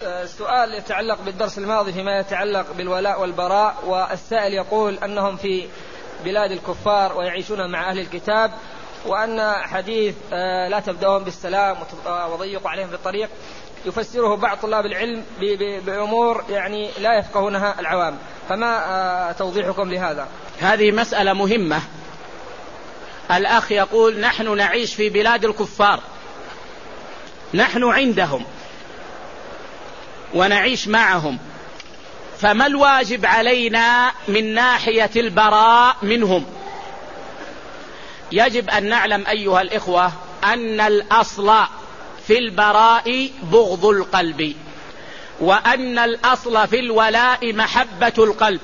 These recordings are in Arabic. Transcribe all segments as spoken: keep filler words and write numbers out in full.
السؤال يتعلق بالدرس الماضي فيما يتعلق بالولاء والبراء، والسائل يقول أنهم في بلاد الكفار ويعيشون مع أهل الكتاب، وأن حديث لا تبدأهم بالسلام وضيقوا عليهم في الطريق يفسره بعض طلاب العلم بأمور يعني لا يفقهونها العوام، فما توضيحكم لهذا؟ هذه مسألة مهمة. الأخ يقول نحن نعيش في بلاد الكفار، نحن عندهم ونعيش معهم، فما الواجب علينا من ناحية البراء منهم؟ يجب أن نعلم أيها الإخوة أن الأصل في البراء بغض القلب، وأن الأصل في الولاء محبة القلب،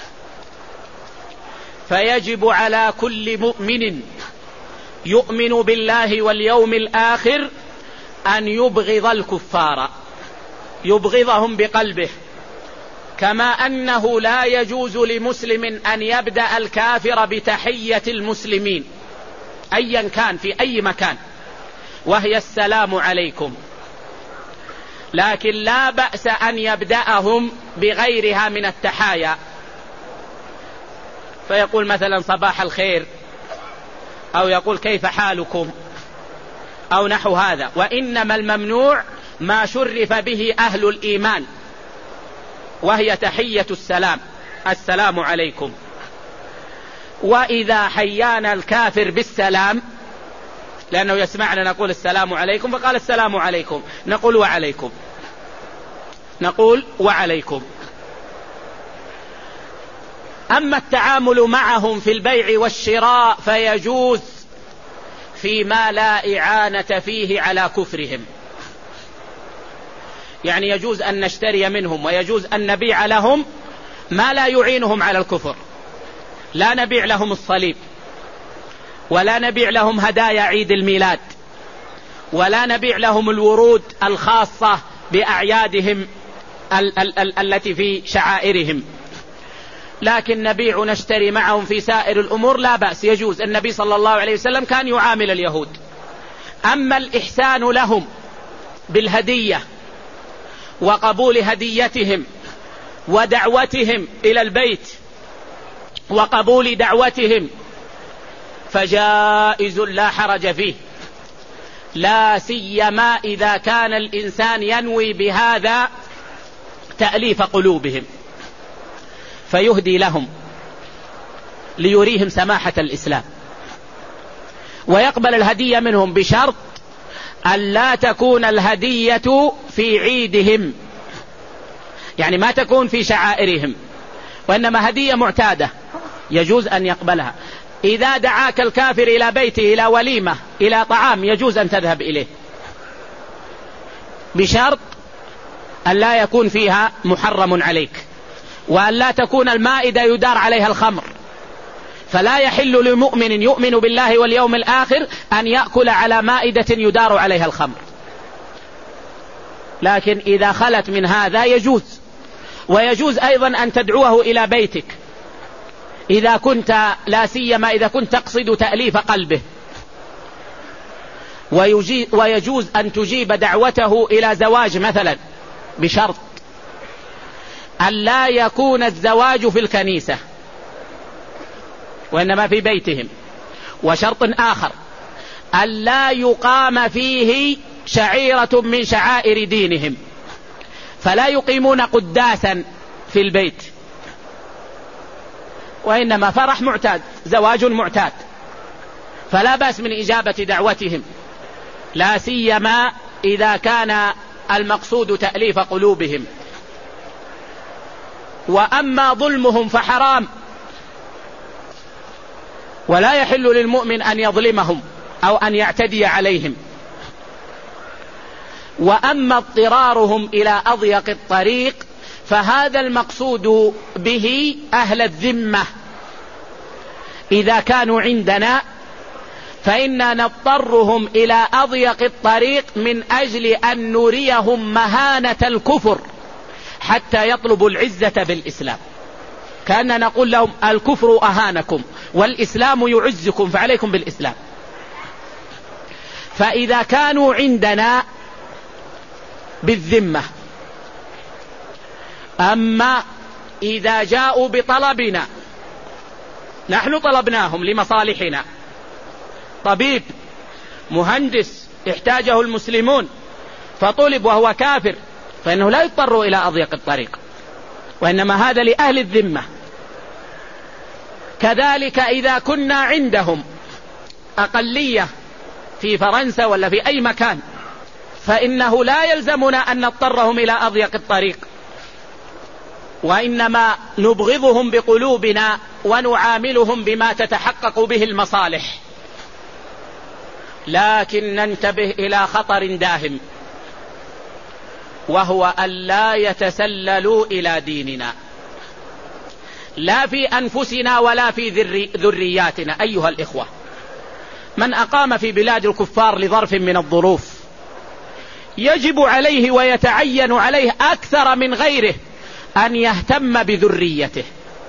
فيجب على كل مؤمن يؤمن بالله واليوم الآخر أن يبغض الكفار، يبغضهم بقلبه، كما أنه لا يجوز لمسلم أن يبدأ الكافر بتحية المسلمين أيا كان في أي مكان، وهي السلام عليكم، لكن لا بأس أن يبدأهم بغيرها من التحايا، فيقول مثلا صباح الخير، أو يقول كيف حالكم، أو نحو هذا. وإنما الممنوع ما شرف به أهل الإيمان، وهي تحية السلام، السلام عليكم. وإذا حيانا الكافر بالسلام، لأنه يسمعنا نقول السلام عليكم، فقال السلام عليكم، نقول وعليكم، نقول وعليكم. أما التعامل معهم في البيع والشراء فيجوز فيما لا إعانة فيه على كفرهم، يعني يجوز أن نشتري منهم ويجوز أن نبيع لهم ما لا يعينهم على الكفر. لا نبيع لهم الصليب، ولا نبيع لهم هدايا عيد الميلاد، ولا نبيع لهم الورود الخاصة بأعيادهم ال- ال- ال- التي في شعائرهم، لكن نبيع ونشتري معهم في سائر الأمور لا بأس، يجوز. النبي صلى الله عليه وسلم كان يعامل اليهود. أما الإحسان لهم بالهدية وقبول هديتهم ودعوتهم إلى البيت وقبول دعوتهم فجائز لا حرج فيه، لا سيما إذا كان الإنسان ينوي بهذا تأليف قلوبهم، فيهدي لهم ليريهم سماحة الإسلام، ويقبل الهدية منهم بشرط أن لا تكون الهدية في عيدهم، يعني ما تكون في شعائرهم، وإنما هدية معتادة يجوز أن يقبلها. إذا دعاك الكافر إلى بيته إلى وليمة إلى طعام يجوز أن تذهب إليه، بشرط أن لا يكون فيها محرم عليك، وأن لا تكون المائدة يدار عليها الخمر، فلا يحل لمؤمن يؤمن بالله واليوم الآخر أن يأكل على مائدة يدار عليها الخمر. لكن إذا خلت من هذا يجوز. ويجوز أيضا أن تدعوه إلى بيتك إذا كنت، لا سيما إذا كنت تقصد تأليف قلبه، ويجوز أن تجيب دعوته إلى زواج مثلا، بشرط أن لا يكون الزواج في الكنيسة وإنما في بيتهم. وشرط آخر أن لا يقام فيه شعيرة من شعائر دينهم، فلا يقيمون قداسا في البيت، وإنما فرح معتاد، زواج معتاد، فلا بأس من إجابة دعوتهم، لا سيما إذا كان المقصود تأليف قلوبهم. وأما ظلمهم فحرام، ولا يحل للمؤمن أن يظلمهم أو أن يعتدي عليهم. وأما اضطرارهم إلى أضيق الطريق فهذا المقصود به أهل الذمة. إذا كانوا عندنا فإنا نضطرهم إلى أضيق الطريق من أجل أن نريهم مهانة الكفر حتى يطلبوا العزة بالإسلام، كأننا نقول لهم الكفر أهانكم والإسلام يعزكم فعليكم بالإسلام. فإذا كانوا عندنا بالذمة أما إذا جاءوا بطلبنا، نحن طلبناهم لمصالحنا، طبيب مهندس احتاجه المسلمون فطلب وهو كافر، فإنه لا يضطر إلى أضيق الطريق، وإنما هذا لأهل الذمة. كذلك إذا كنا عندهم أقلية في فرنسا ولا في أي مكان، فإنه لا يلزمنا أن نضطرهم إلى أضيق الطريق، وإنما نبغضهم بقلوبنا ونعاملهم بما تتحقق به المصالح، لكن ننتبه إلى خطر داهم، وهو أن لا يتسللوا إلى ديننا، لا في أنفسنا ولا في ذرياتنا. أيها الإخوة، من أقام في بلاد الكفار لظرف من الظروف يجب عليه ويتعين عليه أكثر من غيره أن يهتم بذريته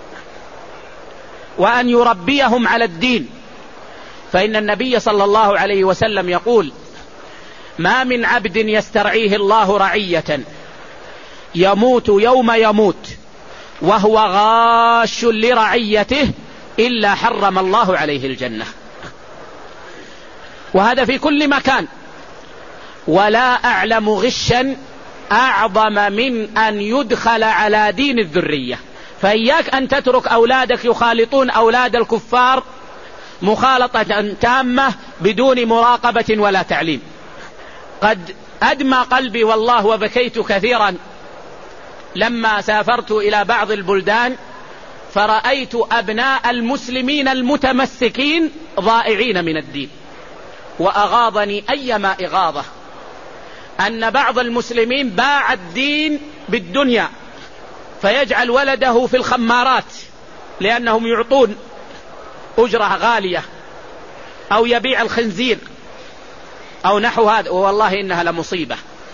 وأن يربيهم على الدين، فإن النبي صلى الله عليه وسلم يقول: ما من عبد يسترعيه الله رعية يموت يوم يموت وهو غاش لرعيته إلا حرم الله عليه الجنة. وهذا في كل مكان، ولا أعلم غشا أعظم من أن يدخل على دين الذرية. فإياك أن تترك أولادك يخالطون أولاد الكفار مخالطة تامة بدون مراقبة ولا تعليم. قد أدمى قلبي والله وبكيت كثيرا لما سافرت إلى بعض البلدان فرأيت أبناء المسلمين المتمسكين ضائعين من الدين، وأغاظني أيما إغاظة أن بعض المسلمين باع الدين بالدنيا، فيجعل ولده في الخمارات لأنهم يعطون أجرة غالية، أو يبيع الخنزير أو نحو هذا، والله إنها لمصيبة.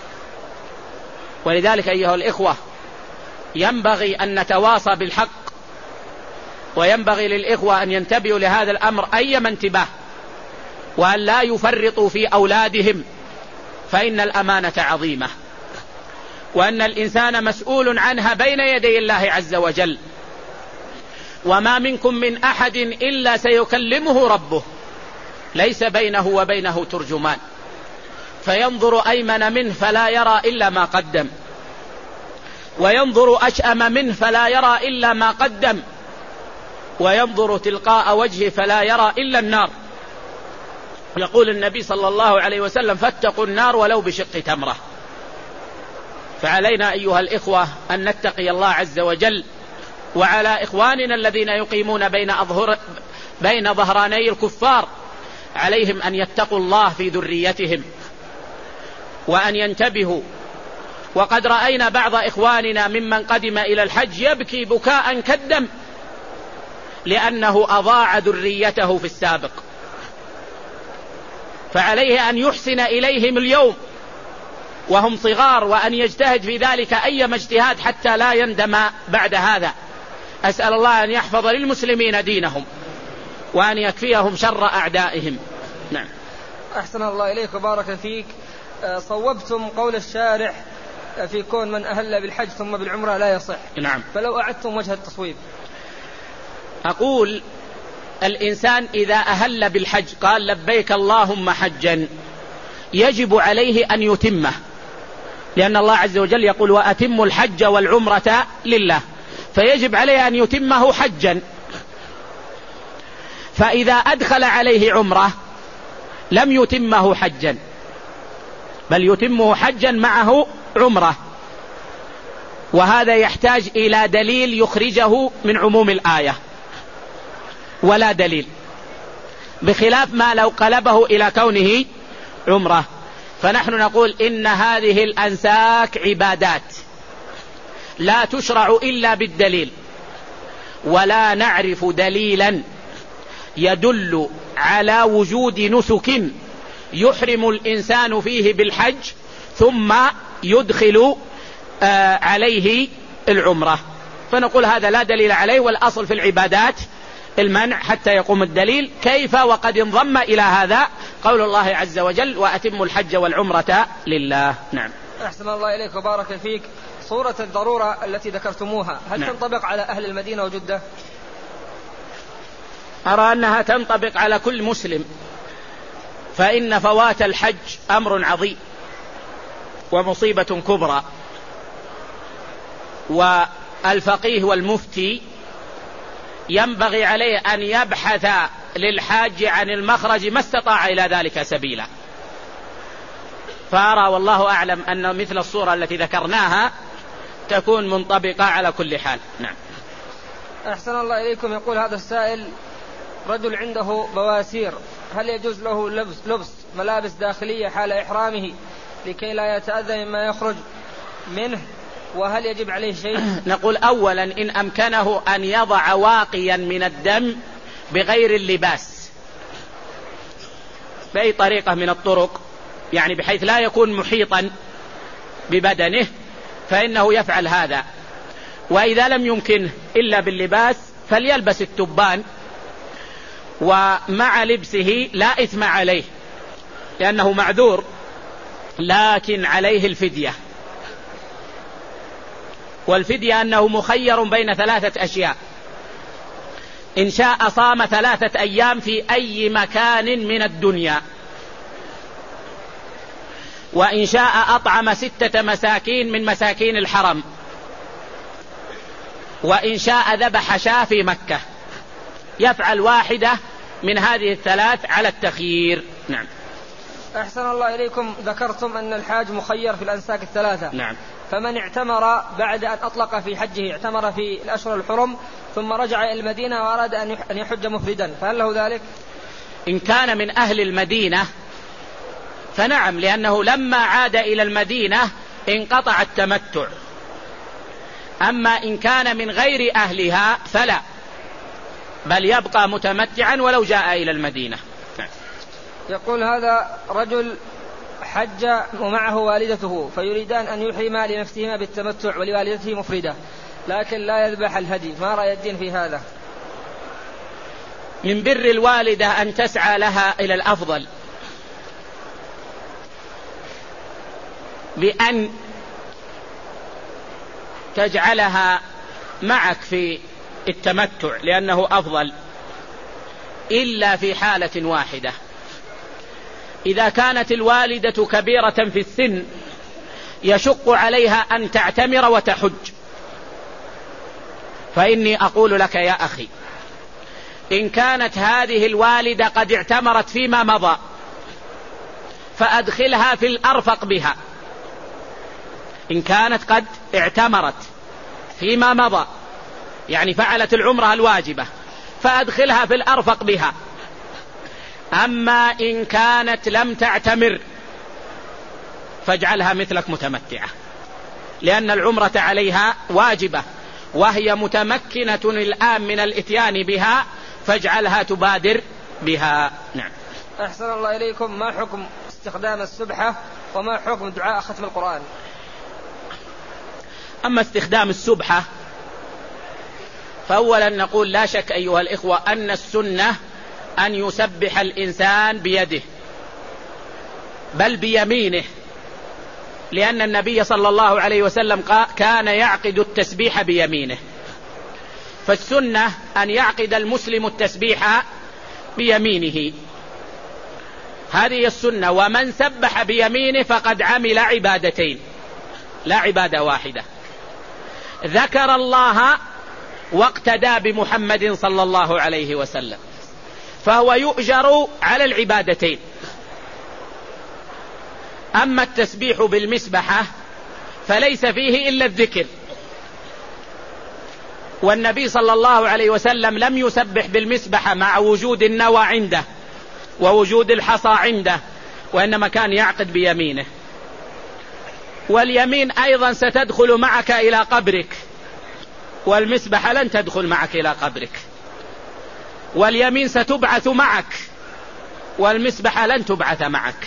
ولذلك أيها الإخوة ينبغي أن نتواصى بالحق، وينبغي للإخوة أن ينتبهوا لهذا الأمر أيما انتباه، وأن لا يفرطوا في أولادهم، فإن الأمانة عظيمة، وأن الإنسان مسؤول عنها بين يدي الله عز وجل. وما منكم من أحد إلا سيكلمه ربه ليس بينه وبينه ترجمان، فينظر أيمن منه فلا يرى إلا ما قدم، وينظر أشأم منه فلا يرى إلا ما قدم، وينظر تلقاء وجهه فلا يرى إلا النار. يقول النبي صلى الله عليه وسلم: فاتقوا النار ولو بشق تمرة. فعلينا أيها الإخوة أن نتقي الله عز وجل، وعلى إخواننا الذين يقيمون بين أظهر بين ظهراني الكفار عليهم أن يتقوا الله في ذريتهم وأن ينتبهوا. وقد رأينا بعض إخواننا ممن قدم إلى الحج يبكي بكاء كالدم لأنه أضاع ذريته في السابق، فعليه أن يحسن إليهم اليوم وهم صغار، وأن يجتهد في ذلك أيما اجتهاد حتى لا يندم بعد هذا. أسأل الله أن يحفظ للمسلمين دينهم وأن يكفيهم شر أعدائهم. نعم. أحسن الله إليك وبارك فيك. صوبتم قول الشارح في كون من أهل بالحج ثم بالعمرة لا يصح. نعم. فلو أعدتم وجه التصويب. أقول: الإنسان إذا أهل بالحج قال لبيك اللهم حجا يجب عليه أن يتمه، لأن الله عز وجل يقول: وأتموا الحج والعمرة لله، فيجب عليه أن يتمه حجا. فإذا أدخل عليه عمرة لم يتمه حجا، بل يتمه حجا معه عمرة، وهذا يحتاج إلى دليل يخرجه من عموم الآية، ولا دليل، بخلاف ما لو قلبه إلى كونه عمرة. فنحن نقول إن هذه الأنساك عبادات لا تشرع إلا بالدليل، ولا نعرف دليلا يدل على وجود نسك يحرم الإنسان فيه بالحج ثم يدخل آه عليه العمرة، فنقول هذا لا دليل عليه، والأصل في العبادات المنع حتى يقوم الدليل. كيف وقد انضم إلى هذا قول الله عز وجل: وأتموا الحج والعمرة لله. نعم. أحسن الله إليك وبارك فيك. صورة الضرورة التي ذكرتموها هل نعم. تنطبق على أهل المدينة وجدة؟ أرى أنها تنطبق على كل مسلم، فإن فوات الحج أمر عظيم ومصيبة كبرى، والفقيه والمفتي ينبغي عليه أن يبحث للحاج عن المخرج ما استطاع إلى ذلك سبيلا. فأرى والله أعلم أن مثل الصورة التي ذكرناها تكون منطبقة على كل حال. نعم. أحسن الله إليكم. يقول هذا السائل: رجل عنده بواسير، هل يجوز له لبس, لبس ملابس داخلية حال إحرامه لكي لا يتأذى مما يخرج منه، وهل يجب عليه شيء؟ نقول أولا إن أمكنه أن يضع واقيا من الدم بغير اللباس بأي طريقة من الطرق، يعني بحيث لا يكون محيطا ببدنه، فإنه يفعل هذا. وإذا لم يمكنه إلا باللباس فليلبس التبان، ومع لبسه لا إثم عليه لأنه معذور، لكن عليه الفدية. والفدية أنه مخير بين ثلاثة أشياء: إن شاء صام ثلاثة أيام في أي مكان من الدنيا، وإن شاء أطعم ستة مساكين من مساكين الحرم، وإن شاء ذبح شاة في مكة. يفعل واحدة من هذه الثلاث على التخيير. نعم. أحسن الله إليكم. ذكرتم أن الحاج مخير في الأنساك الثلاثة. نعم. فمن اعتمر بعد أن أطلق في حجه، اعتمر في الأشهر الحرم ثم رجع إلى المدينة وأراد أن يحج مفردا، فهل له ذلك؟ إن كان من أهل المدينة فنعم، لأنه لما عاد إلى المدينة انقطع التمتع. أما إن كان من غير أهلها فلا، بل يبقى متمتعا ولو جاء إلى المدينة. يقول هذا رجل حج ومعه والدته، فيريدان أن يحرما لنفسهما بالتمتع ولوالدته مفردة، لكن لا يذبح الهدي، ما رأي الدين في هذا؟ من بر الوالدة أن تسعى لها إلى الأفضل بأن تجعلها معك في التمتع لأنه أفضل، إلا في حالة واحدة: إذا كانت الوالدة كبيرة في السن يشق عليها أن تعتمر وتحج، فإني أقول لك يا أخي، إن كانت هذه الوالدة قد اعتمرت فيما مضى فأدخلها في الأرفق بها. إن كانت قد اعتمرت فيما مضى، يعني فعلت العمرة الواجبة، فأدخلها في الأرفق بها. أما إن كانت لم تعتمر فاجعلها مثلك متمتعة، لأن العمرة عليها واجبة وهي متمكنة الآن من الإتيان بها، فاجعلها تبادر بها. نعم. أحسن الله إليكم. ما حكم استخدام السبحة وما حكم دعاء ختم القرآن؟ أما استخدام السبحة فأولا نقول لا شك أيها الإخوة أن السنة أن يسبح الإنسان بيده بل بيمينه، لأن النبي صلى الله عليه وسلم كان يعقد التسبيح بيمينه، فالسنة أن يعقد المسلم التسبيح بيمينه، هذه السنة. ومن سبح بيمينه فقد عمل عبادتين لا عبادة واحدة: ذكر الله واقتدى بمحمد صلى الله عليه وسلم، فهو يؤجر على العبادتين. أما التسبيح بالمسبحة فليس فيه إلا الذكر، والنبي صلى الله عليه وسلم لم يسبح بالمسبحة مع وجود النوى عنده ووجود الحصى عنده، وإنما كان يعقد بيمينه. واليمين أيضا ستدخل معك إلى قبرك، والمسبحة لن تدخل معك إلى قبرك. واليمين ستبعث معك والمسبحة لن تبعث معك.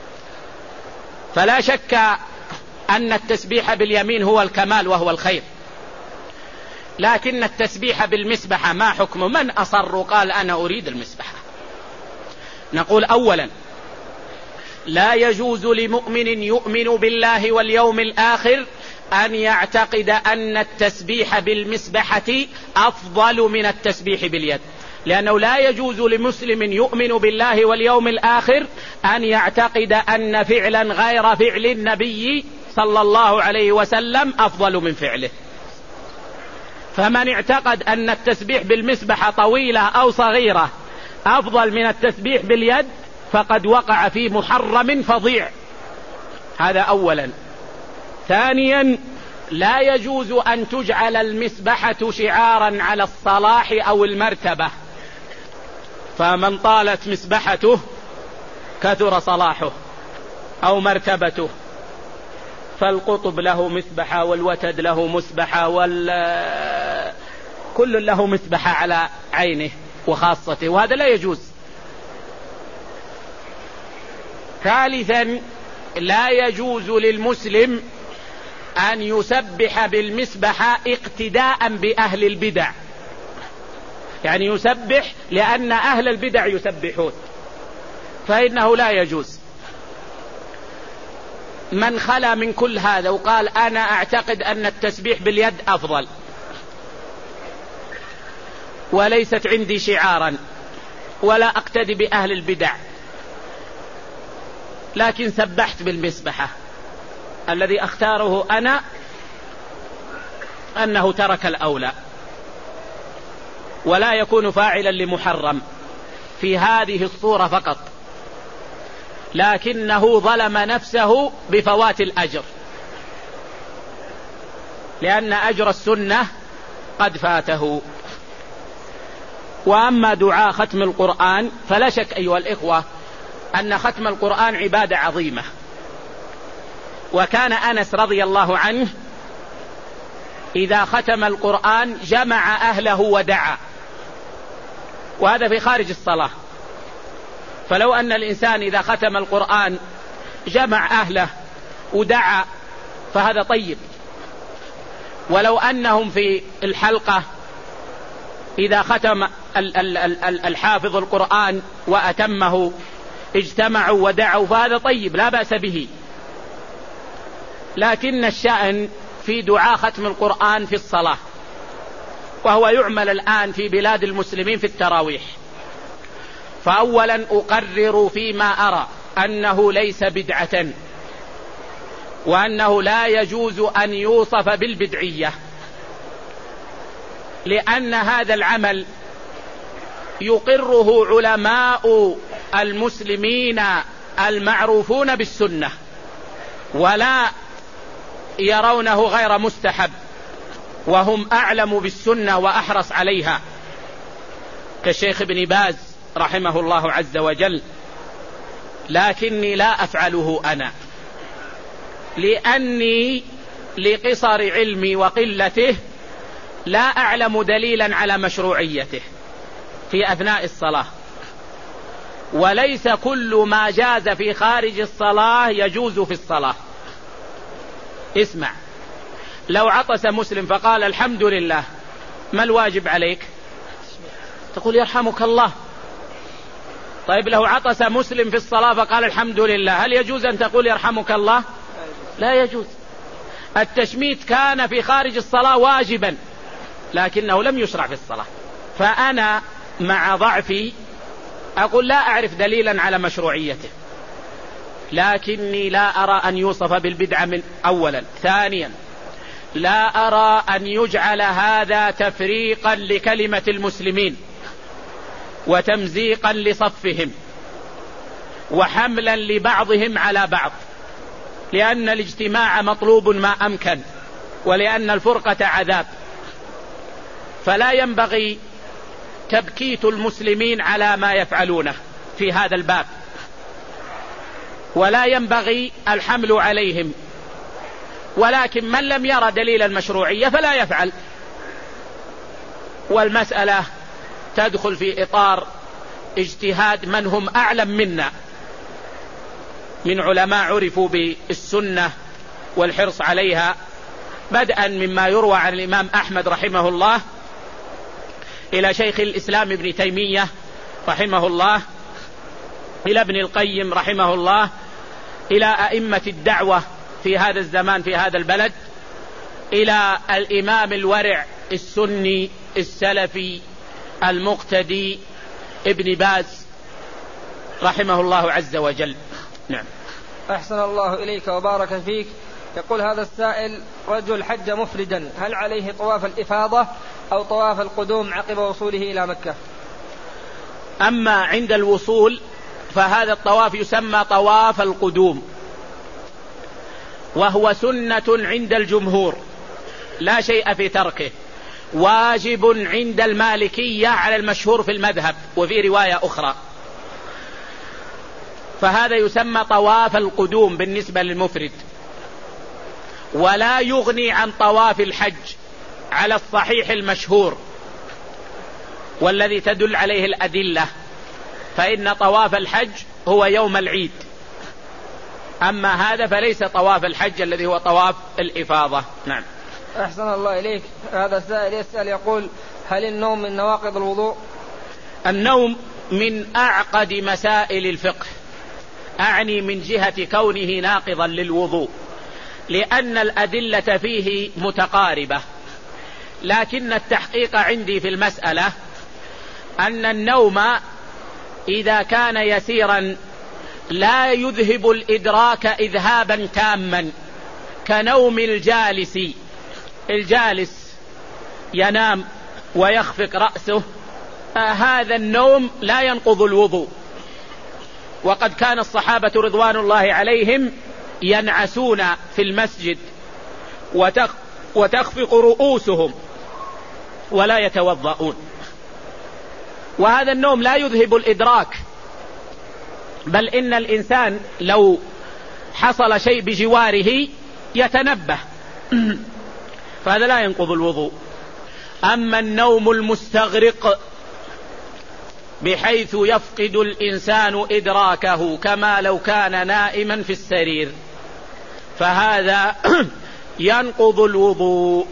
فلا شك أن التسبيح باليمين هو الكمال وهو الخير، لكن التسبيح بالمسبحة ما حكم من أصر قال أنا أريد المسبحة؟ نقول أولا لا يجوز لمؤمن يؤمن بالله واليوم الآخر أن يعتقد أن التسبيح بالمسبحة أفضل من التسبيح باليد، لأنه لا يجوز لمسلم يؤمن بالله واليوم الآخر أن يعتقد أن فعلا غير فعل النبي صلى الله عليه وسلم أفضل من فعله. فمن اعتقد أن التسبيح بالمسبحة طويلة أو صغيرة أفضل من التسبيح باليد فقد وقع في محرم فظيع. هذا أولا. ثانيا، لا يجوز أن تجعل المسبحة شعارا على الصلاح أو المرتبة، فمن طالت مسبحته كثر صلاحه أو مرتبته، فالقطب له مسبحة والوتد له مسبحة وال... كل له مسبحة على عينه وخاصته، وهذا لا يجوز. ثالثا، لا يجوز للمسلم أن يسبح بالمسبحة اقتداء بأهل البدع، يعني يسبح لأن أهل البدع يسبحون، فإنه لا يجوز. من خلا من كل هذا وقال أنا أعتقد أن التسبيح باليد أفضل وليست عندي شعارا ولا أقتدي بأهل البدع لكن سبحت بالمسبحة، الذي أختاره أنا أنه ترك الأولى ولا يكون فاعلا لمحرم في هذه الصورة فقط، لكنه ظلم نفسه بفوات الأجر، لأن أجر السنة قد فاته. وأما دعاء ختم القرآن فلا شك أيها الإخوة أن ختم القرآن عبادة عظيمة، وكان أنس رضي الله عنه إذا ختم القرآن جمع أهله ودعا، وهذا في خارج الصلاة. فلو أن الإنسان إذا ختم القرآن جمع أهله ودعا فهذا طيب. ولو أنهم في الحلقة إذا ختم الحافظ القرآن وأتمه اجتمعوا ودعوا فهذا طيب لا بأس به، لكن الشأن في دعاء ختم القرآن في الصلاة، وهو يعمل الآن في بلاد المسلمين في التراويح. فأولا أقرر فيما أرى أنه ليس بدعة، وأنه لا يجوز أن يوصف بالبدعية، لأن هذا العمل يقره علماء المسلمين المعروفون بالسنة ولا يرونه غير مستحب، وهم أعلم بالسنة وأحرص عليها، كالشيخ ابن باز رحمه الله عز وجل. لكني لا أفعله أنا، لأني لقصر علمي وقلته لا أعلم دليلا على مشروعيته في أثناء الصلاة، وليس كل ما جاز في خارج الصلاة يجوز في الصلاة. اسمع، لو عطس مسلم فقال الحمد لله ما الواجب عليك؟ تقول يرحمك الله. طيب لو عطس مسلم في الصلاة فقال الحمد لله، هل يجوز أن تقول يرحمك الله؟ لا يجوز. التشميت كان في خارج الصلاة واجبا لكنه لم يشرع في الصلاة. فأنا مع ضعفي أقول لا أعرف دليلا على مشروعيته، لكني لا أرى أن يوصف بالبدعة من أولا. ثانيا، لا أرى أن يجعل هذا تفريقا لكلمة المسلمين وتمزيقا لصفهم وحملا لبعضهم على بعض، لأن الاجتماع مطلوب ما أمكن، ولأن الفرقة عذاب. فلا ينبغي تبكيت المسلمين على ما يفعلونه في هذا الباب، ولا ينبغي الحمل عليهم، ولكن من لم يرى دليل المشروعية فلا يفعل. والمسألة تدخل في إطار اجتهاد من هم أعلم منا من علماء عرفوا بالسنة والحرص عليها، بدءا مما يروى عن الإمام أحمد رحمه الله إلى شيخ الإسلام ابن تيمية رحمه الله، إلى ابن القيم رحمه الله، إلى أئمة الدعوة في هذا الزمان في هذا البلد، إلى الإمام الورع السني السلفي المقتدي ابن باز رحمه الله عز وجل. نعم. أحسن الله إليك وبارك فيك. يقول هذا السائل: رجل حج مفردا، هل عليه طواف الإفاضة أو طواف القدوم عقب وصوله إلى مكة؟ أما عند الوصول فهذا الطواف يسمى طواف القدوم، وهو سنة عند الجمهور لا شيء في تركه، واجب عند المالكية على المشهور في المذهب وفي رواية أخرى، فهذا يسمى طواف القدوم بالنسبة للمفرد، ولا يغني عن طواف الحج على الصحيح المشهور والذي تدل عليه الأدلة، فإن طواف الحج هو يوم العيد، أما هذا فليس طواف الحج الذي هو طواف الإفاضة. نعم. أحسن الله إليك. هذا السائل يسأل يقول: هل النوم من نواقض الوضوء؟ النوم من أعقد مسائل الفقه، أعني من جهة كونه ناقضا للوضوء، لأن الأدلة فيه متقاربة، لكن التحقيق عندي في المسألة أن النوم إذا كان يسيرا لا يذهب الإدراك إذهابا تاما كنوم الجالس، الجالس ينام ويخفق رأسه، هذا النوم لا ينقض الوضوء، وقد كان الصحابة رضوان الله عليهم ينعسون في المسجد وتخفق رؤوسهم ولا يتوضؤون، وهذا النوم لا يذهب الإدراك، بل إن الإنسان لو حصل شيء بجواره يتنبه فهذا لا ينقض الوضوء. أما النوم المستغرق بحيث يفقد الإنسان إدراكه كما لو كان نائما في السرير فهذا ينقض الوضوء،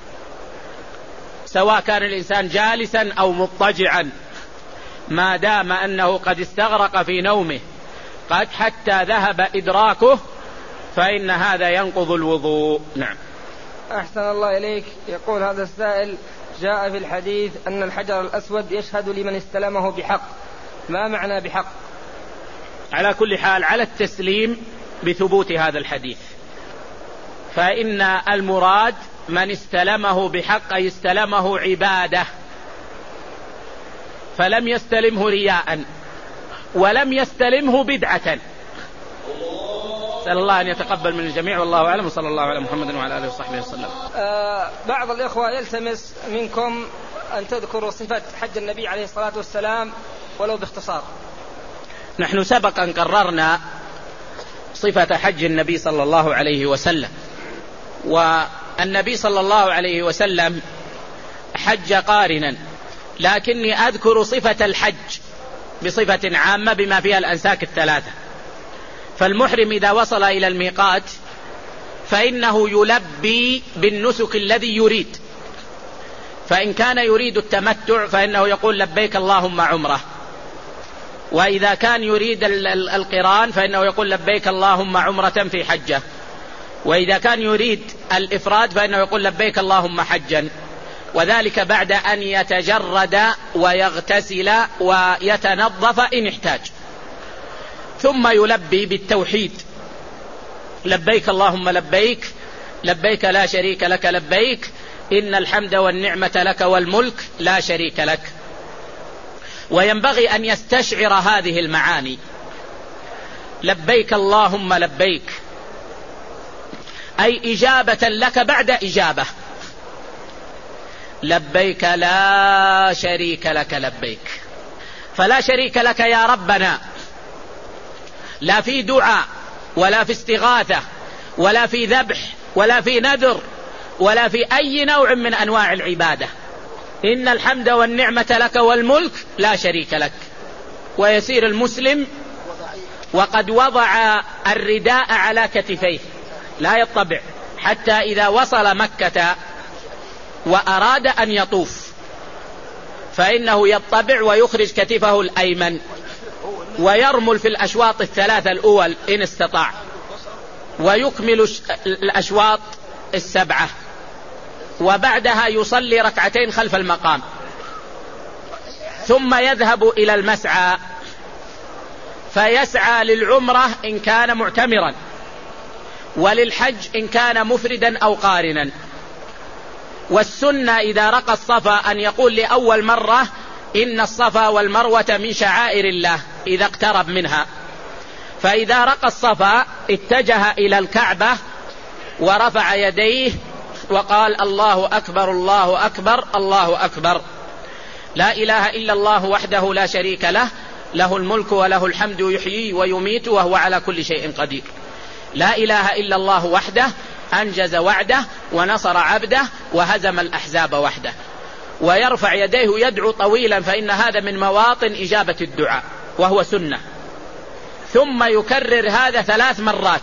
سواء كان الإنسان جالسا أو مضطجعا، ما دام أنه قد استغرق في نومه قد حتى ذهب إدراكه فإن هذا ينقض الوضوء. نعم. أحسن الله إليك. يقول هذا السائل: جاء في الحديث أن الحجر الأسود يشهد لمن استلمه بحق، ما معنى بحق؟ على كل حال على التسليم بثبوت هذا الحديث، فإن المراد من استلمه بحق أي استلمه عبادة، فلم يستلمه رياء ولم يستلمه بدعة. نسأل الله أن يتقبل من الجميع، والله أعلم، وصلى الله على محمد وعلى آله وصحبه وسلم. آه بعض الإخوة يلتمس منكم أن تذكروا صفة حج النبي عليه الصلاة والسلام ولو باختصار. نحن سبق أن قررنا صفة حج النبي صلى الله عليه وسلم، والنبي صلى الله عليه وسلم حج قارنا، لكني أذكر صفة الحج بصفة عامة بما فيها الأنساك الثلاثة. فالمحرم إذا وصل إلى الميقات فإنه يلبي بالنسك الذي يريد، فإن كان يريد التمتع فإنه يقول لبيك اللهم عمره، وإذا كان يريد القران فإنه يقول لبيك اللهم عمرة في حجة، وإذا كان يريد الإفراد فإنه يقول لبيك اللهم حجا، وذلك بعد أن يتجرد ويغتسل ويتنظف إن احتاج، ثم يلبي بالتوحيد: لبيك اللهم لبيك، لبيك لا شريك لك لبيك، إن الحمد والنعمة لك والملك لا شريك لك. وينبغي أن يستشعر هذه المعاني: لبيك اللهم لبيك، أي إجابة لك بعد إجابة، لبيك لا شريك لك لبيك، فلا شريك لك يا ربنا، لا في دعاء ولا في استغاثة ولا في ذبح ولا في نذر ولا في أي نوع من أنواع العبادة، إن الحمد والنعمة لك والملك لا شريك لك. ويسير المسلم وقد وضع الرداء على كتفيه لا يطبع، حتى إذا وصل مكة وأراد أن يطوف فإنه يطبع ويخرج كتفه الأيمن ويرمل في الأشواط الثلاثة الأول إن استطاع، ويكمل الأشواط السبعة وبعدها يصلي ركعتين خلف المقام، ثم يذهب إلى المسعى فيسعى للعمرة إن كان معتمرا، وللحج إن كان مفردا أو قارنا. والسنة إذا رقى الصفا أن يقول لأول مرة إن الصفا والمروة من شعائر الله إذا اقترب منها. فإذا رقى الصفا اتجه إلى الكعبة ورفع يديه وقال الله أكبر الله أكبر الله أكبر، لا إله إلا الله وحده لا شريك له، له الملك وله الحمد يحيي ويميت وهو على كل شيء قدير. لا إله إلا الله وحده أنجز وعده ونصر عبده وهزم الأحزاب وحده. ويرفع يديه يدعو طويلا، فإن هذا من مواطن إجابة الدعاء وهو سنة. ثم يكرر هذا ثلاث مرات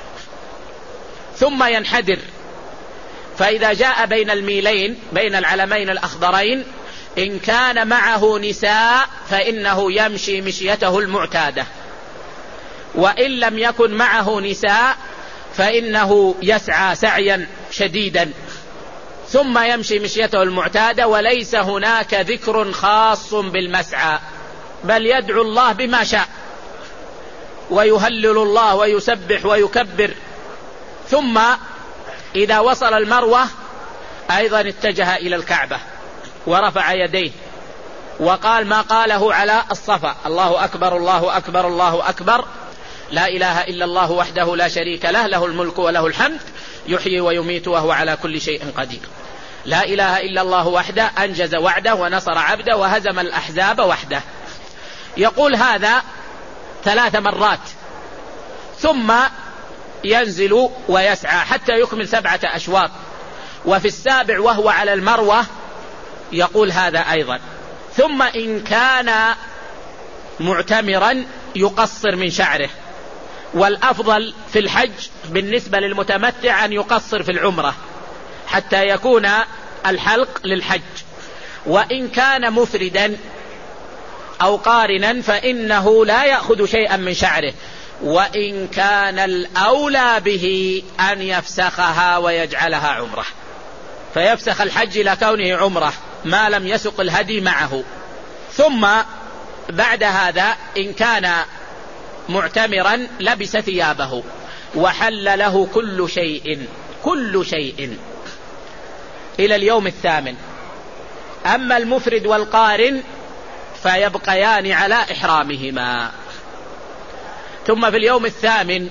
ثم ينحدر. فإذا جاء بين الميلين بين العلمين الأخضرين إن كان معه نساء فإنه يمشي مشيته المعتادة، وإن لم يكن معه نساء فإنه يسعى سعيا شديدا ثم يمشي مشيته المعتادة. وليس هناك ذكر خاص بالمسعى، بل يدعو الله بما شاء ويهلل الله ويسبح ويكبر. ثم إذا وصل المروة أيضا اتجه إلى الكعبة ورفع يديه وقال ما قاله على الصفا: الله أكبر الله أكبر الله أكبر، لا إله إلا الله وحده لا شريك له، له الملك وله الحمد يحيي ويميت وهو على كل شيء قدير. لا إله إلا الله وحده أنجز وعده ونصر عبده وهزم الأحزاب وحده. يقول هذا ثلاث مرات ثم ينزل ويسعى حتى يكمل سبعة أشواط. وفي السابع وهو على المروة يقول هذا أيضا. ثم إن كان معتمرا يقصر من شعره، والأفضل في الحج بالنسبة للمتمتع أن يقصر في العمرة حتى يكون الحلق للحج. وإن كان مفردا أو قارنا فإنه لا يأخذ شيئا من شعره، وإن كان الأولى به أن يفسخها ويجعلها عمره، فيفسخ الحج إلى كونه عمره ما لم يسق الهدي معه. ثم بعد هذا إن كان معتمرا لبس ثيابه وحل له كل شيء كل شيء إلى اليوم الثامن. أما المفرد والقارن فيبقيان على إحرامهما. ثم في اليوم الثامن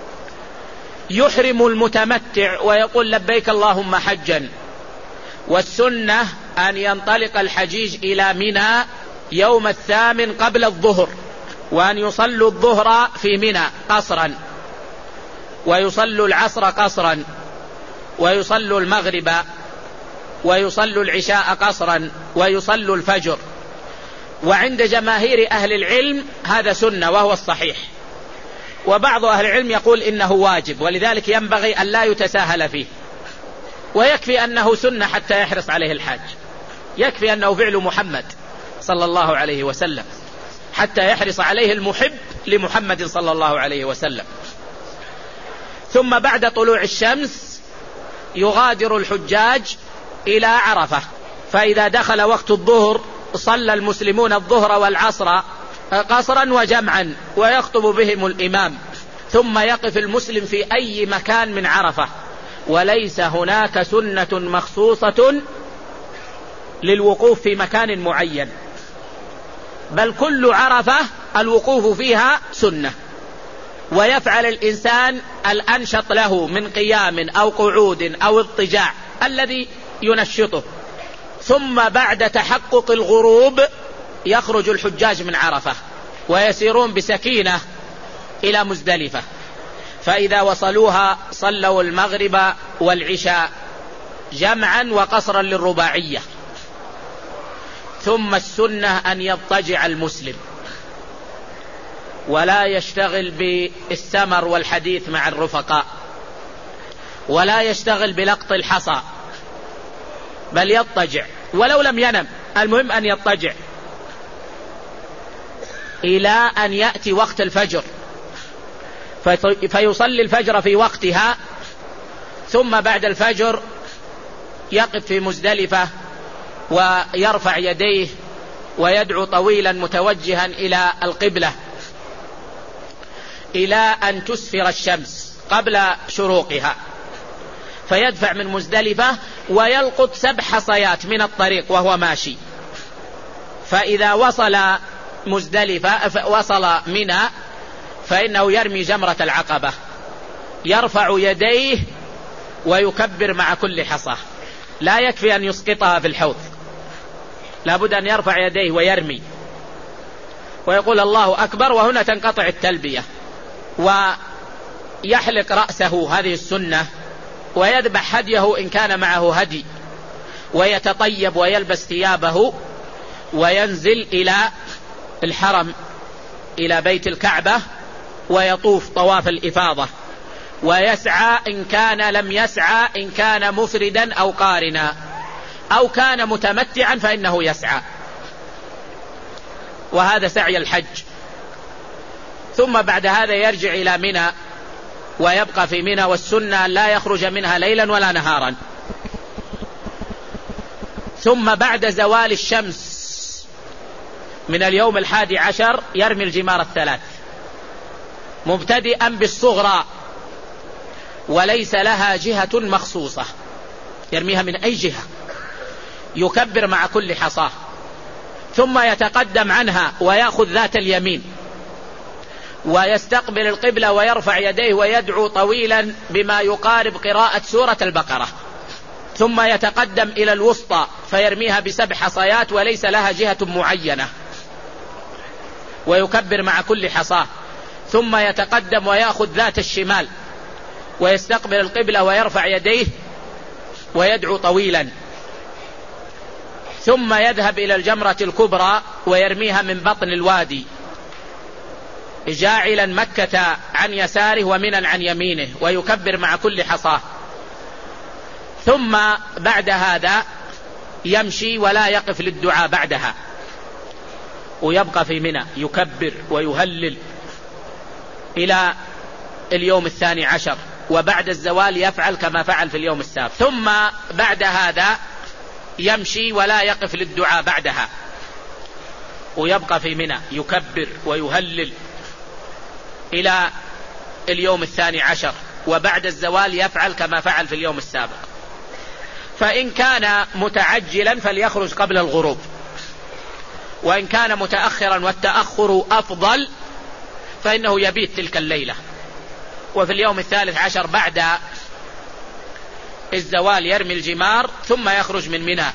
يحرم المتمتع ويقول لبيك اللهم حجا. والسنة أن ينطلق الحجيج إلى منى يوم الثامن قبل الظهر، وأن يصلوا الظهر في منى قصرا، ويصلوا العصر قصرا، ويصلوا المغرب، ويصلوا العشاء قصرا، ويصلوا الفجر. وعند جماهير أهل العلم هذا سنة وهو الصحيح، وبعض أهل العلم يقول إنه واجب، ولذلك ينبغي أن لا يتساهل فيه. ويكفي أنه سنة حتى يحرص عليه الحاج، يكفي أنه فعل محمد صلى الله عليه وسلم حتى يحرص عليه المحب لمحمد صلى الله عليه وسلم. ثم بعد طلوع الشمس يغادر الحجاج إلى عرفة. فإذا دخل وقت الظهر صلى المسلمون الظهر والعصر قصرا وجمعا ويخطب بهم الإمام، ثم يقف المسلم في أي مكان من عرفة. وليس هناك سنة مخصوصة للوقوف في مكان معين، بل كل عرفة الوقوف فيها سنة. ويفعل الإنسان الأنشط له من قيام أو قعود أو اضطجاع الذي ينشطه. ثم بعد تحقق الغروب يخرج الحجاج من عرفة ويسيرون بسكينة إلى مزدلفة. فإذا وصلوها صلوا المغرب والعشاء جمعا وقصرا للرباعية. ثم السنة أن يضطجع المسلم ولا يشتغل بالسمر والحديث مع الرفقاء، ولا يشتغل بلقط الحصى، بل يضطجع ولو لم ينم، المهم أن يضطجع إلى أن يأتي وقت الفجر فيصلي الفجر في وقتها. ثم بعد الفجر يقف في مزدلفة ويرفع يديه ويدعو طويلا متوجها إلى القبلة إلى أن تسفر الشمس قبل شروقها، فيدفع من مزدلفة ويلقط سبع حصيات من الطريق وهو ماشي. فإذا وصل مزدلفة وصل منى فإنه يرمي جمرة العقبة، يرفع يديه ويكبر مع كل حصى، لا يكفي أن يسقطها في الحوض، لابد أن يرفع يديه ويرمي ويقول الله أكبر، وهنا تنقطع التلبية، ويحلق رأسه، هذه السنة، ويذبح هديه إن كان معه هدي، ويتطيب ويلبس ثيابه وينزل إلى الحرم إلى بيت الكعبة ويطوف طواف الإفاضة، ويسعى إن كان لم يسعى، إن كان مفردا أو قارنا أو كان متمتعا فإنه يسعى، وهذا سعي الحج. ثم بعد هذا يرجع إلى منى ويبقى في منى، والسنة لا يخرج منها ليلا ولا نهارا. ثم بعد زوال الشمس من اليوم الحادي عشر يرمي الجمار الثلاث، مبتدئا بالصغرى وليس لها جهة مخصوصة، يرميها من أي جهة، يكبر مع كل حصاه، ثم يتقدم عنها ويأخذ ذات اليمين ويستقبل القبلة ويرفع يديه ويدعو طويلا بما يقارب قراءة سورة البقرة، ثم يتقدم إلى الوسطى فيرميها بسبع حصيات وليس لها جهة معينة ويكبر مع كل حصاه، ثم يتقدم ويأخذ ذات الشمال ويستقبل القبلة ويرفع يديه ويدعو طويلا، ثم يذهب إلى الجمرة الكبرى ويرميها من بطن الوادي، جاعلا مكة عن يساره ومنى عن يمينه، ويكبر مع كل حصاه. ثم بعد هذا يمشي ولا يقف للدعاء بعدها، ويبقى في منى يكبر ويهلل إلى اليوم الثاني عشر، وبعد الزوال يفعل كما فعل في اليوم السابق. ثم بعد هذا يمشي ولا يقف للدعاء بعدها، ويبقى في منى يكبر ويهلل إلى اليوم الثاني عشر، وبعد الزوال يفعل كما فعل في اليوم السابق. فإن كان متعجلا فليخرج قبل الغروب، وإن كان متأخرا والتأخر أفضل فإنه يبيت تلك الليلة، وفي اليوم الثالث عشر بعد الزوال يرمي الجمار ثم يخرج من منى.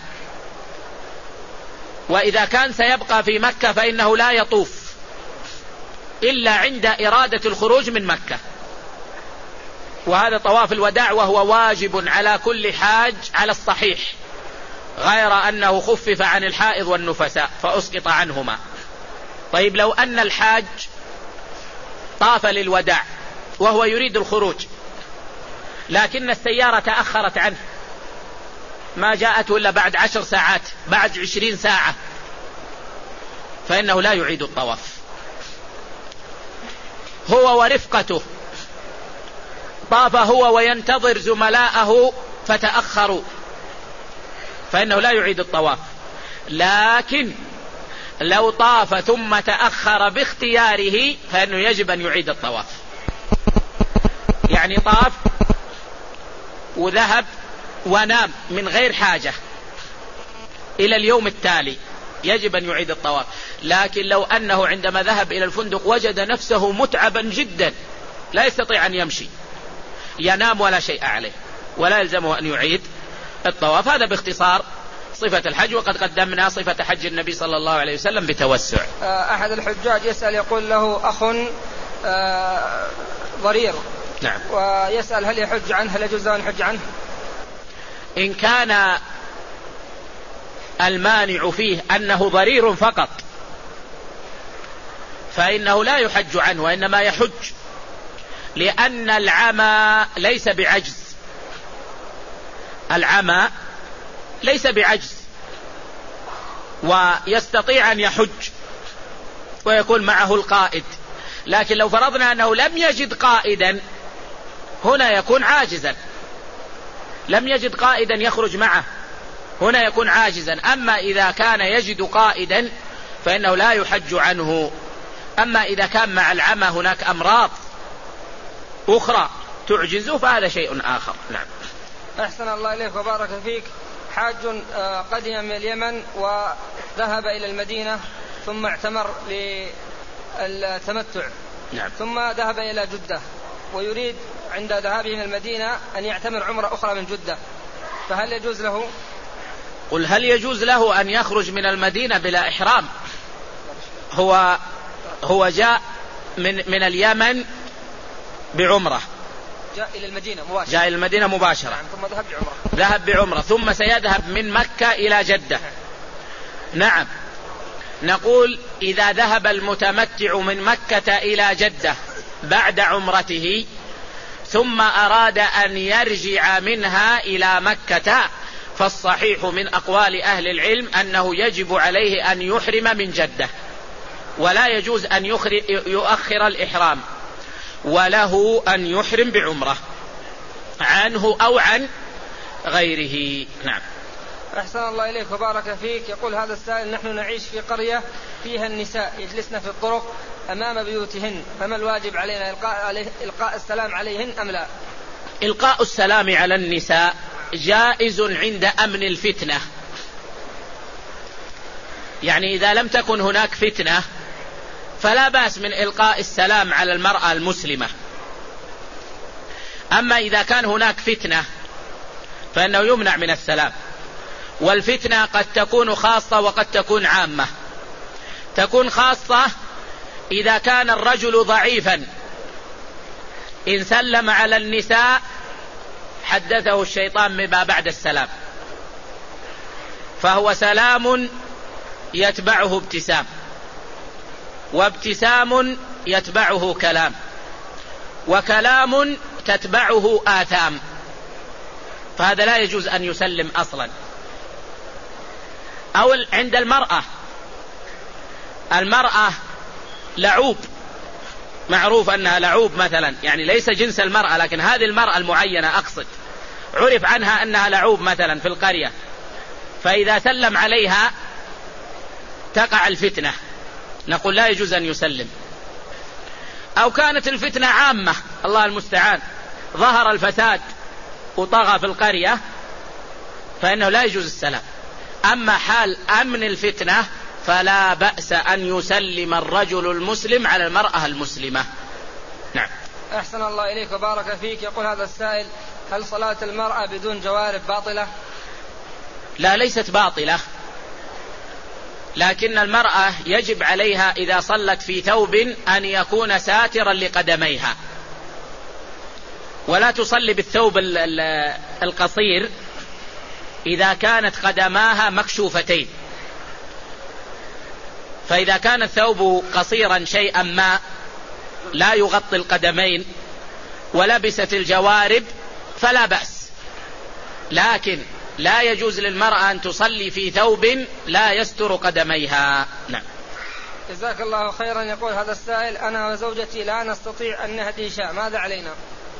وإذا كان سيبقى في مكة فإنه لا يطوف إلا عند إرادة الخروج من مكة، وهذا طواف الوداع، وهو واجب على كل حاج على الصحيح، غير أنه خفف عن الحائض والنفساء فأسقط عنهما. طيب لو أن الحاج طاف للوداع وهو يريد الخروج، لكن السيارة تأخرت عنه، ما جاءته إلا بعد عشر ساعات، بعد عشرين ساعة، فإنه لا يعيد الطواف. هو ورفقته طاف هو وينتظر زملاءه فتأخروا، فإنه لا يعيد الطواف. لكن لو طاف ثم تأخر باختياره فإنه يجب أن يعيد الطواف. يعني طاف وذهب ونام من غير حاجة إلى اليوم التالي يجب أن يعيد الطواف. لكن لو أنه عندما ذهب إلى الفندق وجد نفسه متعبا جدا لا يستطيع أن يمشي، ينام ولا شيء عليه، ولا يلزمه أن يعيد الطواف. هذا باختصار صفة الحج، وقد قدمنا صفة حج النبي صلى الله عليه وسلم بتوسع. أحد الحجاج يسأل يقول له أخ ضرير، نعم، ويسأل هل يحج عنه، هل يجوز أن يحج عنه؟ إن كان المانع فيه أنه ضرير فقط فإنه لا يحج عنه، وإنما يحج، لأن العمى ليس بعجز، العمى ليس بعجز، ويستطيع أن يحج ويكون معه القائد. لكن لو فرضنا أنه لم يجد قائدا هنا يكون عاجزا، لم يجد قائدا يخرج معه، هنا يكون عاجزا. أما إذا كان يجد قائدا فإنه لا يحج عنه. أما إذا كان مع العمى هناك أمراض أخرى تعجزه فهذا شيء آخر. نعم. أحسن الله إليك وبارك فيك. حاج قدم من اليمن وذهب إلى المدينة ثم اعتمر للتمتع. نعم. ثم ذهب إلى جدة ويريد عند ذهابه من المدينة أن يعتمر عمرة أخرى من جدة، فهل يجوز له؟ قل هل يجوز له أن يخرج من المدينة بلا إحرام؟ هو هو جاء من من اليمن بعمرة، جاء إلى المدينة مباشرة، جاء إلى المدينة مباشرة. نعم. ثم ذهب بعمرة، ذهب بعمرة ثم سيذهب من مكة إلى جدة. نعم. نقول إذا ذهب المتمتع من مكة إلى جدة بعد عمرته ثم أراد أن يرجع منها إلى مكة، فالصحيح من أقوال أهل العلم أنه يجب عليه أن يحرم من جدة، ولا يجوز أن يؤخر الإحرام، وله أن يحرم بعمرة عنه أو عن غيره. نعم. أحسن الله إليك وبارك فيك. يقول هذا السائل: نحن نعيش في قرية فيها النساء يجلسن في الطرق أمام بيوتهن، فما الواجب علينا، إلقاء, عليه إلقاء السلام عليهن أم لا؟ إلقاء السلام على النساء جائز عند أمن الفتنة، يعني إذا لم تكن هناك فتنة فلا بأس من إلقاء السلام على المرأة المسلمة. أما إذا كان هناك فتنة فإنه يمنع من السلام، والفتنة قد تكون خاصة وقد تكون عامة. تكون خاصة إذا كان الرجل ضعيفا، إن سلم على النساء حدثه الشيطان بما بعد السلام، فهو سلام يتبعه ابتسام، وابتسام يتبعه كلام، وكلام تتبعه آثام، فهذا لا يجوز أن يسلم أصلا. أو عند المرأة، المرأة لعوب، معروف أنها لعوب مثلا، يعني ليس جنس المرأة لكن هذه المرأة المعينة أقصد، عرف عنها أنها لعوب مثلا في القرية، فإذا سلم عليها تقع الفتنة، نقول لا يجوز أن يسلم. أو كانت الفتنة عامة، الله المستعان، ظهر الفساد وطغى في القرية، فإنه لا يجوز السلام. أما حال أمن الفتنة فلا بأس أن يسلم الرجل المسلم على المرأة المسلمة. نعم. أحسن الله إليك وبارك فيك. يقول هذا السائل: هل صلاة المرأة بدون جوارب باطلة؟ لا، ليست باطلة، لكن المرأة يجب عليها إذا صلت في ثوب أن يكون ساترا لقدميها، ولا تصلي بالثوب القصير إذا كانت قدماها مكشوفتين. فإذا كان الثوب قصيرا شيئا ما لا يغطي القدمين ولبست الجوارب فلا بأس، لكن لا يجوز للمرأة أن تصلي في ثوب لا يستر قدميها. نعم. جزاك الله خيرا. يقول هذا السائل: أنا وزوجتي لا نستطيع أن نهدي شاة، ماذا علينا؟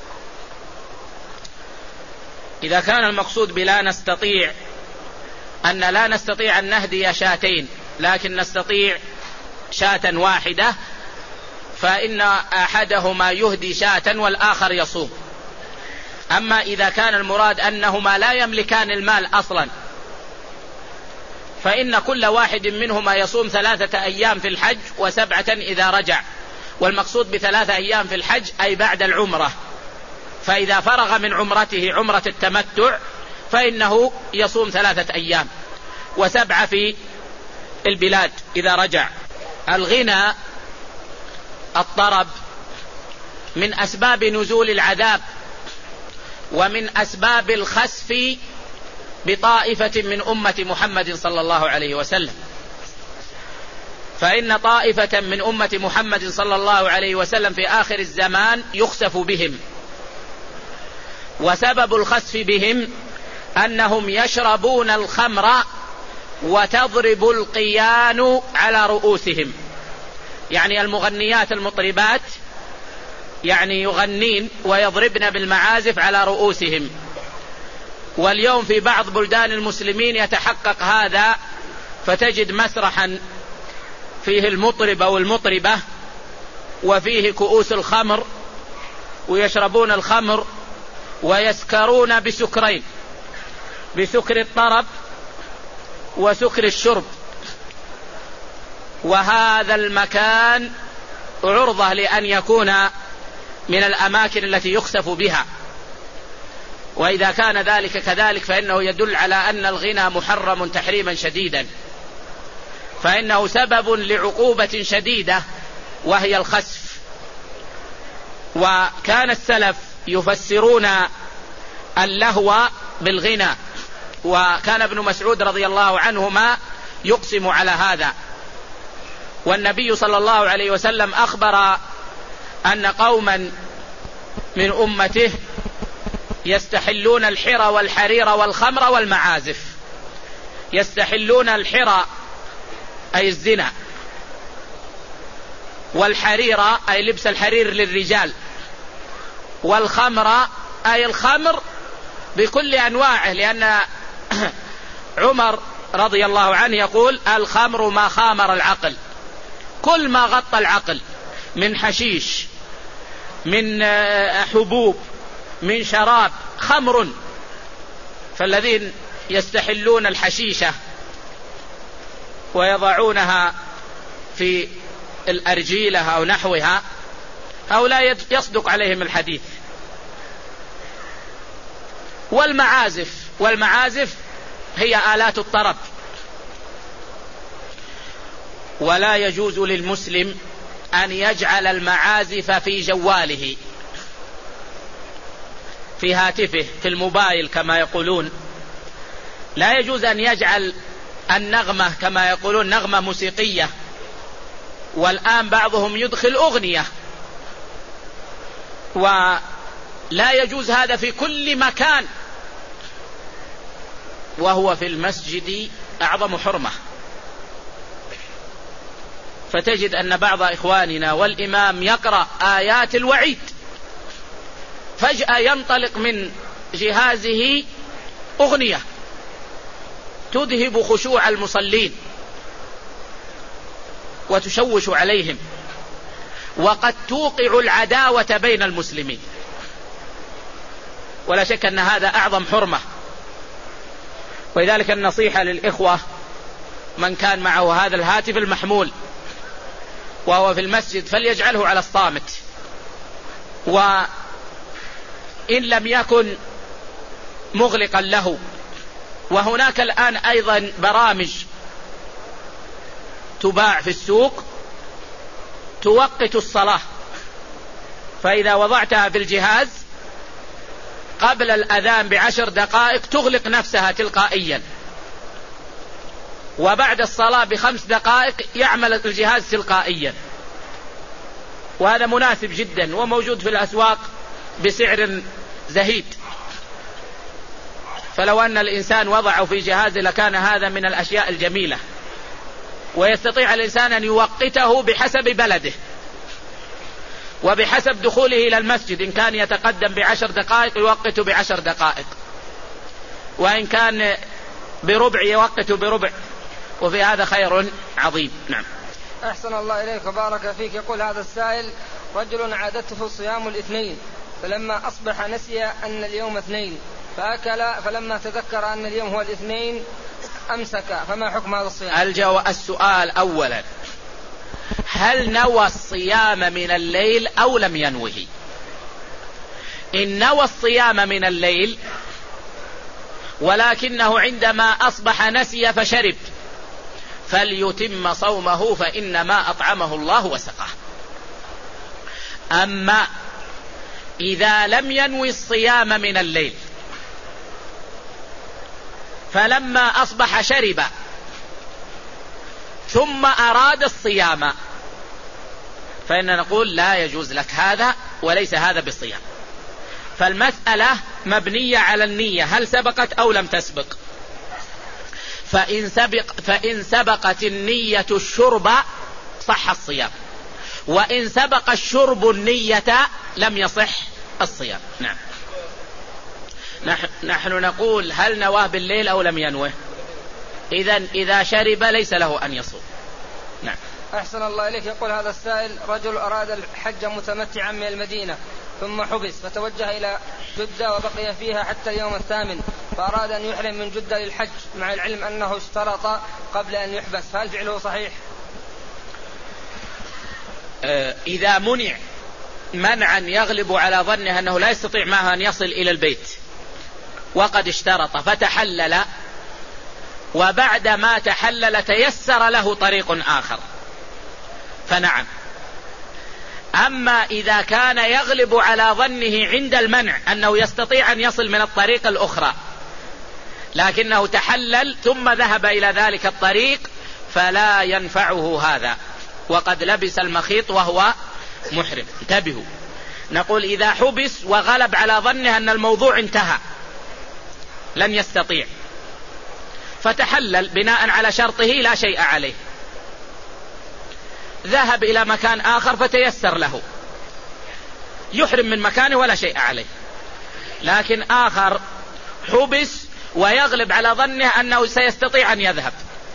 إذا كان المقصود بلا نستطيع أن لا نستطيع أن نهدي شاتين لكن نستطيع شاة واحدة، فإن أحدهما يهدي شاة والآخر يصوم. أما إذا كان المراد أنهما لا يملكان المال أصلا فإن كل واحد منهما يصوم ثلاثة أيام في الحج وسبعة إذا رجع، والمقصود بثلاثة أيام في الحج أي بعد العمرة، فإذا فرغ من عمرته عمرة التمتع فإنه يصوم ثلاثة أيام وسبعة في البلاد إذا رجع. الغنى، الطرب، من أسباب نزول العذاب ومن أسباب الخسف بطائفة من أمة محمد صلى الله عليه وسلم، فإن طائفة من أمة محمد صلى الله عليه وسلم في آخر الزمان يخسف بهم، وسبب الخسف بهم أنهم يشربون الخمر وتضرب القيان على رؤوسهم، يعني المغنيات المطربات يعني يغنين ويضربن بالمعازف على رؤوسهم، واليوم في بعض بلدان المسلمين يتحقق هذا، فتجد مسرحا فيه المطرب أو المطربة وفيه كؤوس الخمر ويشربون الخمر ويسكرون بسكرين، بسكر الطرب وسكر الشرب. وهذا المكان عرضة لأن يكون من الأماكن التي يخسف بها، وإذا كان ذلك كذلك فإنه يدل على أن الغنى محرم تحريما شديدا، فإنه سبب لعقوبة شديدة وهي الخسف. وكان السلف يفسرون اللهو بالغنى، وكان ابن مسعود رضي الله عنهما يقسم على هذا. والنبي صلى الله عليه وسلم أخبر أن قوما من أمته يستحلون الحرى والحرير والخمر والمعازف. يستحلون الحرى أي الزنا، والحرير أي لبس الحرير للرجال، والخمر أي الخمر بكل أنواعه، لأن عمر رضي الله عنه يقول الخمر ما خامر العقل، كل ما غطى العقل من حشيش، من حبوب، من شراب، خمر. فالذين يستحلون الحشيشة ويضعونها في الأرجيلة أو نحوها هؤلاء يصدق عليهم الحديث. والمعازف، والمعازف هي آلات الطرب. ولا يجوز للمسلم أن يجعل المعازف في جواله، في هاتفه، في الموبايل كما يقولون. لا يجوز أن يجعل النغمة كما يقولون نغمة موسيقية، والآن بعضهم يدخل أغنية، ولا يجوز هذا في كل مكان، وهو في المسجد أعظم حرمة. فتجد أن بعض إخواننا والإمام يقرأ آيات الوعيد، فجأة ينطلق من جهازه أغنية تذهب خشوع المصلين وتشوش عليهم، وقد توقع العداوة بين المسلمين. ولا شك أن هذا أعظم حرمة. ولذلك النصيحة للإخوة من كان معه هذا الهاتف المحمول وهو في المسجد فليجعله على الصامت، وإن لم يكن مغلقا له. وهناك الآن أيضا برامج تباع في السوق توقت الصلاة، فإذا وضعتها في الجهاز قبل الأذان بعشر دقائق تغلق نفسها تلقائيا، وبعد الصلاة بخمس دقائق يعمل الجهاز تلقائيا. وهذا مناسب جدا وموجود في الأسواق بسعر زهيد. فلو أن الإنسان وضعه في جهازه لكان هذا من الأشياء الجميلة. ويستطيع الإنسان أن يوقته بحسب بلده وبحسب دخوله إلى المسجد، إن كان يتقدم بعشر دقائق يوقته بعشر دقائق، وإن كان بربع يوقته بربع، وفي هذا خير عظيم. نعم. أحسن الله إليك وبارك فيك. يقول هذا السائل: رجل عادته صيام الاثنين، فلما أصبح نسي أن اليوم اثنين فأكل، فلما تذكر أن اليوم هو الاثنين أمسك، فما حكم هذا الصيام؟ الجو السؤال أولا: هل نوى الصيام من الليل أو لم ينوه؟ إن نوى الصيام من الليل ولكنه عندما أصبح نسي فشرب فليتم صومه، فإنما أطعمه الله وسقاه. أما إذا لم ينوي الصيام من الليل فلما أصبح شرب ثم أراد الصيام فإننا نقول لا يجوز لك هذا، وليس هذا بالصيام. فالمسألة مبنية على النية، هل سبقت أو لم تسبق. فإن, سبق فإن سبقت النية الشرب صح الصيام، وإن سبق الشرب النية لم يصح الصيام. نعم. نحن, نحن نقول هل نواه بالليل أو لم ينوه؟ إذن إذا شرب ليس له أن يصوم. نعم. أحسن الله إليك. يقول هذا السائل: رجل أراد الحج متمتعا من المدينة ثم حبس فتوجه إلى جدة وبقي فيها حتى اليوم الثامن، فأراد أن يحرم من جدة للحج مع العلم أنه اشترط قبل أن يحبس، فهل فعله صحيح؟ إذا منع منعا يغلب على ظنه أنه لا يستطيع معه أن يصل إلى البيت وقد اشترط فتحلل، وبعد ما تحلل تيسر له طريق آخر فنعم. أما إذا كان يغلب على ظنه عند المنع أنه يستطيع أن يصل من الطريق الأخرى لكنه تحلل ثم ذهب إلى ذلك الطريق فلا ينفعه هذا، وقد لبس المخيط وهو محرم. انتبهوا، نقول إذا حبس وغلب على ظنه أن الموضوع انتهى لن يستطيع فتحلل بناء على شرطه لا شيء عليه، ذهب إلى مكان آخر فتيسر له يحرم من مكانه ولا شيء عليه. لكن آخر حبس ويغلب على ظنه أنه سيستطيع أن يذهب،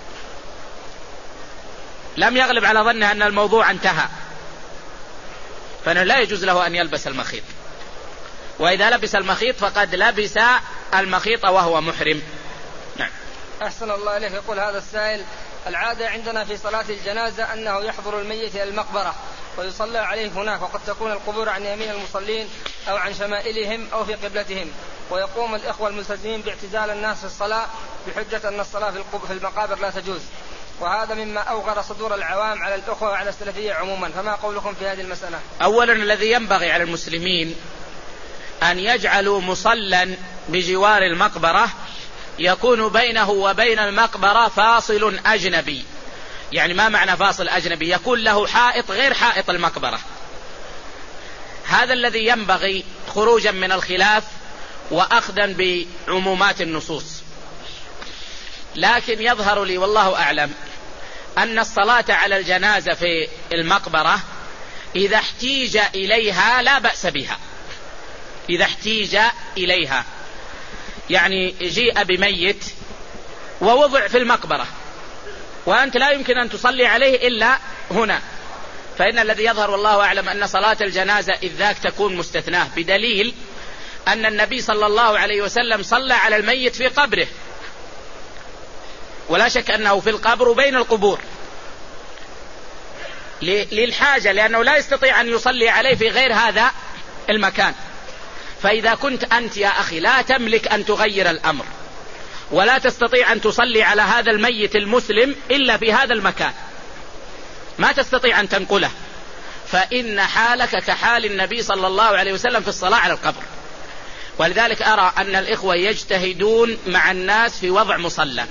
لم يغلب على ظنه أن الموضوع انتهى، فإنه لا يجوز له أن يلبس المخيط، وإذا لبس المخيط فقد لبس المخيط وهو محرم. نعم. أحسن الله إليك. يقول هذا السائل: العادة عندنا في صلاة الجنازة أنه يحضر الميت إلى المقبرة ويصلى عليه هناك، وقد تكون القبور عن يمين المصلين أو عن شمائلهم أو في قبلتهم، ويقوم الإخوة الملتزمين باعتزال الناس في الصلاة بحجة أن الصلاة في المقابر لا تجوز، وهذا مما أوغر صدور العوام على الأخوة وعلى السلفية عموما، فما قولكم في هذه المسألة؟ أولا الذي ينبغي على المسلمين أن يجعلوا مصلى بجوار المقبرة يكون بينه وبين المقبرة فاصل أجنبي. يعني ما معنى فاصل أجنبي؟ يكون له حائط غير حائط المقبرة. هذا الذي ينبغي خروجا من الخلاف وأخذا بعمومات النصوص. لكن يظهر لي والله أعلم أن الصلاة على الجنازة في المقبرة إذا احتيج إليها لا بأس بها، إذا احتيج إليها، يعني جيء بميت ووضع في المقبرة وأنت لا يمكن أن تصلي عليه إلا هنا، فإن الذي يظهر والله أعلم أن صلاة الجنازة إذ ذاك تكون مستثناة، بدليل أن النبي صلى الله عليه وسلم صلى على الميت في قبره، ولا شك أنه في القبر بين القبور للحاجة، لأنه لا يستطيع أن يصلي عليه في غير هذا المكان. فإذا كنت أنت يا أخي لا تملك أن تغير الأمر ولا تستطيع أن تصلي على هذا الميت المسلم إلا في هذا المكان، ما تستطيع أن تنقله، فإن حالك كحال النبي صلى الله عليه وسلم في الصلاة على القبر. ولذلك أرى أن الإخوة يجتهدون مع الناس في وضع مصلى.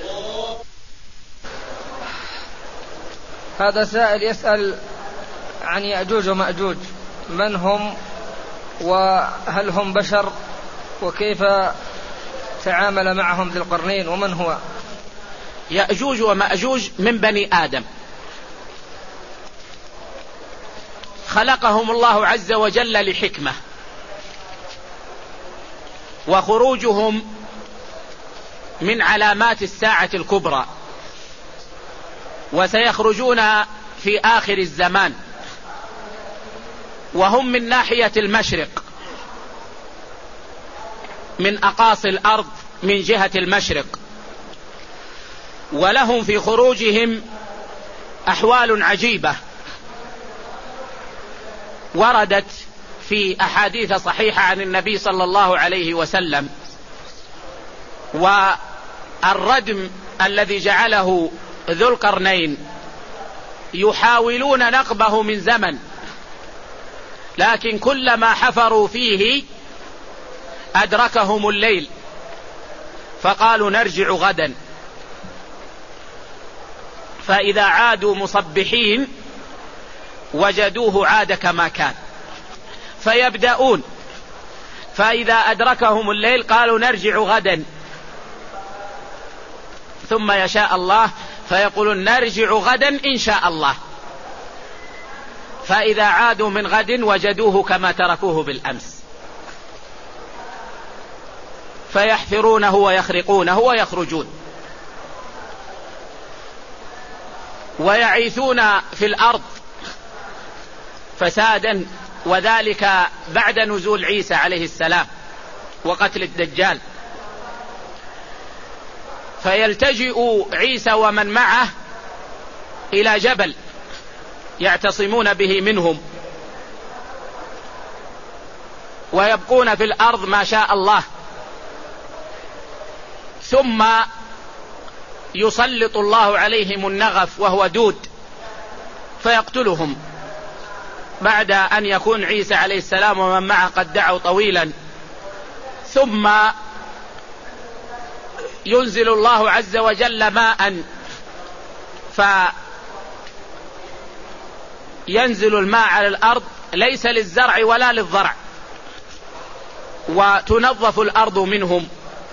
هذا سائل يسأل عن يأجوج ومأجوج، من هم وهل هم بشر وكيف تعامل معهم ذي القرنين ومن هو؟ يأجوج ومأجوج من بني آدم، خلقهم الله عز وجل لحكمة، وخروجهم من علامات الساعة الكبرى، وسيخرجون في آخر الزمان، وهم من ناحية المشرق من أقاصي الأرض من جهة المشرق، ولهم في خروجهم أحوال عجيبة وردت في أحاديث صحيحة عن النبي صلى الله عليه وسلم. والردم الذي جعله ذو القرنين يحاولون نقبه من زمن، لكن كلما حفروا فيه أدركهم الليل فقالوا نرجع غدا، فإذا عادوا مصبحين وجدوه عاد كما كان، فيبدأون، فإذا أدركهم الليل قالوا نرجع غدا، ثم يشاء الله فيقولون نرجع غدا إن شاء الله، فإذا عادوا من غد وجدوه كما تركوه بالأمس. فيحفرونه ويخرقونه ويخرجون ويعيثون في الأرض فسادا، وذلك بعد نزول عيسى عليه السلام وقتل الدجال. فيلتجئ عيسى ومن معه إلى جبل يعتصمون به منهم، ويبقون في الأرض ما شاء الله، ثم يسلط الله عليهم النغف وهو دود فيقتلهم، بعد أن يكون عيسى عليه السلام ومن معه قد دعوا طويلا. ثم ينزل الله عز وجل ماء، فينزل الماء على الأرض ليس للزرع ولا للضرع، وتنظف الأرض منهم.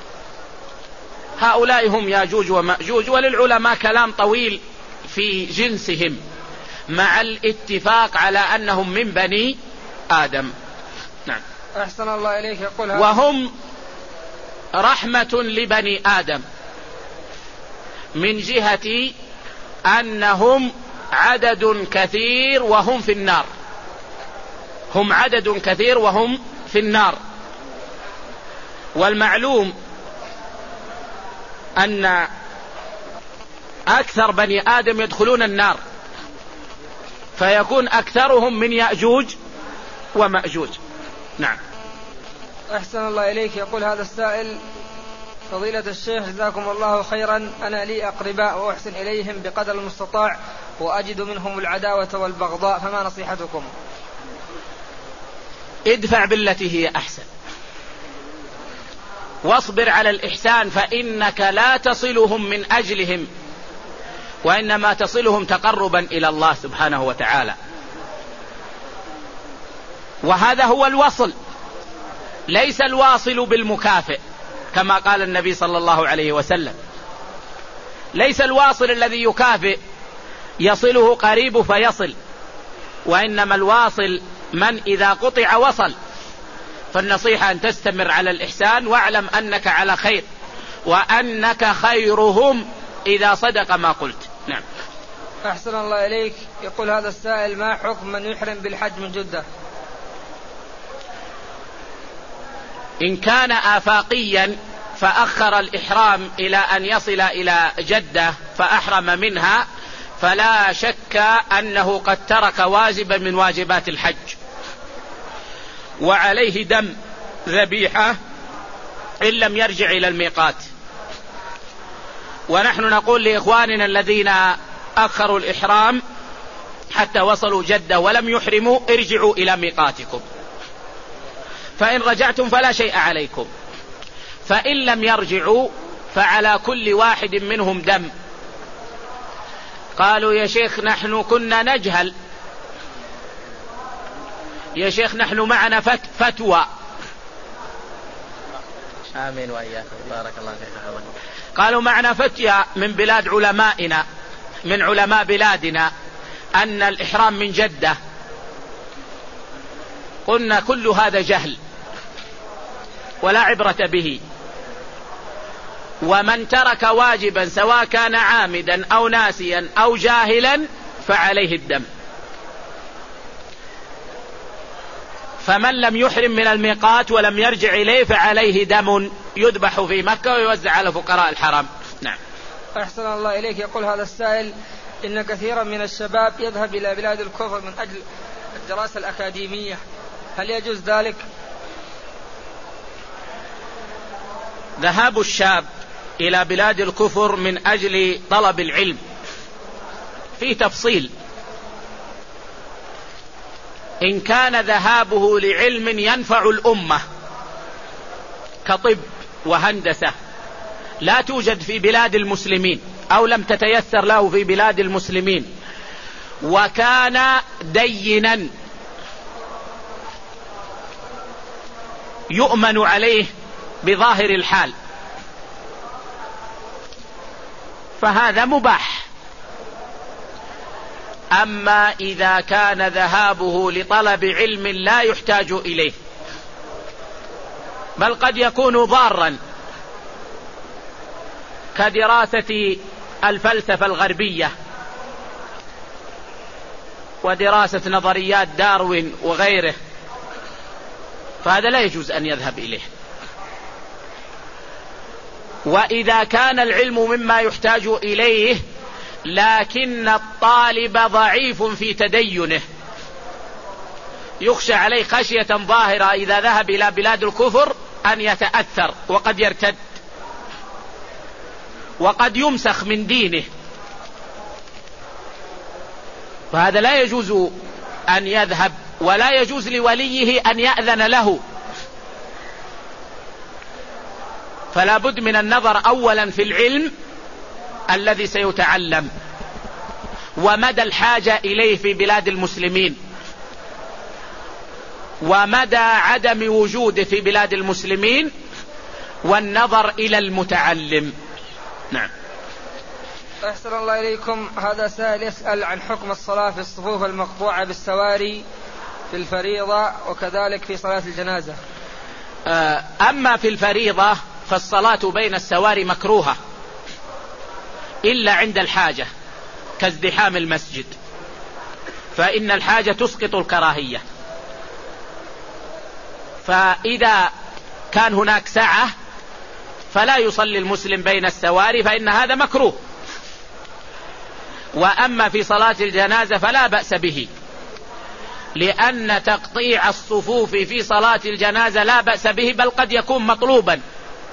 هؤلاء هم ياجوج ومأجوج، وللعلماء كلام طويل في جنسهم مع الاتفاق على أنهم من بني آدم. نعم. أحسن الله إليك. يقول وهم رحمة لبني آدم من جهة أنهم عدد كثير وهم في النار، هم عدد كثير وهم في النار. والمعلوم أن أكثر بني آدم يدخلون النار، فيكون أكثرهم من يأجوج ومأجوج. نعم. أحسن الله إليك. يقول هذا السائل: فضيلة الشيخ جزاكم الله خيرا، أنا لي أقرباء وأحسن إليهم بقدر المستطاع وأجد منهم العداوة والبغضاء، فما نصيحتكم؟ ادفع بالتي هي أحسن، واصبر على الإحسان، فإنك لا تصلهم من أجلهم، وإنما تصلهم تقربا إلى الله سبحانه وتعالى. وهذا هو الوصل، ليس الواصل بالمكافئ كما قال النبي صلى الله عليه وسلم. ليس الواصل الذي يكافئ يصله قريب فيصل، وإنما الواصل من إذا قطع وصل. فالنصيحة أن تستمر على الإحسان، واعلم أنك على خير، وأنك خيرهم إذا صدق ما قلت. نعم. أحسن الله إليك. يقول هذا السائل: ما حكم من يحرم بالحج من جدة؟ إن كان آفاقيا فأخر الإحرام إلى أن يصل إلى جدة فأحرم منها، فلا شك أنه قد ترك واجبا من واجبات الحج، وعليه دم ذبيحة إن لم يرجع إلى الميقات. ونحن نقول لإخواننا الذين أخروا الإحرام حتى وصلوا جدة ولم يحرموا: ارجعوا إلى ميقاتكم، فإن رجعتم فلا شيء عليكم. فإن لم يرجعوا فعلى كل واحد منهم دم. قالوا: يا شيخ نحن كنا نجهل، يا شيخ نحن معنا فت فتوى. آمين وإياكم، بارك الله فيك. قالوا: معنا فتوى من بلاد علمائنا، من علماء بلادنا، أن الإحرام من جدة. قلنا: كل هذا جهل ولا عبرة به، ومن ترك واجبا سواء كان عامدا أو ناسيا أو جاهلا فعليه الدم. فمن لم يحرم من الميقات ولم يرجع إليه فعليه دم يذبح في مكة ويوزع على فقراء الحرم. نعم. أحسن الله إليك. يقول هذا السائل: إن كثيرا من الشباب يذهب إلى بلاد الكفر من أجل الدراسة الأكاديمية، هل يجوز ذلك؟ ذهاب الشاب إلى بلاد الكفر من أجل طلب العلم في تفصيل. إن كان ذهابه لعلم ينفع الأمة كطب وهندسة لا توجد في بلاد المسلمين أو لم تتيسر له في بلاد المسلمين، وكان دينا يؤمن عليه بظاهر الحال، فهذا مباح. أما إذا كان ذهابه لطلب علم لا يحتاج إليه، بل قد يكون ضارا كدراسة الفلسفة الغربية ودراسة نظريات داروين وغيره، فهذا لا يجوز أن يذهب إليه. وإذا كان العلم مما يحتاج إليه لكن الطالب ضعيف في تدينه، يخشى عليه خشية ظاهرة إذا ذهب إلى بلاد الكفر أن يتأثر وقد يرتد وقد يمسخ من دينه، فهذا لا يجوز أن يذهب، ولا يجوز لوليه أن يأذن له. فلا بد من النظر أولا في العلم الذي سيتعلم ومدى الحاجة إليه في بلاد المسلمين ومدى عدم وجوده في بلاد المسلمين، والنظر إلى المتعلم. نعم. أحسن الله إليكم. هذا سائل يسأل عن حكم الصلاة في الصفوف المقطوعة بالسواري في الفريضة وكذلك في صلاة الجنازة. أما في الفريضة فالصلاة بين السواري مكروهة إلا عند الحاجة كازدحام المسجد، فإن الحاجة تسقط الكراهية. فإذا كان هناك سعة فلا يصلي المسلم بين السواري، فإن هذا مكروه. وأما في صلاة الجنازة فلا بأس به، لأن تقطيع الصفوف في صلاة الجنازة لا بأس به، بل قد يكون مطلوبا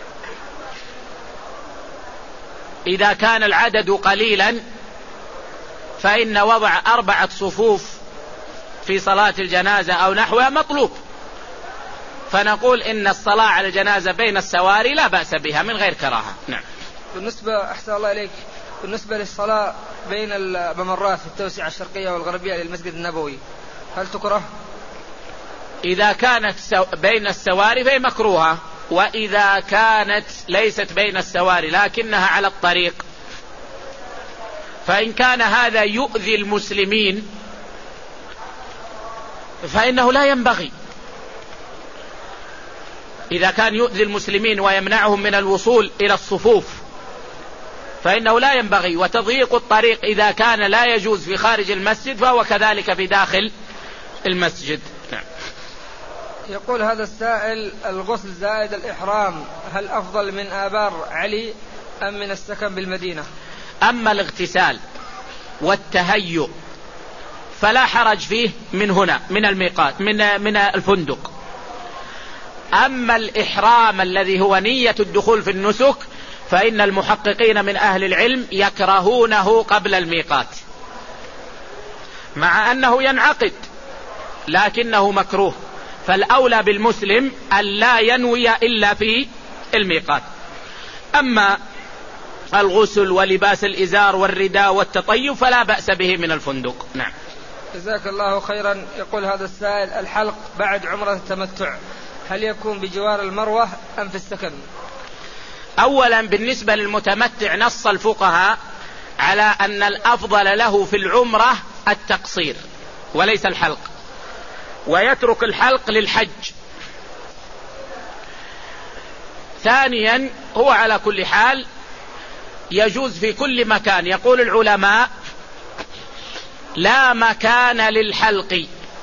إذا كان العدد قليلا، فإن وضع أربعة صفوف في صلاة الجنازة أو نحوها مطلوب، فنقول إن الصلاة على الجنازة بين السواري لا بأس بها من غير كراهة. نعم. بالنسبة أحسن الله إليك بالنسبة للصلاة بين الممرات في التوسعة الشرقية والغربية للمسجد النبوي، هل تكره؟ إذا كانت بين السواري فهي مكروهة، وإذا كانت ليست بين السواري لكنها على الطريق، فإن كان هذا يؤذي المسلمين فإنه لا ينبغي. إذا كان يؤذي المسلمين ويمنعهم من الوصول إلى الصفوف فإنه لا ينبغي. وتضييق الطريق إذا كان لا يجوز في خارج المسجد فهو كذلك في داخل المسجد. نعم. يقول هذا السائل: الغسل زائد الإحرام هل أفضل من آبار علي أم من السكن بالمدينة؟ أما الاغتسال والتهيؤ فلا حرج فيه من هنا من الميقات من من الفندق. أما الإحرام الذي هو نية الدخول في النسك فإن المحققين من أهل العلم يكرهونه قبل الميقات، مع أنه ينعقد لكنه مكروه. فالأولى بالمسلم أن لا ينوي إلا في الميقات. أما الغسل ولباس الإزار والرداء والتطيب فلا بأس به من الفندق. نعم. جزاك الله خيرا. يقول هذا السائل: الحلق بعد عمرة التمتع هل يكون بجوار المروة أم في السكن؟ أولا بالنسبة للمتمتع نص الفقهاء على أن الأفضل له في العمرة التقصير وليس الحلق، ويترك الحلق للحج. ثانيا هو على كل حال يجوز في كل مكان. يقول العلماء: لا مكان للحلق،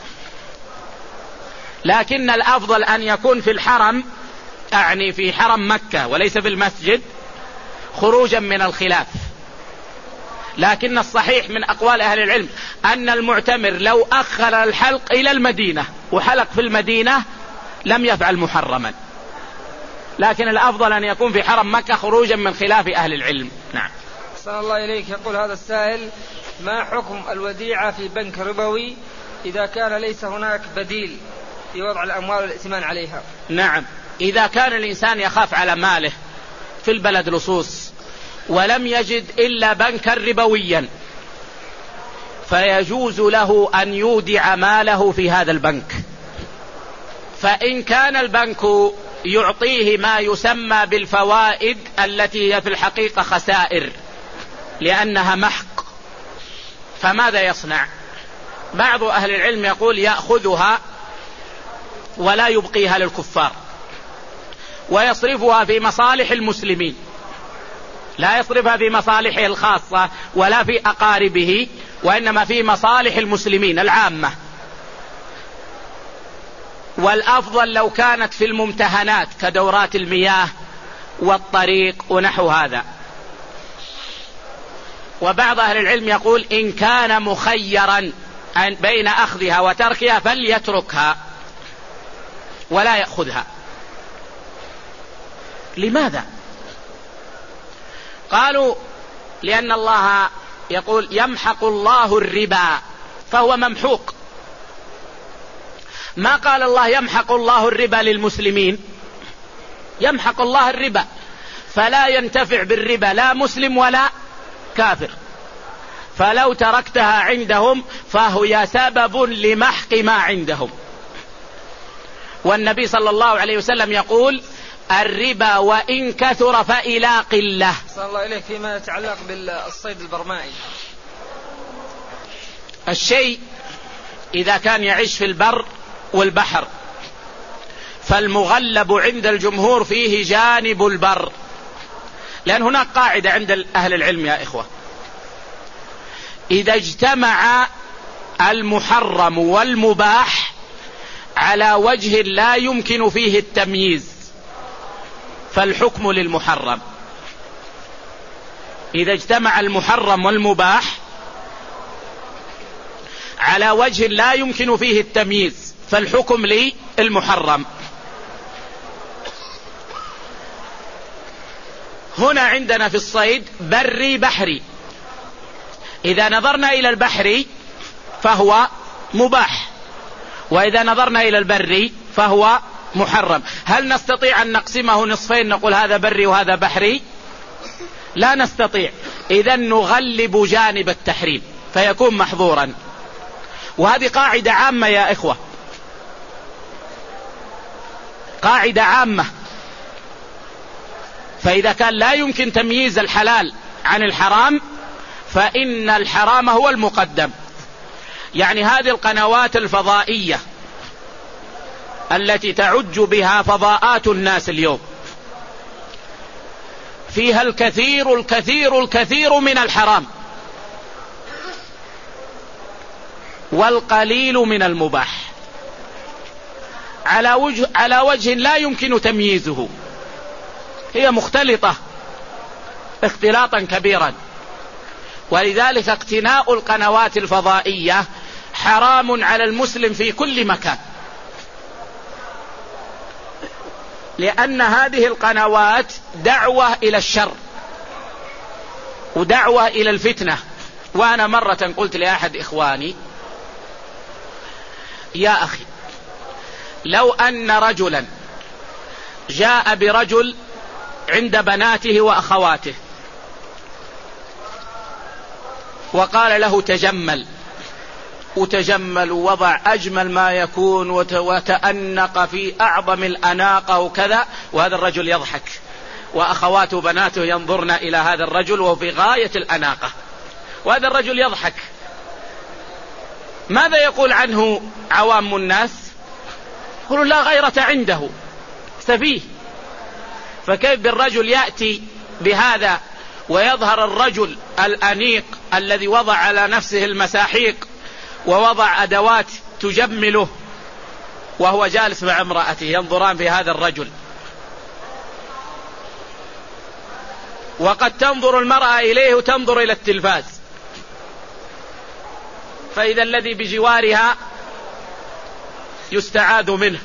لكن الأفضل أن يكون في الحرم، أعني في حرم مكة وليس في المسجد، خروجا من الخلاف. لكن الصحيح من أقوال أهل العلم أن المعتمر لو أخر الحلق إلى المدينة وحلق في المدينة لم يفعل محرما، لكن الأفضل أن يكون في حرم مكة خروجا من خلاف أهل العلم. نعم. صلى الله إليك. يقول هذا السائل: ما حكم الوديعة في بنك ربوي إذا كان ليس هناك بديل في وضع الأموال والائتمان عليها؟ نعم. إذا كان الإنسان يخاف على ماله في البلد لصوص ولم يجد إلا بنكا ربويا فيجوز له أن يودع ماله في هذا البنك. فإن كان البنك يعطيه ما يسمى بالفوائد التي هي في الحقيقة خسائر لأنها محق، فماذا يصنع؟ بعض أهل العلم يقول يأخذها ولا يبقيها للكفار ويصرفها في مصالح المسلمين، لا يصرفها في مصالحه الخاصة ولا في أقاربه، وإنما في مصالح المسلمين العامة. والأفضل لو كانت في الممتهنات كدورات المياه والطريق ونحو هذا. وبعض أهل العلم يقول إن كان مخيرا بين أخذها وتركها فليتركها ولا يأخذها. لماذا؟ قالوا لأن الله يقول يمحق الله الربا فهو ممحوق. ما قال الله يمحق الله الربا للمسلمين، يمحق الله الربا، فلا ينتفع بالربا لا مسلم ولا كافر. فلو تركتها عندهم فهي سبب لمحق ما عندهم. والنبي صلى الله عليه وسلم يقول الربا وإن كثر فإلى قلة. صلى الله إليك فيما يتعلق بالصيد البرمائي، الشيء إذا كان يعيش في البر والبحر فالمغلب عند الجمهور فيه جانب البر، لأن هناك قاعدة عند أهل العلم يا إخوة: إذا اجتمع المحرم والمباح على وجه لا يمكن فيه التمييز فالحكم للمحرم. إذا اجتمع المحرم والمباح على وجه لا يمكن فيه التمييز فالحكم للمحرم. هنا عندنا في الصيد بري بحري، إذا نظرنا إلى البحري فهو مباح، وإذا نظرنا إلى البري فهو محرم. هل نستطيع أن نقسمه نصفين نقول هذا بري وهذا بحري؟ لا نستطيع. إذا نغلب جانب التحريم فيكون محظورا. وهذه قاعدة عامة يا إخوة، قاعدة عامة. فإذا كان لا يمكن تمييز الحلال عن الحرام فإن الحرام هو المقدم. يعني هذه القنوات الفضائية التي تعج بها فضاءات الناس اليوم فيها الكثير الكثير الكثير من الحرام والقليل من المباح على وجه, على وجه لا يمكن تمييزه. هي مختلطة اختلاطا كبيرا. ولذلك اقتناء القنوات الفضائية حرام على المسلم في كل مكان، لأن هذه القنوات دعوة إلى الشر ودعوة إلى الفتنة. وأنا مرة قلت لأحد إخواني: يا أخي، لو أن رجلا جاء برجل عند بناته وأخواته وقال له تجمل، وتجمل ووضع أجمل ما يكون وتأنق في أعظم الأناقة وكذا، وهذا الرجل يضحك وأخواته بناته ينظرن إلى هذا الرجل وهو في غاية الأناقة، وهذا الرجل يضحك، ماذا يقول عنه عوام الناس؟ يقولون لا غيرة عنده، سفيه. فكيف بالرجل يأتي بهذا ويظهر الرجل الأنيق الذي وضع على نفسه المساحيق ووضع أدوات تجمله وهو جالس مع امرأته ينظران في هذا الرجل؟ وقد تنظر المرأة إليه وتنظر إلى التلفاز، فإذا الذي بجوارها يستعاذ منه.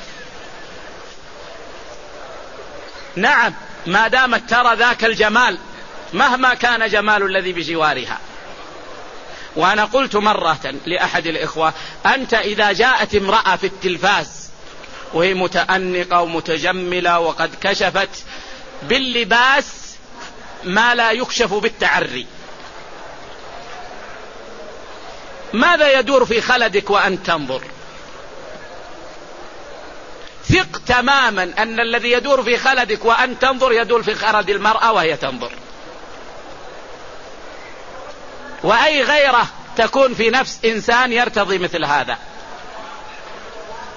نعم، ما دامت ترى ذاك الجمال مهما كان جمال الذي بجوارها. وأنا قلت مرة لأحد الإخوة: أنت إذا جاءت امرأة في التلفاز وهي متأنقة ومتجملة وقد كشفت باللباس ما لا يكشف بالتعري، ماذا يدور في خلدك وأنت تنظر؟ ثق تماما أن الذي يدور في خلدك وأنت تنظر يدور في خلد المرأة وهي تنظر. وأي غيره تكون في نفس إنسان يرتضي مثل هذا.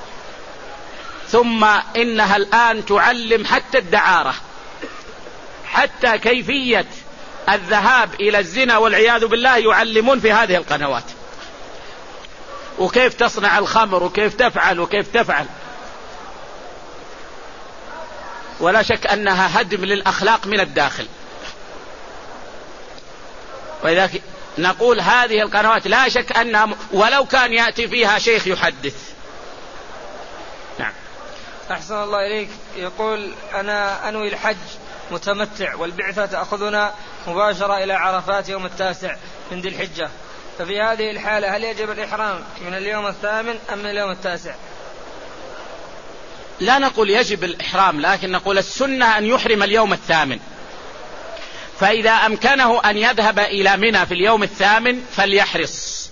ثم إنها الآن تعلم حتى الدعارة، حتى كيفية الذهاب إلى الزنا والعياذ بالله يعلمون في هذه القنوات، وكيف تصنع الخمر وكيف تفعل وكيف تفعل. ولا شك أنها هدم للأخلاق من الداخل. وإذا نقول هذه القنوات لا شك أنها ولو كان يأتي فيها شيخ يحدث. نعم. أحسن الله إليك. يقول أنا أنوي الحج متمتع والبعثة تأخذنا مباشرة إلى عرفات يوم التاسع من ذي الحجة، ففي هذه الحالة هل يجب الإحرام من اليوم الثامن أم من اليوم التاسع؟ لا نقول يجب الإحرام، لكن نقول السنة أن يحرم اليوم الثامن، فإذا أمكنه أن يذهب إلى منى في اليوم الثامن فليحرص،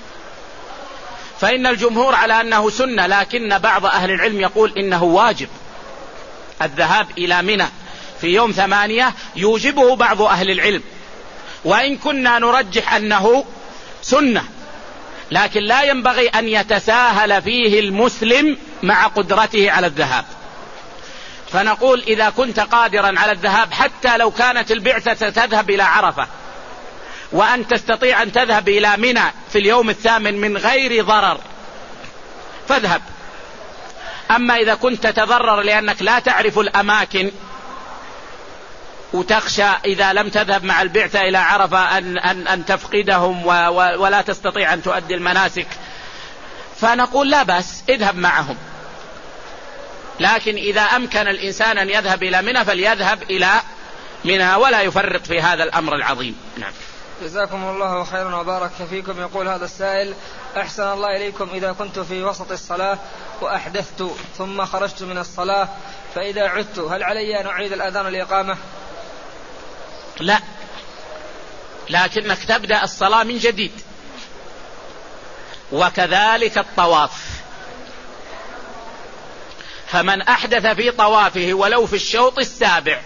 فإن الجمهور على أنه سنة، لكن بعض أهل العلم يقول إنه واجب. الذهاب إلى منى في يوم ثمانية يوجبه بعض أهل العلم، وإن كنا نرجح أنه سنة، لكن لا ينبغي أن يتساهل فيه المسلم مع قدرته على الذهاب. فنقول إذا كنت قادرا على الذهاب حتى لو كانت البعثة تذهب إلى عرفة وأن تستطيع أن تذهب إلى منى في اليوم الثامن من غير ضرر فاذهب. أما إذا كنت تتضرر لأنك لا تعرف الأماكن وتخشى إذا لم تذهب مع البعثة إلى عرفة أن, أن, أن تفقدهم ولا تستطيع أن تؤدي المناسك، فنقول لا بأس اذهب معهم. لكن إذا أمكن الإنسان أن يذهب إلى منى فليذهب إلى منى ولا يفرط في هذا الأمر العظيم. نعم. جزاكم الله خيرا وبارك فيكم. يقول هذا السائل: أحسن الله إليكم، إذا كنت في وسط الصلاة وأحدثت ثم خرجت من الصلاة فإذا عدت هل علي أن أعيد الأذان والإقامة؟ لا، لكنك تبدأ الصلاة من جديد. وكذلك الطواف، فمن أحدث في طوافه ولو في الشوط السابع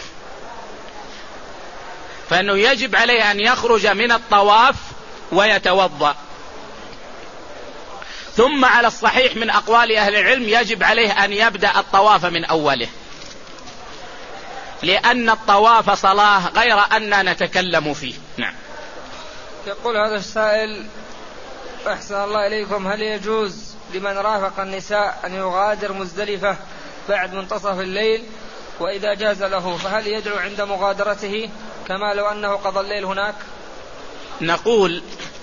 فإنه يجب عليه أن يخرج من الطواف ويتوضأ، ثم على الصحيح من أقوال أهل العلم يجب عليه أن يبدأ الطواف من أوله، لأن الطواف صلاة غير أننا نتكلم فيه. نعم. يقول هذا السائل: أحسن الله إليكم، هل يجوز لمن رافق النساء أن يغادر مزدلفة بعد منتصف الليل؟ وإذا جاز له فهل يدعو عند مغادرته كما لو أنه قضى الليل هناك؟ نقول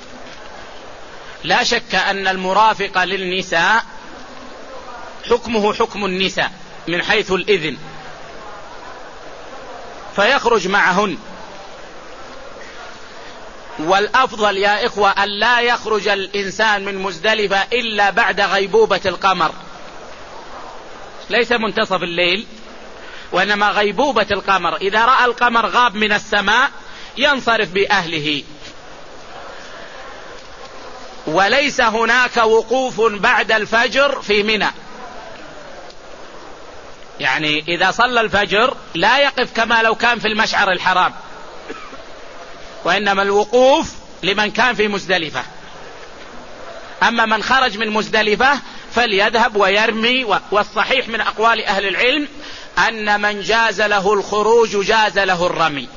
لا شك أن المرافق للنساء حكمه حكم النساء من حيث الإذن، فيخرج معهن. والأفضل يا إخوة أن لا يخرج الإنسان من مزدلفة إلا بعد غيبوبة القمر، ليس منتصف الليل وإنما غيبوبة القمر. إذا رأى القمر غاب من السماء ينصرف بأهله، وليس هناك وقوف بعد الفجر في منى. يعني إذا صلى الفجر لا يقف كما لو كان في المشعر الحرام، وإنما الوقوف لمن كان في مزدلفة. أما من خرج من مزدلفة فليذهب ويرمي. والصحيح من أقوال أهل العلم أن من جاز له الخروج جاز له الرمي.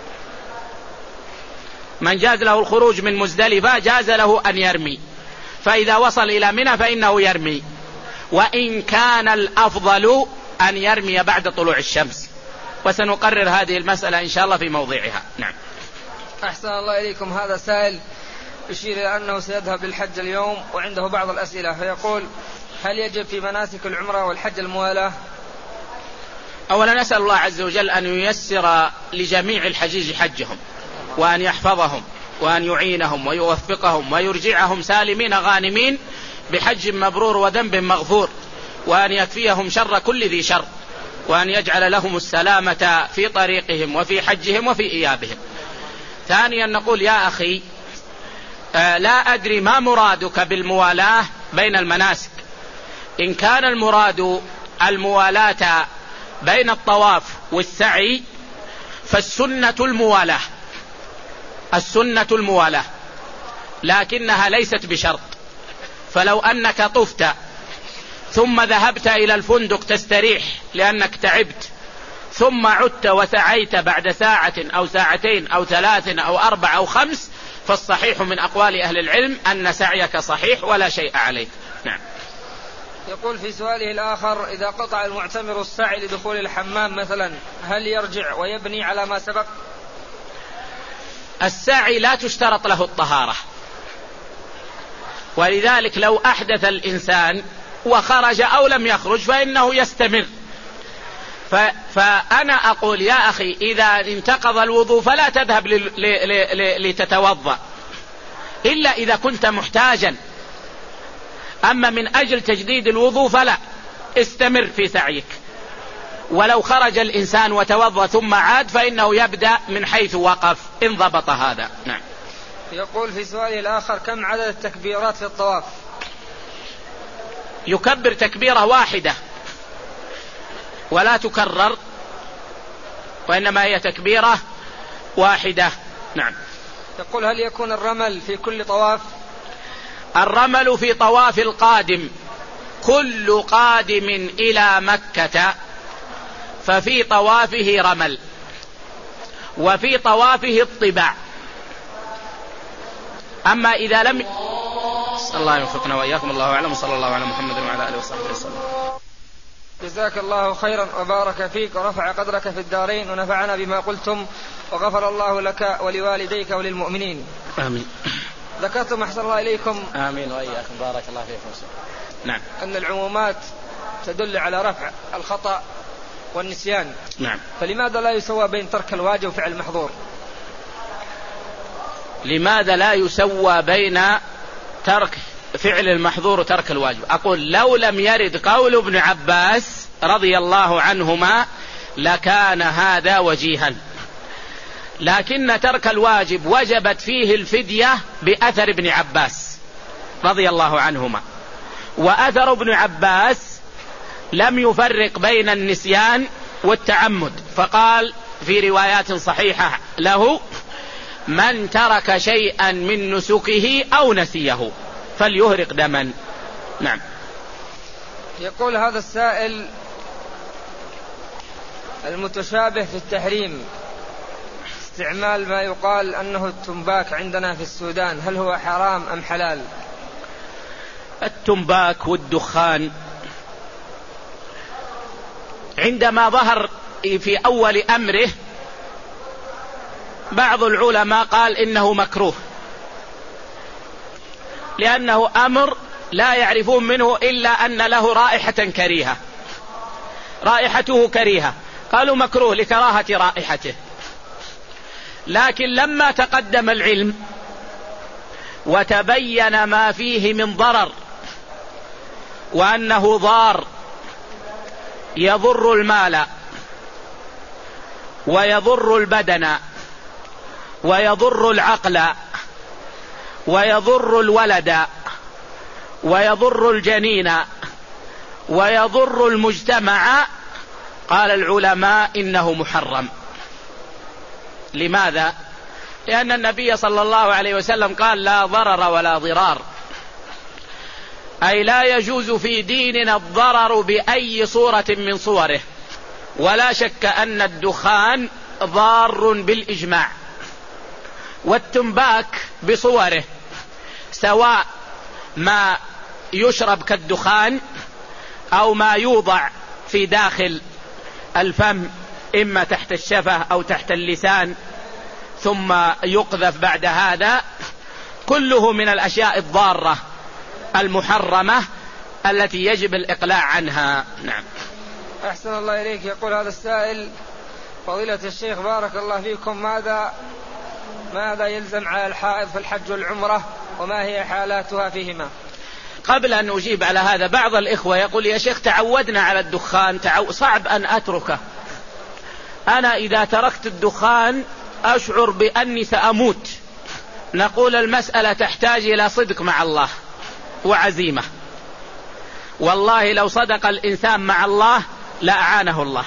من جاز له الخروج من مزدلفة جاز له أن يرمي، فإذا وصل إلى منى فإنه يرمي، وإن كان الأفضل أن يرمي بعد طلوع الشمس. وسنقرر هذه المسألة إن شاء الله في موضعها. نعم. أحسن الله إليكم. هذا سائل يشير إلى أنه سيذهب للحج اليوم وعنده بعض الأسئلة، فيقول: هل يجب في مناسك العمرة والحج الموالاة؟ أولا نسأل الله عز وجل أن ييسر لجميع الحجيج حجهم، وأن يحفظهم وأن يعينهم ويوفقهم ويرجعهم سالمين غانمين بحج مبرور وذنب مغفور، وأن يكفيهم شر كل ذي شر، وأن يجعل لهم السلامة في طريقهم وفي حجهم وفي إيابهم. ثانيا نقول: يا أخي آه لا أدري ما مرادك بالموالاة بين المناسك. إن كان المراد الموالاة بين الطواف والسعي فالسنة الموالاة، السنة الموالاة، لكنها ليست بشرط. فلو أنك طفت ثم ذهبت إلى الفندق تستريح لأنك تعبت، ثم عدت وسعيت بعد ساعة أو ساعتين أو ثلاث أو أربع أو خمس، فالصحيح من أقوال أهل العلم أن سعيك صحيح ولا شيء عليك. نعم. يقول في سؤاله الآخر: إذا قطع المعتمر السعي لدخول الحمام مثلا، هل يرجع ويبني على ما سبق؟ السعي لا تشترط له الطهارة، ولذلك لو أحدث الإنسان وخرج أو لم يخرج فإنه يستمر. فأنا أقول يا أخي إذا انتقض الوضوء فلا تذهب لتتوضأ إلا إذا كنت محتاجا، أما من أجل تجديد الوضوء فلا، استمر في سعيك. ولو خرج الإنسان وتوضأ ثم عاد فإنه يبدأ من حيث وقف إن ضبط هذا. نعم. يقول في سؤاله الآخر: كم عدد التكبيرات في الطواف؟ يكبر تكبيرة واحدة ولا تكرر، وإنما هي تكبيرة واحدة. نعم. يقول: هل يكون الرمل في كل طواف؟ الرمل في طواف القادم، كل قادم إلى مكة ففي طوافه رمل، وفي طوافه الطباع. أما إذا لم صلى الله يوفقنا وإياكم، الله أعلم، صلى الله على محمد وعلى آله وصحبه وسلم. جزاك الله خيرا وبارك فيك ورفع قدرك في الدارين ونفعنا بما قلتم وغفر الله لك ولوالديك وللمؤمنين. آمين. ذكرتم أحسن الله إليكم. آمين وإياكم، بارك الله فيكم. نعم. أن العمومات تدل على رفع الخطأ والنسيان. نعم. فلماذا لا يسوى بين ترك الواجب وفعل المحظور؟ لماذا لا يسوى بين ترك فعل المحظور وترك الواجب؟ أقول لو لم يرد قول ابن عباس رضي الله عنهما لكان هذا وجيها، لكن ترك الواجب وجبت فيه الفدية بأثر ابن عباس رضي الله عنهما، وأثر ابن عباس لم يفرق بين النسيان والتعمد، فقال في روايات صحيحة له: من ترك شيئا من نسكه أو نسيه فليهرق دما. نعم. يقول هذا السائل: المتشابه في التحريم استعمال ما يقال أنه التنباك عندنا في السودان، هل هو حرام أم حلال؟ التنباك والدخان عندما ظهر في أول أمره بعض العلماء قال إنه مكروه، لأنه أمر لا يعرفون منه إلا أن له رائحة كريهة، رائحته كريهة، قالوا مكروه لكراهة رائحته. لكن لما تقدم العلم وتبين ما فيه من ضرر وأنه ضار يضر المال ويضر البدن ويضر العقل ويضر الولد ويضر الجنين ويضر المجتمع، قال العلماء إنه محرم. لماذا؟ لأن النبي صلى الله عليه وسلم قال: لا ضرر ولا ضرار، أي لا يجوز في ديننا الضرر بأي صورة من صوره، ولا شك أن الدخان ضار بالإجماع، والتنباك بصوره سواء ما يشرب كالدخان أو ما يوضع في داخل الفم إما تحت الشفة أو تحت اللسان ثم يقذف بعد هذا، كله من الأشياء الضارة المحرمة التي يجب الإقلاع عنها. نعم. أحسن الله إليك. يقول هذا السائل: فضيلة الشيخ بارك الله فيكم، ماذا ماذا يلزم على الحائض في الحج والعمرة وما هي حالاتها فيهما؟ قبل أن أجيب على هذا، بعض الإخوة يقول: يا شيخ تعودنا على الدخان، تعو... صعب أن أتركه، أنا إذا تركت الدخان أشعر بأني سأموت. نقول المسألة تحتاج إلى صدق مع الله وعزيمة، والله لو صدق الإنسان مع الله لأعانه الله.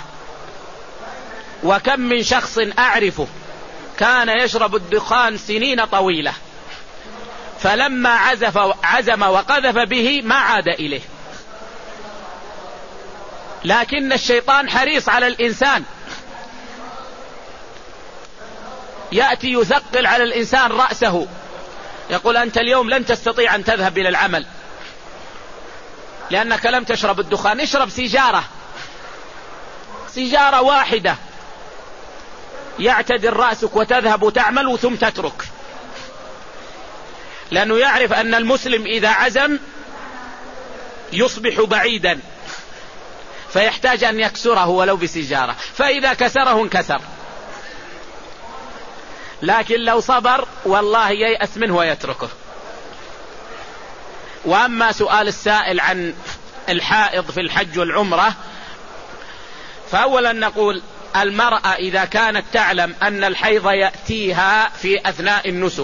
وكم من شخص أعرفه كان يشرب الدخان سنين طويلة، فلما عزف عزم وقذف به ما عاد إليه. لكن الشيطان حريص على الإنسان يأتي يثقل على الإنسان رأسه، يقول أنت اليوم لن تستطيع أن تذهب إلى العمل لأنك لم تشرب الدخان، اشرب سيجارة سيجارة واحدة يعتدل رأسك وتذهب تعمل ثم تترك، لأنه يعرف أن المسلم إذا عزم يصبح بعيدا فيحتاج أن يكسره ولو بسيجارة، فإذا كسره انكسر. لكن لو صبر والله ييأس منه ويتركه. وأما سؤال السائل عن الحائض في الحج والعمرة، فأولا نقول المرأة إذا كانت تعلم أن الحيض يأتيها في أثناء النسك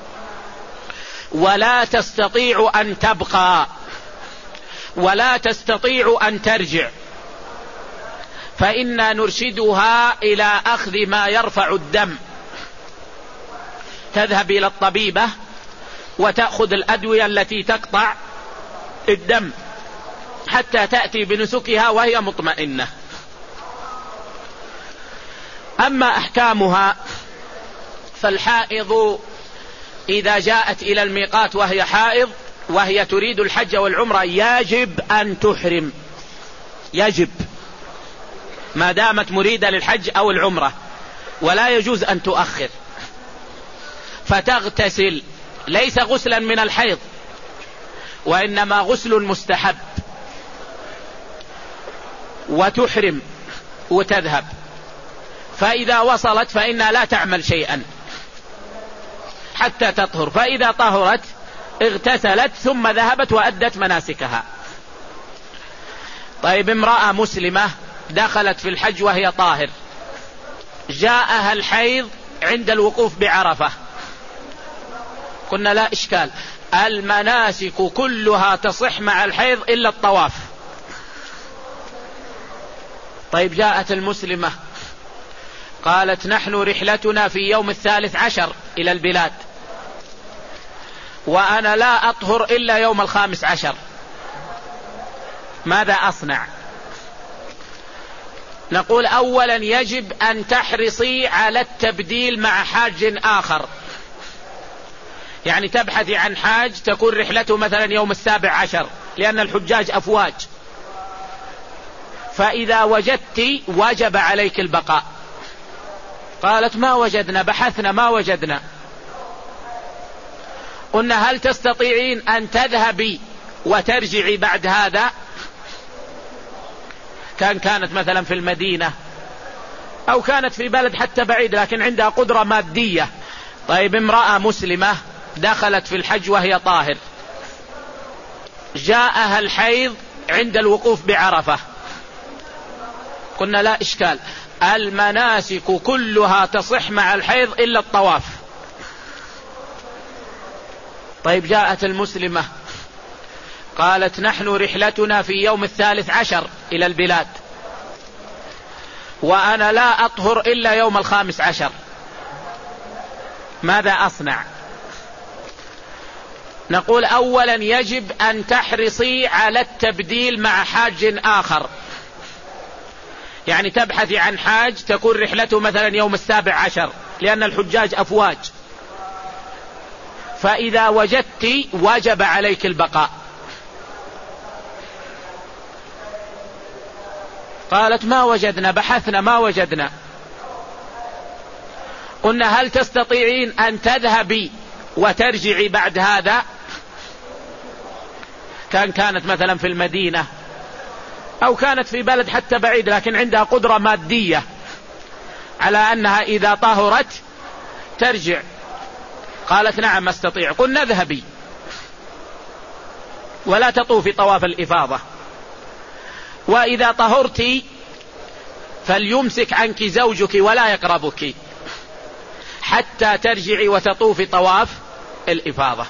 ولا تستطيع أن تبقى ولا تستطيع أن ترجع، فإنا نرشدها إلى أخذ ما يرفع الدم، تذهب إلى الطبيبة وتأخذ الأدوية التي تقطع الدم حتى تأتي بنسكها وهي مطمئنة. أما أحكامها، فالحائض إذا جاءت إلى الميقات وهي حائض وهي تريد الحج والعمرة يجب أن تحرم، يجب ما دامت مريدة للحج أو العمرة، ولا يجوز أن تؤخر، فتغتسل ليس غسلا من الحيض وإنما غسل مستحب، وتحرم وتذهب، فإذا وصلت فإنها لا تعمل شيئا حتى تطهر، فإذا طهرت اغتسلت ثم ذهبت وأدت مناسكها. طيب، امرأة مسلمة دخلت في الحج وهي طاهر، جاءها الحيض عند الوقوف بعرفة، قلنا لا إشكال، المناسك كلها تصح مع الحيض إلا الطواف. طيب، جاءت المسلمة قالت نحن رحلتنا في يوم الثالث عشر إلى البلاد وأنا لا أطهر إلا يوم الخامس عشر، ماذا أصنع؟ نقول أولا يجب أن تحرصي على التبديل مع حاج آخر، يعني تبحثي عن حاج تكون رحلته مثلا يوم السابع عشر، لأن الحجاج أفواج، فإذا وجدت وجب عليك البقاء. قالت ما وجدنا، بحثنا ما وجدنا. قلنا هل تستطيعين أن تذهبي وترجعي بعد هذا؟ كان كانت مثلا في المدينة أو كانت في بلد حتى بعيد لكن عندها قدرة مادية. طيب، امرأة مسلمة دخلت في الحج وهي طاهر، جاءها الحيض عند الوقوف بعرفة، قلنا لا إشكال، المناسك كلها تصح مع الحيض إلا الطواف. طيب، جاءت المسلمة قالت نحن رحلتنا في يوم الثالث عشر إلى البلاد وأنا لا أطهر إلا يوم الخامس عشر، ماذا أصنع؟ نقول أولا يجب أن تحرصي على التبديل مع حاج آخر، يعني تبحثي عن حاج تكون رحلته مثلا يوم السابع عشر، لأن الحجاج أفواج، فإذا وجدت وجب عليك البقاء. قالت ما وجدنا، بحثنا ما وجدنا. قلنا هل تستطيعين أن تذهبي وترجعي بعد هذا؟ كان كانت مثلا في المدينة أو كانت في بلد حتى بعيد لكن عندها قدرة مادية على أنها إذا طهرت ترجع. قالت نعم استطيع. قلنا اذهبي ولا تطوفي طواف الإفاضة، وإذا طهرت فليمسك عنك زوجك ولا يقربك حتى ترجعي وتطوفي طواف الإفاضة.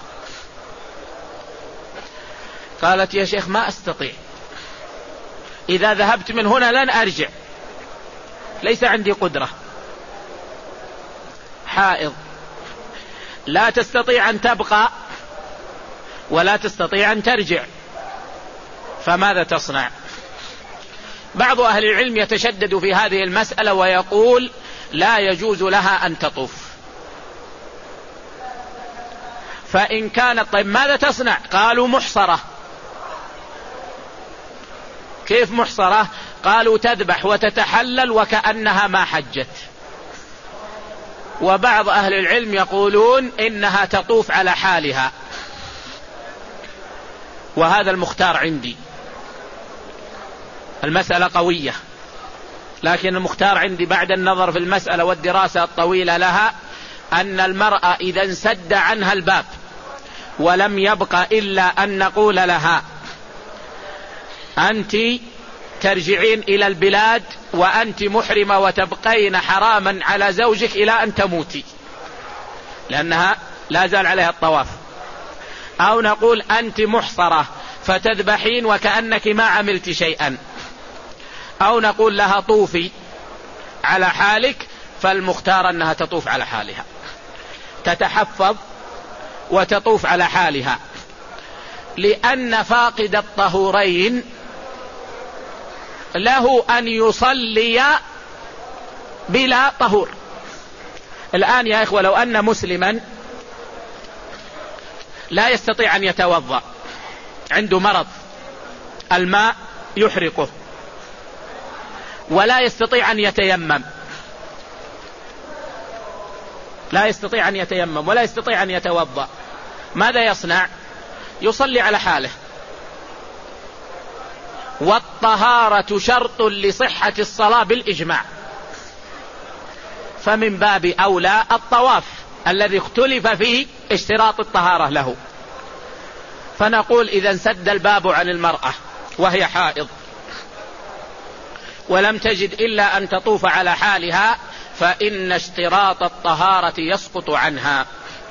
قالت يا شيخ ما أستطيع، إذا ذهبت من هنا لن أرجع، ليس عندي قدرة، حائض لا تستطيع أن تبقى ولا تستطيع أن ترجع، فماذا تصنع؟ بعض أهل العلم يتشدد في هذه المسألة ويقول لا يجوز لها أن تطوف، فإن كانت طيب ماذا تصنع؟ قالوا محصرة. كيف محصرة؟ قالوا تذبح وتتحلل وكأنها ما حجت. وبعض أهل العلم يقولون إنها تطوف على حالها، وهذا المختار عندي. المسألة قوية، لكن المختار عندي بعد النظر في المسألة والدراسة الطويلة لها أن المرأة إذا انسد عنها الباب ولم يبق إلا أن نقول لها أنت ترجعين إلى البلاد وأنت محرمة وتبقين حراما على زوجك إلى أن تموتي، لأنها لا زال عليها الطواف، أو نقول أنت محصرة فتذبحين وكأنك ما عملت شيئا، أو نقول لها طوفي على حالك. فالمختار أنها تطوف على حالها، تتحفظ وتطوف على حالها، لأن فاقد الطهورين له أن يصلي بلا طهور. الآن يا إخوة لو أن مسلما لا يستطيع أن يتوضأ، عنده مرض الماء يحرقه، ولا يستطيع أن يتيمم، لا يستطيع أن يتيمم ولا يستطيع أن يتوضأ، ماذا يصنع؟ يصلي على حاله. والطهارة شرط لصحة الصلاة بالإجماع، فمن باب أولى الطواف الذي اختلف فيه اشتراط الطهارة له. فنقول إذا انسد الباب عن المرأة وهي حائض ولم تجد إلا أن تطوف على حالها فإن اشتراط الطهارة يسقط عنها.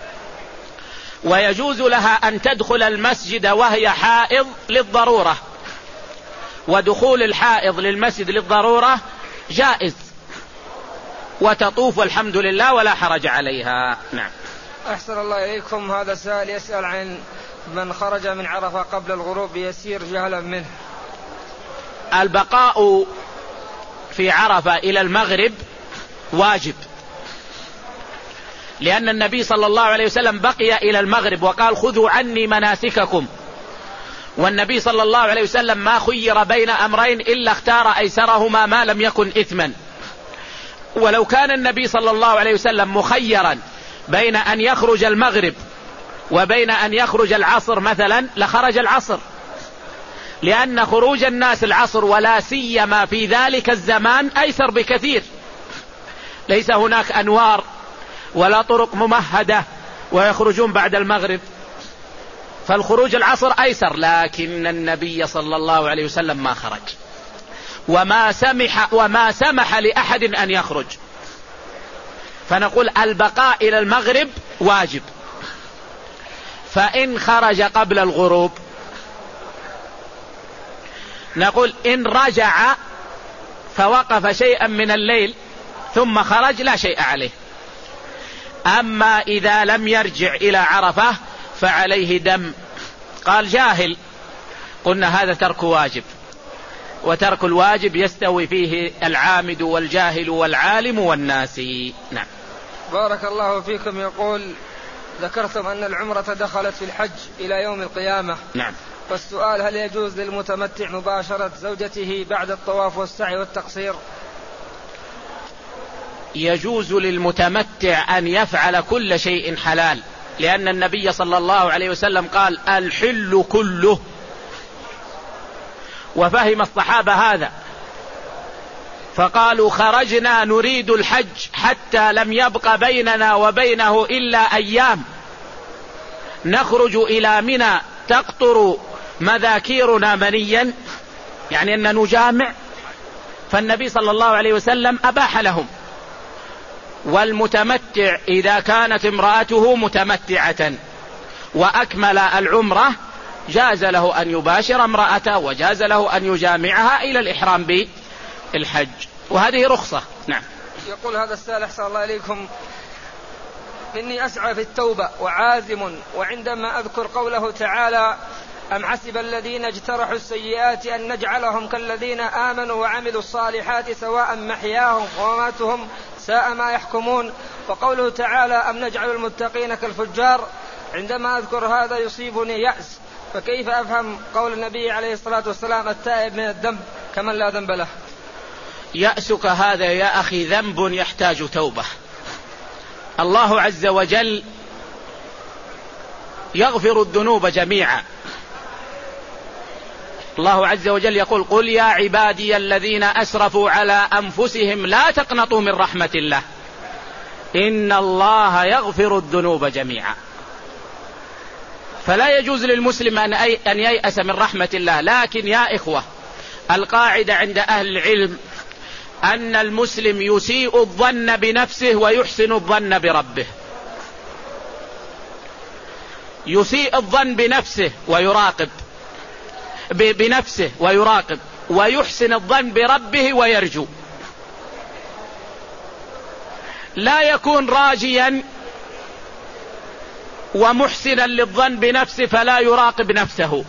ويجوز لها أن تدخل المسجد وهي حائض للضرورة، ودخول الحائض للمسجد للضرورة جائز، وتطوف والحمد لله ولا حرج عليها. نعم. أحسن الله إليكم. هذا سائل يسأل عن من خرج من عرفة قبل الغروب بيسير جهلا منه. البقاء في عرفة إلى المغرب واجب، لأن النبي صلى الله عليه وسلم بقي إلى المغرب وقال خذوا عني مناسككم، والنبي صلى الله عليه وسلم ما خير بين أمرين إلا اختار أيسرهما ما لم يكن إثما. ولو كان النبي صلى الله عليه وسلم مخيرا بين أن يخرج المغرب وبين أن يخرج العصر مثلا لخرج العصر، لأن خروج الناس العصر ولا سيما في ذلك الزمان أيسر بكثير، ليس هناك أنوار ولا طرق ممهدة ويخرجون بعد المغرب، فالخروج العصر أيسر. لكن النبي صلى الله عليه وسلم ما خرج وما سمح, وما سمح لأحد أن يخرج، فنقول البقاء إلى المغرب واجب. فإن خرج قبل الغروب نقول إن رجع فوقف شيئا من الليل ثم خرج لا شيء عليه. أما إذا لم يرجع إلى عرفة فعليه دم. قال جاهل، قلنا هذا ترك واجب، وترك الواجب يستوي فيه العامد والجاهل والعالم والناسي. نعم. بارك الله فيكم. يقول ذكرتم أن العمرة دخلت في الحج إلى يوم القيامة. نعم. فالسؤال هل يجوز للمتمتع مباشرة زوجته بعد الطواف والسعي والتقصير؟ يجوز للمتمتع أن يفعل كل شيء حلال، لأن النبي صلى الله عليه وسلم قال الحل كله، وفهم الصحابة هذا فقالوا خرجنا نريد الحج حتى لم يبق بيننا وبينه إلا أيام نخرج إلى منى تقطر مذاكيرنا منيا، يعني أن نجامع. فالنبي صلى الله عليه وسلم أباح لهم. والمتمتع إذا كانت امرأته متمتعة وأكمل العمرة جاز له أن يباشر امرأته وجاز له أن يجامعها إلى الإحرام بالحج، وهذه رخصة. نعم. يقول هذا السائل أحسن الله إليكم إني أسعى في التوبة وعازم، وعندما أذكر قوله تعالى أم حسب الذين اجترحوا السيئات أن نجعلهم كالذين آمنوا وعملوا الصالحات سواء محياهم ومماتهم ساء ما يحكمون، وقوله تعالى أم نجعل المتقين كالفجار، عندما أذكر هذا يصيبني يأس، فكيف أفهم قول النبي عليه الصلاة والسلام التائب من الذنب كمن لا ذنب له؟ يأسك هذا يا أخي ذنب يحتاج توبة. الله عز وجل يغفر الذنوب جميعا. الله عز وجل يقول: قل يا عبادي الذين أسرفوا على أنفسهم لا تقنطوا من رحمة الله إن الله يغفر الذنوب جميعا. فلا يجوز للمسلم أن ييأس من رحمة الله. لكن يا إخوة، القاعدة عند أهل العلم أن المسلم يسيء الظن بنفسه ويحسن الظن بربه. يسيء الظن بنفسه ويراقب بنفسه ويراقب ويحسن الظن بربه ويرجو. لا يكون راجيا ومحسنا للظن بنفسه فلا يراقب نفسه،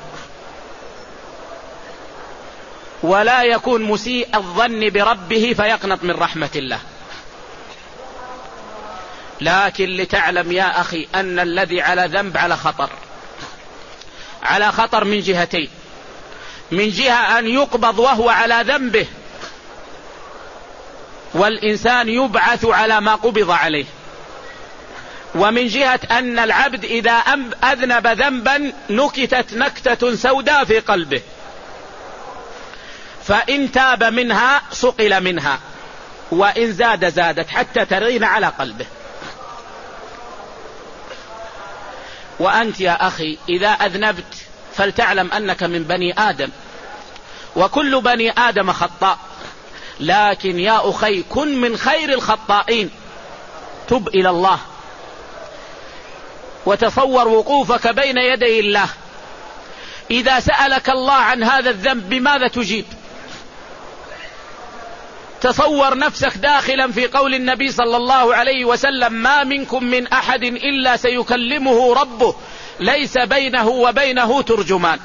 ولا يكون مسيء الظن بربه فيقنط من رحمة الله. لكن لتعلم يا أخي أن الذي على ذنب على خطر، على خطر من جهتين: من جهة أن يقبض وهو على ذنبه، والإنسان يبعث على ما قبض عليه. ومن جهة أن العبد إذا أذنب ذنبا نكتت نكتة سوداء في قلبه، فإن تاب منها صقل منها، وإن زاد زادت حتى ترين على قلبه. وأنت يا أخي إذا أذنبت فلتعلم أنك من بني آدم، وكل بني آدم خطاء، لكن يا أخي كن من خير الخطائين. تب إلى الله وتصور وقوفك بين يدي الله. إذا سألك الله عن هذا الذنب بماذا تجيب؟ تصور نفسك داخلا في قول النبي صلى الله عليه وسلم: ما منكم من أحد إلا سيكلمه ربه ليس بينه وبينه ترجمان.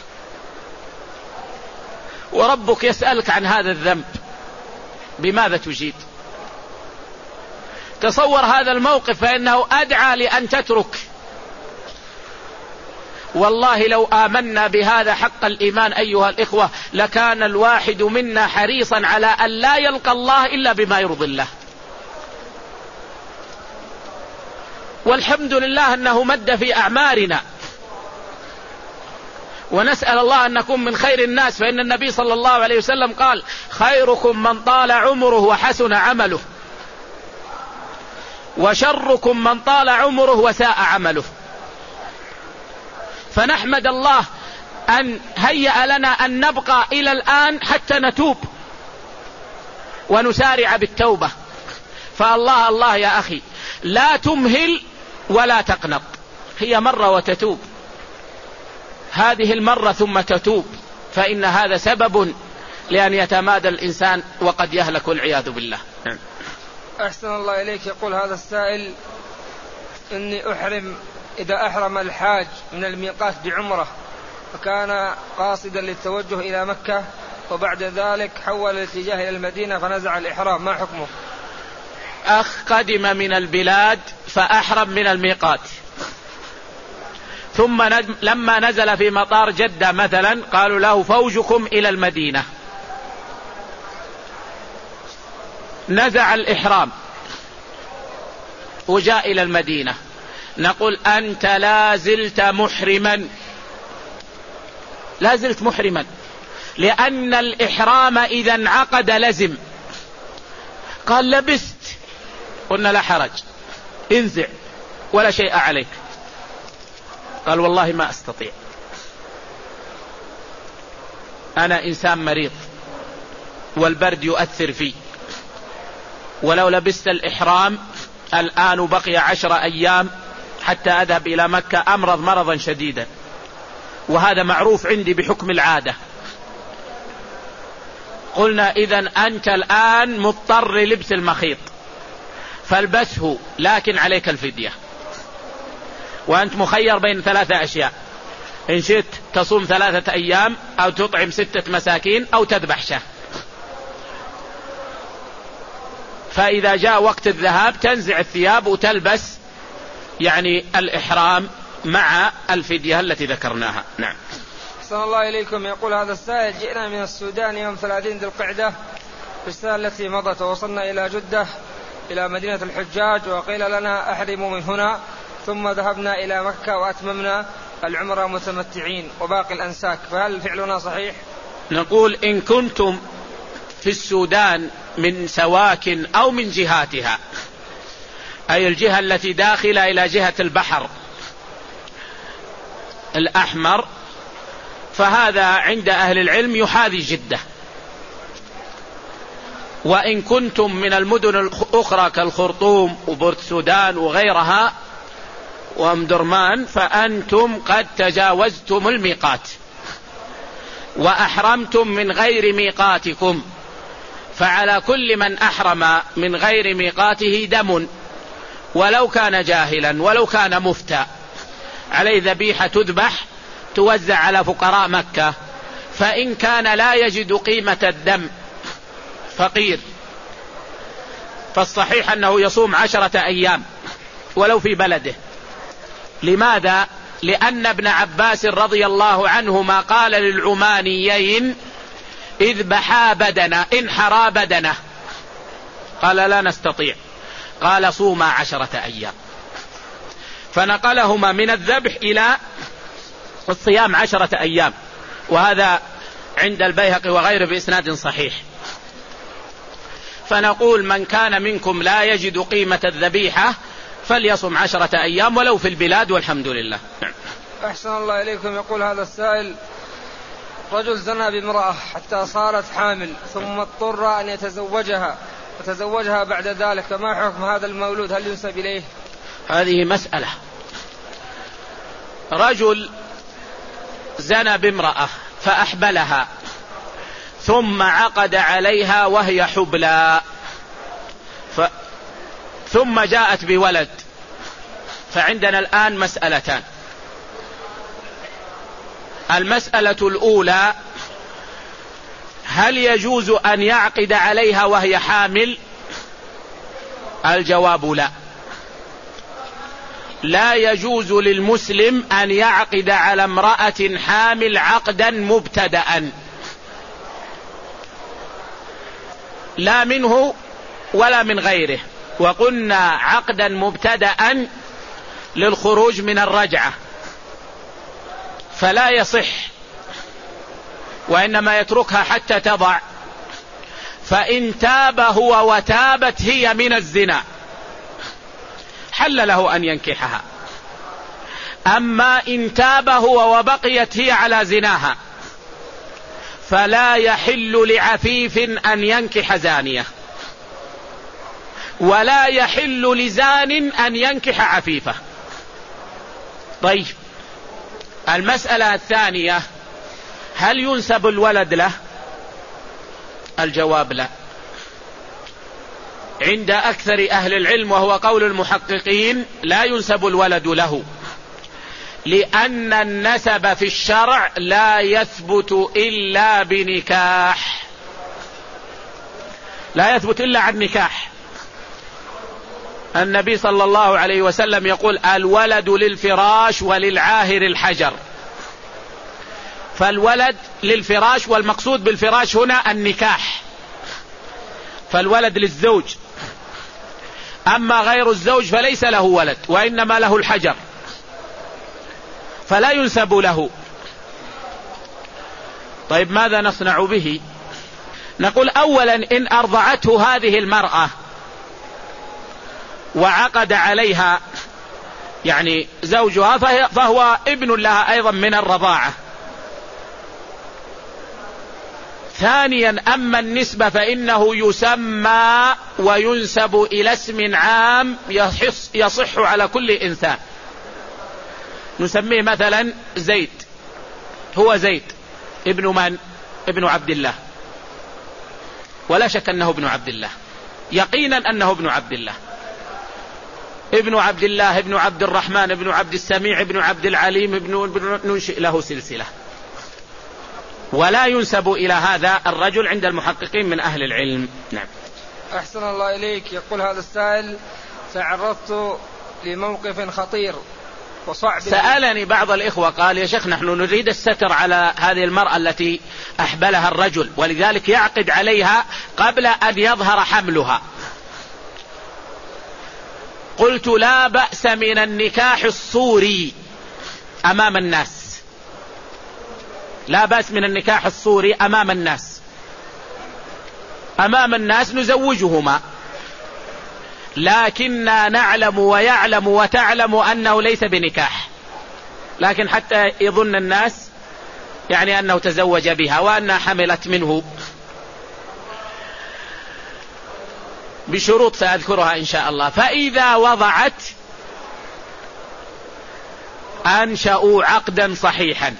وربك يسألك عن هذا الذنب، بماذا تجيب؟ تصور هذا الموقف، فإنه أدعى لأن تترك. والله لو آمنا بهذا حق الإيمان أيها الإخوة لكان الواحد منا حريصا على أن لا يلقى الله إلا بما يرضي الله. والحمد لله أنه مد في أعمارنا، ونسأل الله أن نكون من خير الناس، فإن النبي صلى الله عليه وسلم قال: خيركم من طال عمره وحسن عمله، وشركم من طال عمره وساء عمله. فنحمد الله أن هيأ لنا أن نبقى إلى الآن حتى نتوب ونسارع بالتوبة. فالله الله يا أخي لا تمهل ولا تقنط، هي مرة وتتوب، هذه المرة ثم تتوب، فإن هذا سبب لأن يتمادى الإنسان وقد يهلك والعياذ بالله. أحسن الله إليك. يقول هذا السائل: إني أحرم إذا أحرم الحاج من الميقات بعمرة، فكان قاصدا للتوجه إلى مكة، وبعد ذلك حول الاتجاه إلى المدينة فنزع الإحرام، ما حكمه؟ أخ قدم من البلاد فأحرم من الميقات، ثم لما نزل في مطار جدة مثلا قالوا له: فوجكم إلى المدينة، نزع الإحرام وجاء إلى المدينة، نقول: أنت لا زلت محرما، لا زلت محرما، لأن الإحرام إذا انعقد لزم. قال: لبست، قلنا: لا حرج، انزع ولا شيء عليك. قال: والله ما أستطيع، أنا إنسان مريض والبرد يؤثر فيه، ولو لبست الإحرام الآن بقي عشر أيام حتى أذهب إلى مكة أمرض مرضا شديدا، وهذا معروف عندي بحكم العادة. قلنا: إذن أنت الآن مضطر للبس المخيط فالبسه، لكن عليك الفدية، وأنت مخير بين ثلاثة أشياء: إن شئت تصوم ثلاثة أيام، أو تطعم ستة مساكين، أو تذبح شاة. فإذا جاء وقت الذهاب تنزع الثياب وتلبس يعني الإحرام مع الفدية التي ذكرناها. نعم. أحسن الله إليكم. يقول هذا السائل: جئنا من السودان يوم ثلاثين ذي القعدة في السنة التي مضت، ووصلنا إلى جدة إلى مدينة الحجاج، وقيل لنا أحرموا من هنا، ثم ذهبنا إلى مكة وأتممنا العمرة متمتعين وباقي الأنساك، فهل فعلنا صحيح؟ نقول إن كنتم في السودان من سواكن أو من جهاتها، أي الجهة التي داخلة إلى جهة البحر الأحمر، فهذا عند أهل العلم يحاذي جدة. وإن كنتم من المدن الأخرى كالخرطوم وبورت سودان وغيرها وأم درمان، فأنتم قد تجاوزتم الميقات وأحرمتم من غير ميقاتكم، فعلى كل من أحرم من غير ميقاته دم، ولو كان جاهلا ولو كان مفتى، عليه ذبيحة تذبح توزع على فقراء مكة. فإن كان لا يجد قيمة الدم فقير، فالصحيح أنه يصوم عشرة أيام ولو في بلده. لماذا؟ لأن ابن عباس رضي الله عنهما قال للعمانيين: اذبحا بدنه، انحرا بدنه. قال: لا نستطيع. قال: صوما عشرة أيام. فنقلهما من الذبح إلى الصيام عشرة أيام، وهذا عند البيهقي وغيره بإسناد صحيح. فنقول: من كان منكم لا يجد قيمة الذبيحة فليصم عشرة أيام ولو في البلاد، والحمد لله. أحسن الله إليكم. يقول هذا السائل: رجل زنى بامرأة حتى صارت حامل، ثم اضطر أن يتزوجها وتزوجها بعد ذلك، فما حكم هذا المولود؟ هل ينسب إليه؟ هذه مسألة. رجل زنى بامرأة فأحبلها، ثم عقد عليها وهي حبلى، ف... ثم جاءت بولد. فعندنا الآن مسألتان. المسألة الأولى: هل يجوز أن يعقد عليها وهي حامل؟ الجواب لا. لا يجوز للمسلم أن يعقد على امرأة حامل عقدا مبتدأ، لا منه ولا من غيره. وقلنا عقدا مبتدأ للخروج من الرجعة، فلا يصح، وإنما يتركها حتى تضع. فإن تاب هو وتابت هي من الزنا حل له أن ينكحها. أما إن تاب هو وبقيت هي على زناها فلا يحل لعفيف أن ينكح زانية، ولا يحل لزان أن ينكح عفيفة. طيب، المسألة الثانية: هل ينسب الولد له؟ الجواب لا، عند أكثر أهل العلم، وهو قول المحققين: لا ينسب الولد له، لأن النسب في الشرع لا يثبت إلا بنكاح، لا يثبت إلا عن نكاح. النبي صلى الله عليه وسلم يقول: الولد للفراش وللعاهر الحجر. فالولد للفراش، والمقصود بالفراش هنا النكاح، فالولد للزوج. أما غير الزوج فليس له ولد، وإنما له الحجر، فلا ينسب له. طيب، ماذا نصنع به؟ نقول: أولا، إن أرضعته هذه المرأة وعقد عليها يعني زوجها فهو ابن لها أيضا من الرضاعة. ثانيا، أما النسبة فإنه يسمى وينسب إلى اسم عام يصح على كل إنسان. نسميه مثلا زيد، هو زيد ابن من؟ ابن عبد الله، ولا شك أنه ابن عبد الله، يقينا أنه ابن عبد الله، ابن عبد الله، ابن عبد الرحمن، ابن عبد السميع، ابن عبد العليم، ابن ننشئ له سلسلة. ولا ينسب إلى هذا الرجل عند المحققين من أهل العلم. نعم. أحسن الله إليك. يقول هذا السائل: تعرضت لموقف خطير وصعب. سألني بعض الإخوة قال يا شيخ نحن نريد الستر على هذه المرأة التي أحبلها الرجل ولذلك يعقد عليها قبل أن يظهر حملها. قلت لا بأس من النكاح الصوري أمام الناس، لا بأس من النكاح الصوري أمام الناس، أمام الناس نزوجهما، لكننا نعلم ويعلم وتعلم أنه ليس بنكاح، لكن حتى يظن الناس يعني أنه تزوج بها وأنها حملت منه بشروط سأذكرها إن شاء الله. فإذا وضعت أنشأوا عقدا صحيحا،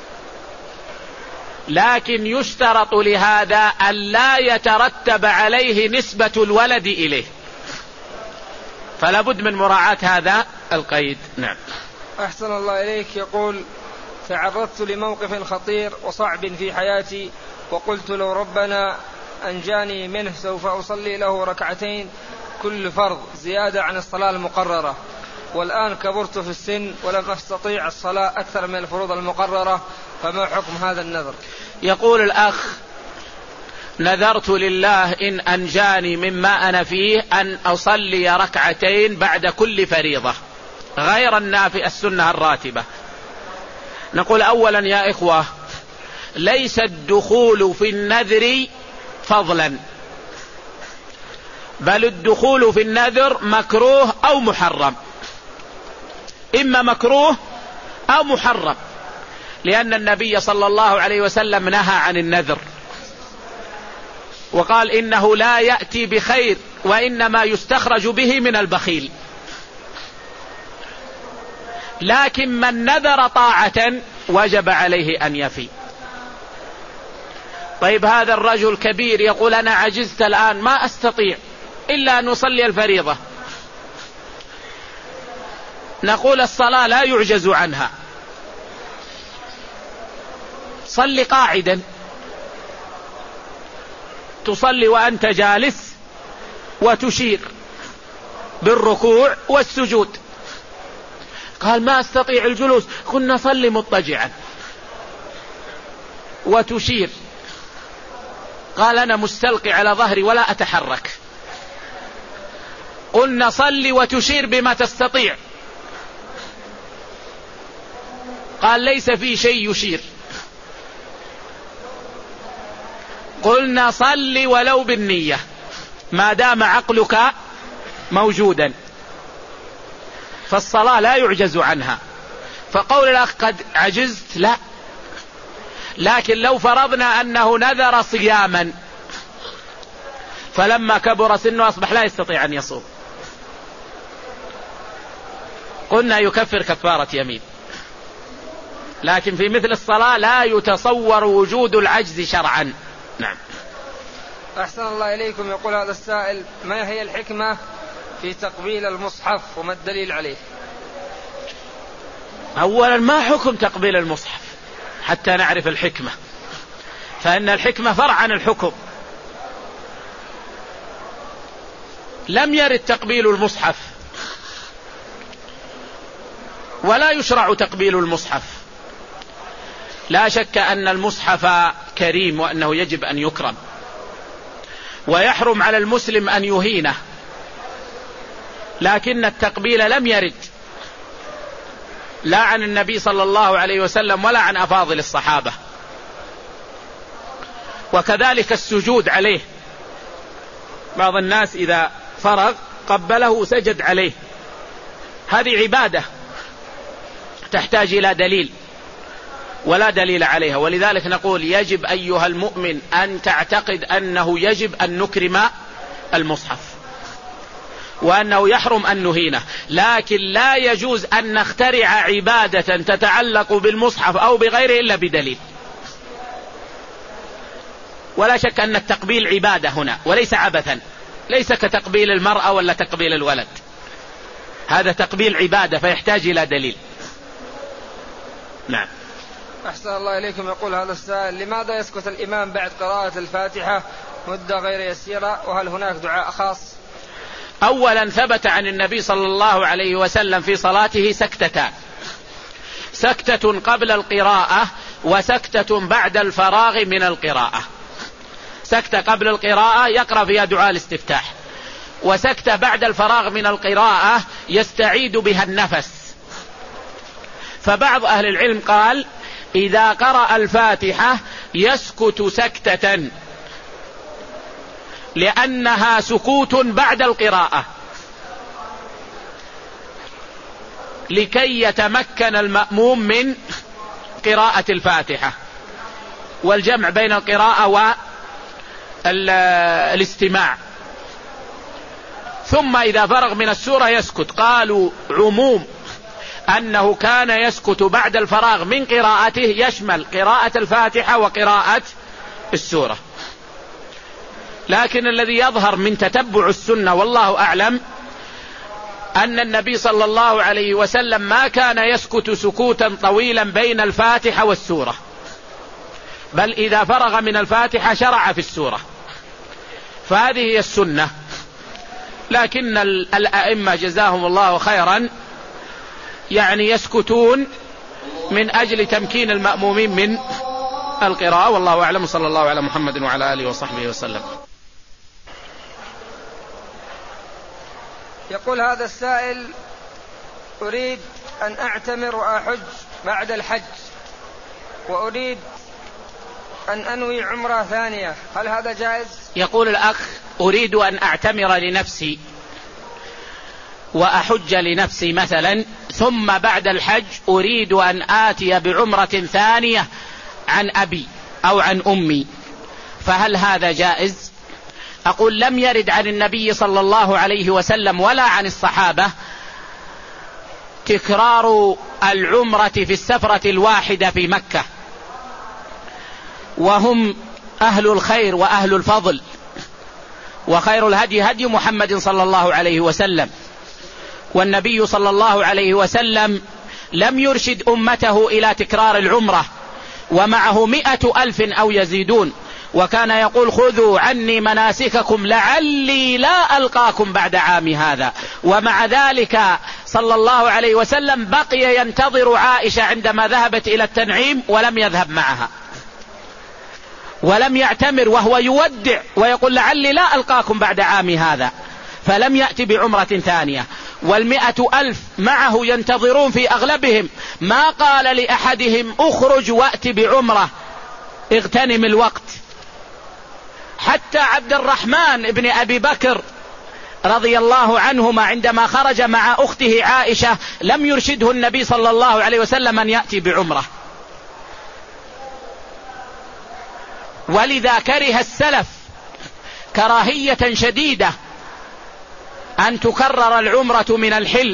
لكن يشترط لهذا أن لا يترتب عليه نسبة الولد إليه، فلا بد من مراعاة هذا القيد. نعم. أحسن الله إليك. يقول تعرضت لموقف خطير وصعب في حياتي وقلت لو ربنا أنجاني منه سوف أصلي له ركعتين كل فرض زيادة عن الصلاة المقررة، والآن كبرت في السن ولم أستطيع الصلاة أكثر من الفروض المقررة، فما حكم هذا النذر؟ يقول الأخ نذرت لله إن أنجاني مما أنا فيه أن أصلي ركعتين بعد كل فريضة غير النافلة السنة الراتبة. نقول أولا يا إخوة ليس الدخول في النذر فضلا، بل الدخول في النذر مكروه أو محرم، إما مكروه أو محرم، لأن النبي صلى الله عليه وسلم نهى عن النذر وقال إنه لا يأتي بخير وإنما يستخرج به من البخيل. لكن من نذر طاعة وجب عليه أن يفي. طيب هذا الرجل كبير يقول أنا عجزت الآن ما أستطيع إلا أن أصلي الفريضة، نقول الصلاة لا يعجز عنها، صل قاعدا، تصلي وأنت جالس وتشير بالركوع والسجود. قال ما أستطيع الجلوس، قلنا صل مضطجعا وتشير. قال أنا مستلقي على ظهري ولا أتحرك، قلنا صل وتشير بما تستطيع. قال ليس في شيء يشير، قلنا صل ولو بالنية ما دام عقلك موجودا، فالصلاة لا يعجز عنها. فقول الأخ قد عجزت لا، لكن لو فرضنا أنه نذر صياما فلما كبر سنه أصبح لا يستطيع أن يصوم، قلنا يكفر كفارة يمين. لكن في مثل الصلاة لا يتصور وجود العجز شرعا. نعم. أحسن الله إليكم. يقول هذا السائل ما هي الحكمة في تقبيل المصحف وما الدليل عليه؟ أولا ما حكم تقبيل المصحف حتى نعرف الحكمة، فإن الحكمة فرع عن الحكم. لم يرد تقبيل المصحف ولا يشرع تقبيل المصحف. لا شك أن المصحف كريم وأنه يجب أن يكرم، ويحرم على المسلم أن يهينه، لكن التقبيل لم يرد لا عن النبي صلى الله عليه وسلم ولا عن أفاضل الصحابة. وكذلك السجود عليه، بعض الناس إذا فرغ قبله سجد عليه، هذه عبادة تحتاج إلى دليل ولا دليل عليها. ولذلك نقول يجب أيها المؤمن أن تعتقد أنه يجب أن نكرم المصحف وأنه يحرم أن نهينه، لكن لا يجوز أن نخترع عبادة تتعلق بالمصحف أو بغيره إلا بدليل. ولا شك أن التقبيل عبادة هنا وليس عبثا، ليس كتقبيل المرأة ولا تقبيل الولد، هذا تقبيل عبادة فيحتاج إلى دليل. نعم. أحسن الله إليكم. يقول هذا السائل لماذا يسكت الإمام بعد قراءة الفاتحة مدة غير يسيرة، وهل هناك دعاء خاص؟ أولا ثبت عن النبي صلى الله عليه وسلم في صلاته سكتتان، سكتة قبل القراءة وسكتة بعد الفراغ من القراءة. سكتة قبل القراءة يقرأ فيها دعاء الاستفتاح، وسكتة بعد الفراغ من القراءة يستعيد بها النفس. فبعض أهل العلم قال إذا قرأ الفاتحة يسكت سكتة لأنها سكوت بعد القراءة لكي يتمكن المأموم من قراءة الفاتحة، والجمع بين القراءة والاستماع. ثم إذا فرغ من السورة يسكت. قالوا عموم أنه كان يسكت بعد الفراغ من قراءته يشمل قراءة الفاتحة وقراءة السورة. لكن الذي يظهر من تتبع السنة والله أعلم أن النبي صلى الله عليه وسلم ما كان يسكت سكوتا طويلا بين الفاتحة والسورة، بل إذا فرغ من الفاتحة شرع في السورة، فهذه هي السنة. لكن الأئمة جزاهم الله خيرا يعني يسكتون من أجل تمكين المأمومين من القراءة، والله أعلم. صلى الله على محمد وعلى آله وصحبه وسلم. يقول هذا السائل: أريد أن أعتمر وأحج بعد الحج، وأريد أن أنوي عمرة ثانية، هل هذا جائز؟ يقول الأخ: أريد أن أعتمر لنفسي وأحج لنفسي مثلا، ثم بعد الحج أريد أن آتي بعمرة ثانية عن أبي أو عن أمي، فهل هذا جائز؟ أقول لم يرد عن النبي صلى الله عليه وسلم ولا عن الصحابة تكرار العمرة في السفرة الواحدة في مكة، وهم أهل الخير وأهل الفضل، وخير الهدي هدي محمد صلى الله عليه وسلم. والنبي صلى الله عليه وسلم لم يرشد أمته إلى تكرار العمرة، ومعه مئة ألف أو يزيدون، وكان يقول: خذوا عني مناسككم لعلي لا ألقاكم بعد عام هذا. ومع ذلك صلى الله عليه وسلم بقي ينتظر عائشة عندما ذهبت إلى التنعيم ولم يذهب معها، ولم يعتمر وهو يودع ويقول: لعلي لا ألقاكم بعد عام هذا، فلم يأتي بعمرة ثانية. والمئة ألف معه ينتظرون في أغلبهم، ما قال لأحدهم: اخرج وأت بعمرة، اغتنم الوقت. حتى عبد الرحمن ابن أبي بكر رضي الله عنهما عندما خرج مع أخته عائشة لم يرشده النبي صلى الله عليه وسلم أن يأتي بعمرة. ولذا كره السلف كراهية شديدة أن تكرر العمرة من الحل،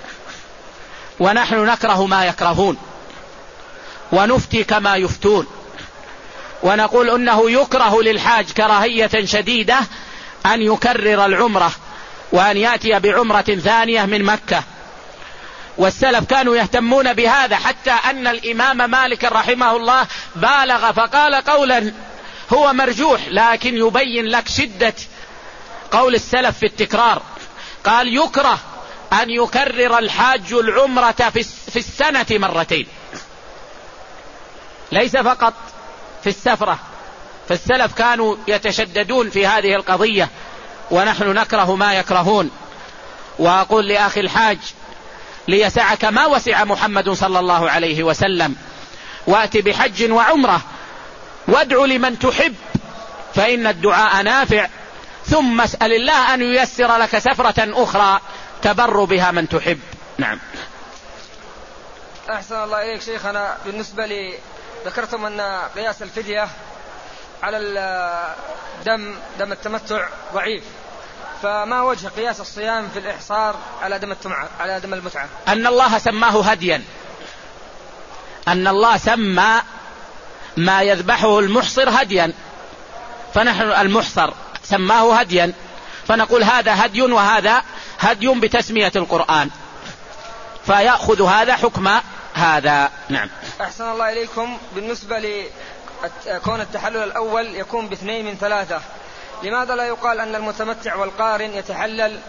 ونحن نكره ما يكرهون ونفتي كما يفتون، ونقول أنه يكره للحاج كراهية شديدة أن يكرر العمرة وأن يأتي بعمرة ثانية من مكة. والسلف كانوا يهتمون بهذا، حتى أن الإمام مالك رحمه الله بالغ فقال قولا هو مرجوح لكن يبين لك شدة قول السلف في التكرار. قال: يكره أن يكرر الحاج العمرة في السنة مرتين، ليس فقط في السفرة. فالسلف كانوا يتشددون في هذه القضية، ونحن نكره ما يكرهون. وأقول لأخي الحاج: ليسعك ما وسع محمد صلى الله عليه وسلم، وأت بحج وعمرة، وادع لمن تحب، فإن الدعاء نافع، ثم اسأل الله أن ييسر لك سفرة أخرى تبر بها من تحب. نعم. أحسن الله إليك شيخنا. بالنسبة لي ذكرتم أن قياس الفدية على الدم دم التمتع ضعيف، فما وجه قياس الصيام في الإحصار على دم التمعة على دم المتعة؟ أن الله سماه هديا، أن الله سمى ما يذبحه المحصر هديا، فنحن المحصر سماه هديا، فنقول هذا هدي وهذا هدي بتسمية القرآن، فيأخذ هذا حكم هذا. نعم. أحسن الله إليكم. بالنسبة لكون التحلل الأول يكون باثنين من ثلاثة، لماذا لا يقال أن المتمتع والقارن يتحلل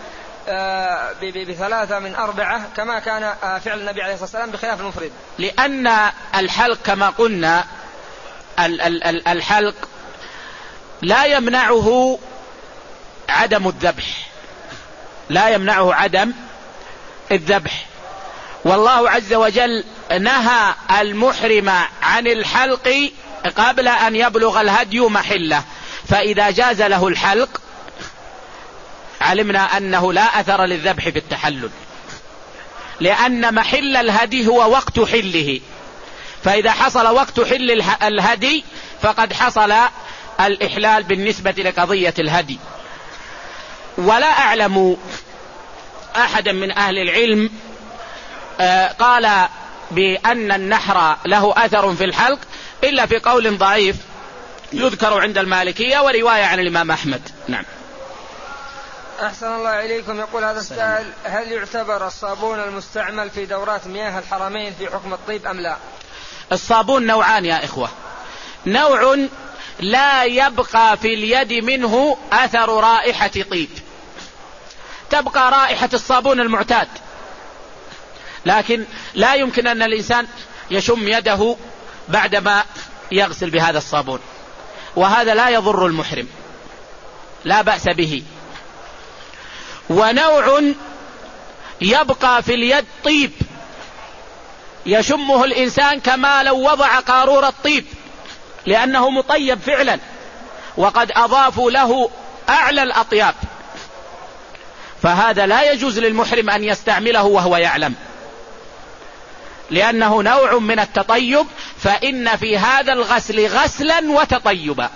بثلاثة من أربعة كما كان فعل النبي عليه الصلاة والسلام بخلاف المفرد؟ لأن الحلق كما قلنا الحلق لا يمنعه عدم الذبح، لا يمنعه عدم الذبح، والله عز وجل نهى المحرم عن الحلق قبل أن يبلغ الهدي محله، فإذا جاز له الحلق علمنا أنه لا أثر للذبح بالتحلل، لأن محل الهدي هو وقت حله، فإذا حصل وقت حل الهدي فقد حصل الإحلال بالنسبة لقضية الهدي. ولا أعلم أحدا من أهل العلم قال بأن النحر له أثر في الحلق إلا في قول ضعيف يذكر عند المالكية ورواية عن الإمام أحمد. نعم. أحسن الله إليكم. يقول هذا السائل: هل يعتبر الصابون المستعمل في دورات مياه الحرمين في حكم الطيب أم لا؟ الصابون نوعان يا إخوة، نوع لا يبقى في اليد منه أثر رائحة طيب، تبقى رائحة الصابون المعتاد، لكن لا يمكن أن الإنسان يشم يده بعدما يغسل بهذا الصابون، وهذا لا يضر المحرم، لا بأس به. ونوع يبقى في اليد طيب يشمه الإنسان كما لو وضع قارورة طيب، لأنه مطيب فعلا، وقد أضافوا له أعلى الأطياب، فهذا لا يجوز للمحرم أن يستعمله وهو يعلم، لأنه نوع من التطيب، فإن في هذا الغسل غسلا وتطيبا،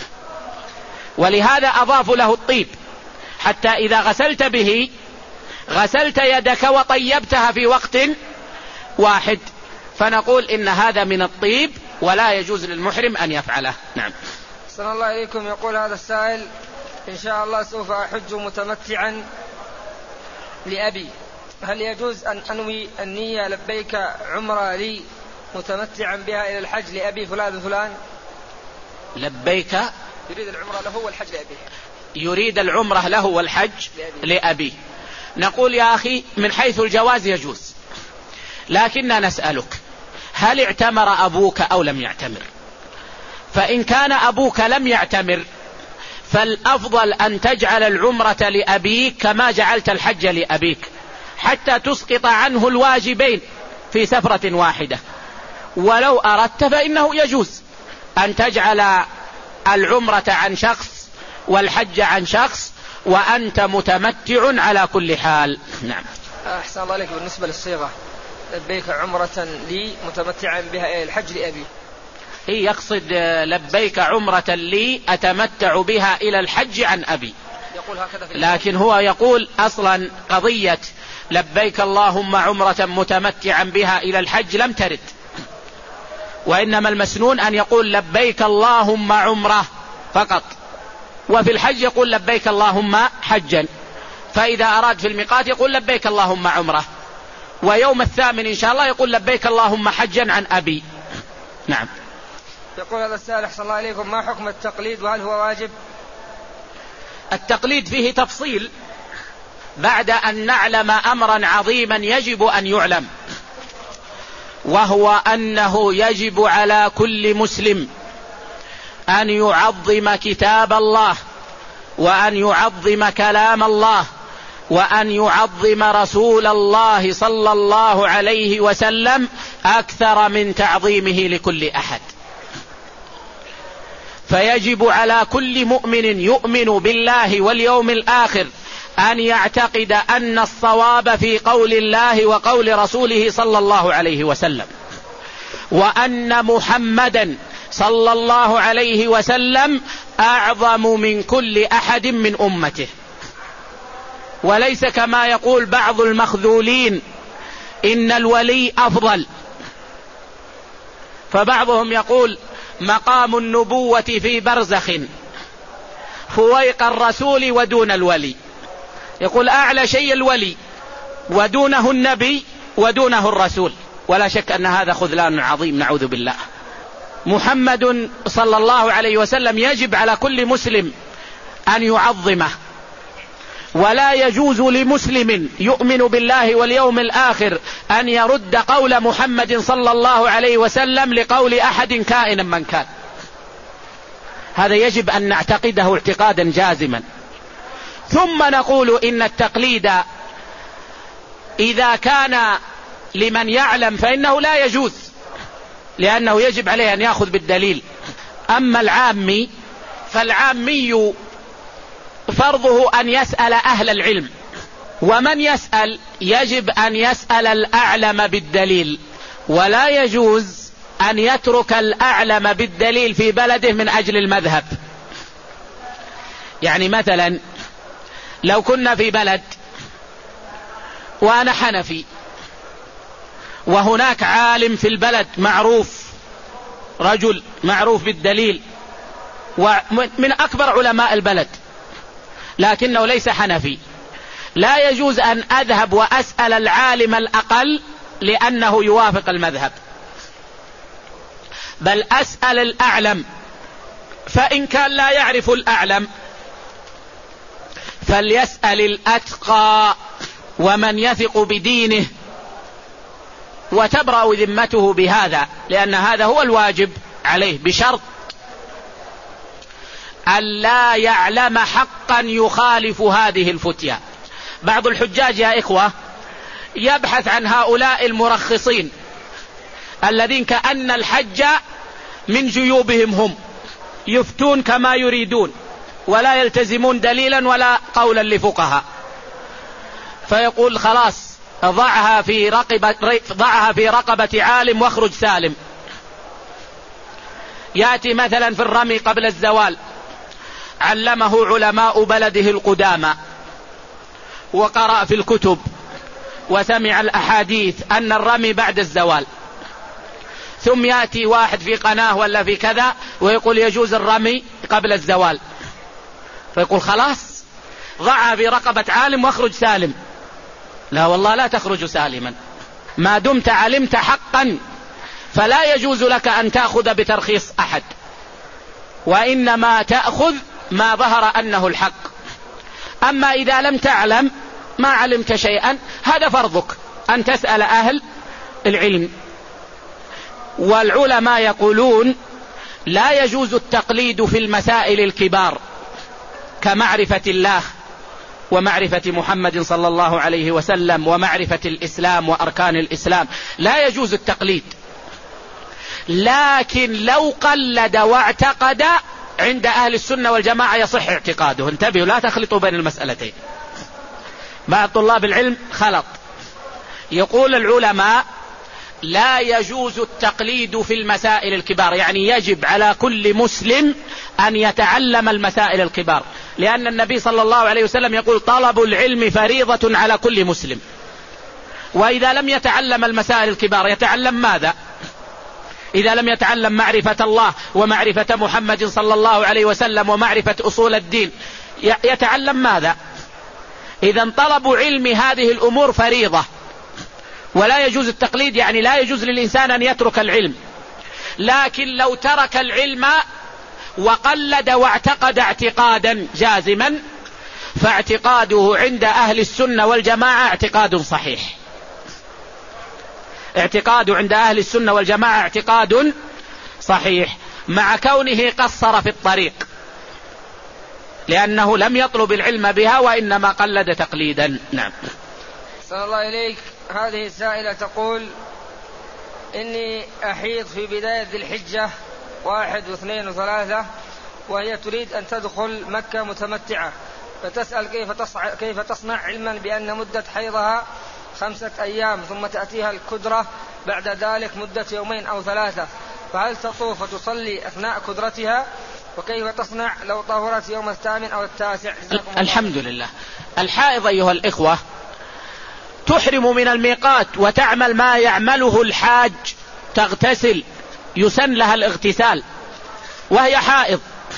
ولهذا أضافوا له الطيب، حتى إذا غسلت به غسلت يدك وطيبتها في وقت واحد، فنقول إن هذا من الطيب ولا يجوز للمحرم أن يفعله. نعم. صلى الله عليكم. يقول هذا السائل: إن شاء الله سوف أحج متمتعا لأبي، هل يجوز أن أنوي النية لبيك عمرة لي متمتعا بها إلى الحج لأبي فلان فلان؟ لبيك يريد العمرة له والحج لأبيه، يريد العمرة له والحج لأبيه. نقول يا أخي من حيث الجواز يجوز، لكننا نسألك هل اعتمر أبوك أو لم يعتمر؟ فإن كان أبوك لم يعتمر فالأفضل أن تجعل العمرة لأبيك كما جعلت الحج لأبيك، حتى تسقط عنه الواجبين في سفرة واحدة. ولو أردت فإنه يجوز أن تجعل العمرة عن شخص والحج عن شخص وأنت متمتع على كل حال. نعم. أحسن الله عليك. بالنسبة للصيغة لبيك عمرة لي متمتعا بها إلى الحج لأبي، هي يقصد لبيك عمرة لي أتمتع بها إلى الحج عن أبي، يقول هكذا في لكن هو يقول أصلا قضية لبيك اللهم عمرة متمتعا بها إلى الحج لم ترد، وإنما المسنون أن يقول لبيك اللهم عمرة فقط، وفي الحج يقول لبيك اللهم حجا، فإذا أراد في الميقات يقول لبيك اللهم عمرة، ويوم الثامن إن شاء الله يقول لبيك اللهم حجا عن أبي. نعم. يقول هذا السائل: أحسن الله عليكم، ما حكم التقليد وهل هو واجب؟ التقليد فيه تفصيل بعد أن نعلم أمرا عظيما يجب أن يعلم، وهو أنه يجب على كل مسلم أن يعظم كتاب الله، وأن يعظم كلام الله، وأن يعظم رسول الله صلى الله عليه وسلم أكثر من تعظيمه لكل أحد. فيجب على كل مؤمن يؤمن بالله واليوم الآخر أن يعتقد أن الصواب في قول الله وقول رسوله صلى الله عليه وسلم، وأن محمدا صلى الله عليه وسلم أعظم من كل أحد من أمته، وليس كما يقول بعض المخذولين إن الولي أفضل، فبعضهم يقول مقام النبوة في برزخ فويق الرسول ودون الولي، يقول أعلى شيء الولي ودونه النبي ودونه الرسول، ولا شك أن هذا خذلان عظيم نعوذ بالله. محمد صلى الله عليه وسلم يجب على كل مسلم أن يعظمه، ولا يجوز لمسلم يؤمن بالله واليوم الآخر أن يرد قول محمد صلى الله عليه وسلم لقول أحد كائنا من كان. هذا يجب أن نعتقده اعتقادا جازما. ثم نقول إن التقليد إذا كان لمن يعلم فإنه لا يجوز، لأنه يجب عليه أن يأخذ بالدليل. أما العامي فالعامي فرضه أن يسأل أهل العلم، ومن يسأل يجب أن يسأل الأعلم بالدليل، ولا يجوز أن يترك الأعلم بالدليل في بلده من أجل المذهب. يعني مثلا لو كنا في بلد وأنا حنفي وهناك عالم في البلد معروف، رجل معروف بالدليل ومن أكبر علماء البلد، لكنه ليس حنفي، لا يجوز أن أذهب وأسأل العالم الأقل لأنه يوافق المذهب، بل أسأل الأعلم. فإن كان لا يعرف الأعلم فليسأل الأتقى ومن يثق بدينه وتبرأ ذمته بهذا، لأن هذا هو الواجب عليه، بشرط أن لا يعلم حقا يخالف هذه الفتية. بعض الحجاج يا إخوة يبحث عن هؤلاء المرخصين الذين كأن الحج من جيوبهم، هم يفتون كما يريدون ولا يلتزمون دليلا ولا قولا لفقهاء، فيقول خلاص ضعها في رقبة, ضعها في رقبة عالم واخرج سالم. يأتي مثلا في الرمي قبل الزوال، علمه علماء بلده القدامى وقرأ في الكتب وسمع الأحاديث أن الرمي بعد الزوال، ثم يأتي واحد في قناة ولا في كذا ويقول يجوز الرمي قبل الزوال، فيقول خلاص ضعها في رقبة عالم واخرج سالم. لا والله لا تخرج سالما، ما دمت علمت حقا فلا يجوز لك أن تأخذ بترخيص أحد، وإنما تأخذ ما ظهر أنه الحق. أما إذا لم تعلم ما علمت شيئا هذا فرضك أن تسأل أهل العلم. والعلماء يقولون لا يجوز التقليد في المسائل الكبار كمعرفة الله ومعرفة محمد صلى الله عليه وسلم ومعرفة الإسلام وأركان الإسلام، لا يجوز التقليد. لكن لو قلد واعتقد عند أهل السنة والجماعة يصح اعتقاده. انتبهوا لا تخلطوا بين المسألتين. بعض طلاب العلم خلط، يقول العلماء لا يجوز التقليد في المسائل الكبار، يعني يجب على كل مسلم أن يتعلم المسائل الكبار، لأن النبي صلى الله عليه وسلم يقول طلب العلم فريضة على كل مسلم. وإذا لم يتعلم المسائل الكبار يتعلم ماذا؟ إذا لم يتعلم معرفة الله ومعرفة محمد صلى الله عليه وسلم ومعرفة أصول الدين يتعلم ماذا؟ إذن طلب علم هذه الأمور فريضة، ولا يجوز التقليد، يعني لا يجوز للإنسان أن يترك العلم. لكن لو ترك العلم وقلد واعتقد اعتقادا جازما فاعتقاده عند أهل السنة والجماعة اعتقاد صحيح. اعتقاده عند أهل السنة والجماعة اعتقاد صحيح، مع كونه قصر في الطريق لأنه لم يطلب العلم بها وإنما قلد تقليدا. نعم. صلى الله إليك. هذه السائلة تقول إني أحيض في بداية ذي الحجة واحد واثنين وثلاثة، وهي تريد أن تدخل مكة متمتعة، فتسأل كيف تصنع, كيف تصنع علما بأن مدة حيضها خمسة أيام ثم تأتيها الكدرة بعد ذلك مدة يومين أو ثلاثة، فهل تطوف وتصلي أثناء كدرتها؟ وكيف تصنع لو طهرت يوم الثامن أو التاسع؟ الحمد لله. الحائض أيها الإخوة تحرم من الميقات وتعمل ما يعمله الحاج، تغتسل، يسن لها الاغتسال وهي حائض،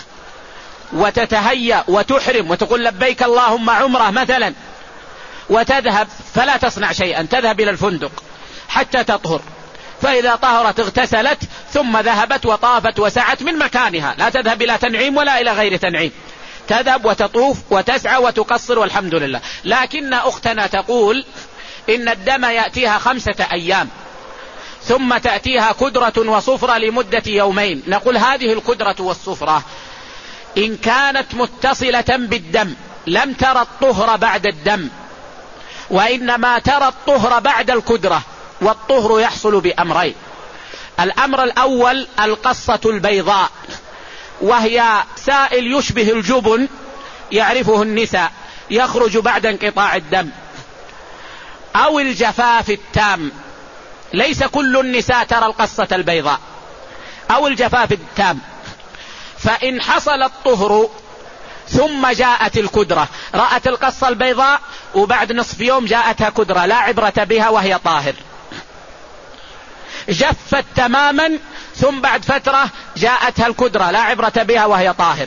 وتتهيأ وتحرم وتقول لبيك اللهم عمره مثلا، وتذهب فلا تصنع شيئا، تذهب إلى الفندق حتى تطهر، فإذا طهرت اغتسلت ثم ذهبت وطافت وسعت من مكانها، لا تذهب إلى تنعيم ولا إلى غير تنعيم، تذهب وتطوف وتسعى وتقصر والحمد لله. لكن أختنا تقول إن الدم يأتيها خمسة أيام ثم تأتيها كدرة وصفرة لمدة يومين. نقول هذه الكدرة والصفرة إن كانت متصلة بالدم لم ترى الطهر بعد الدم، وإنما ترى الطهر بعد الكدرة، والطهر يحصل بأمرين. الأمر الأول القصة البيضاء، وهي سائل يشبه الجبن يعرفه النساء يخرج بعد انقطاع الدم، أو الجفاف التام، ليس كل النساء ترى القصة البيضاء، أو الجفاف التام. فإن حصل الطهر ثم جاءت الكدرة، رأت القصة البيضاء وبعد نصف يوم جاءتها كدرة لا عبرة بها وهي طاهر. جفت تماما ثم بعد فترة جاءتها الكدرة لا عبرة بها وهي طاهر.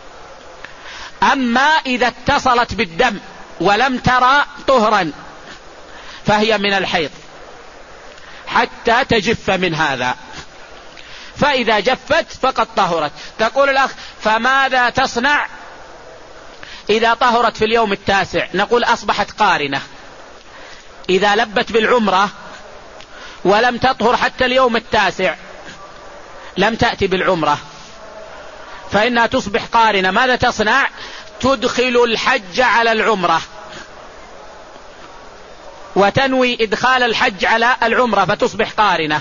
أما إذا اتصلت بالدم ولم ترى طهرا فهي من الحيض حتى تجف من هذا، فإذا جفت فقد طهرت. تقول الأخ فماذا تصنع إذا طهرت في اليوم التاسع؟ نقول أصبحت قارنة. إذا لبت بالعمرة ولم تطهر حتى اليوم التاسع لم تأتي بالعمرة فإنها تصبح قارنة. ماذا تصنع؟ تدخل الحج على العمرة وتنوي إدخال الحج على العمرة فتصبح قارنة،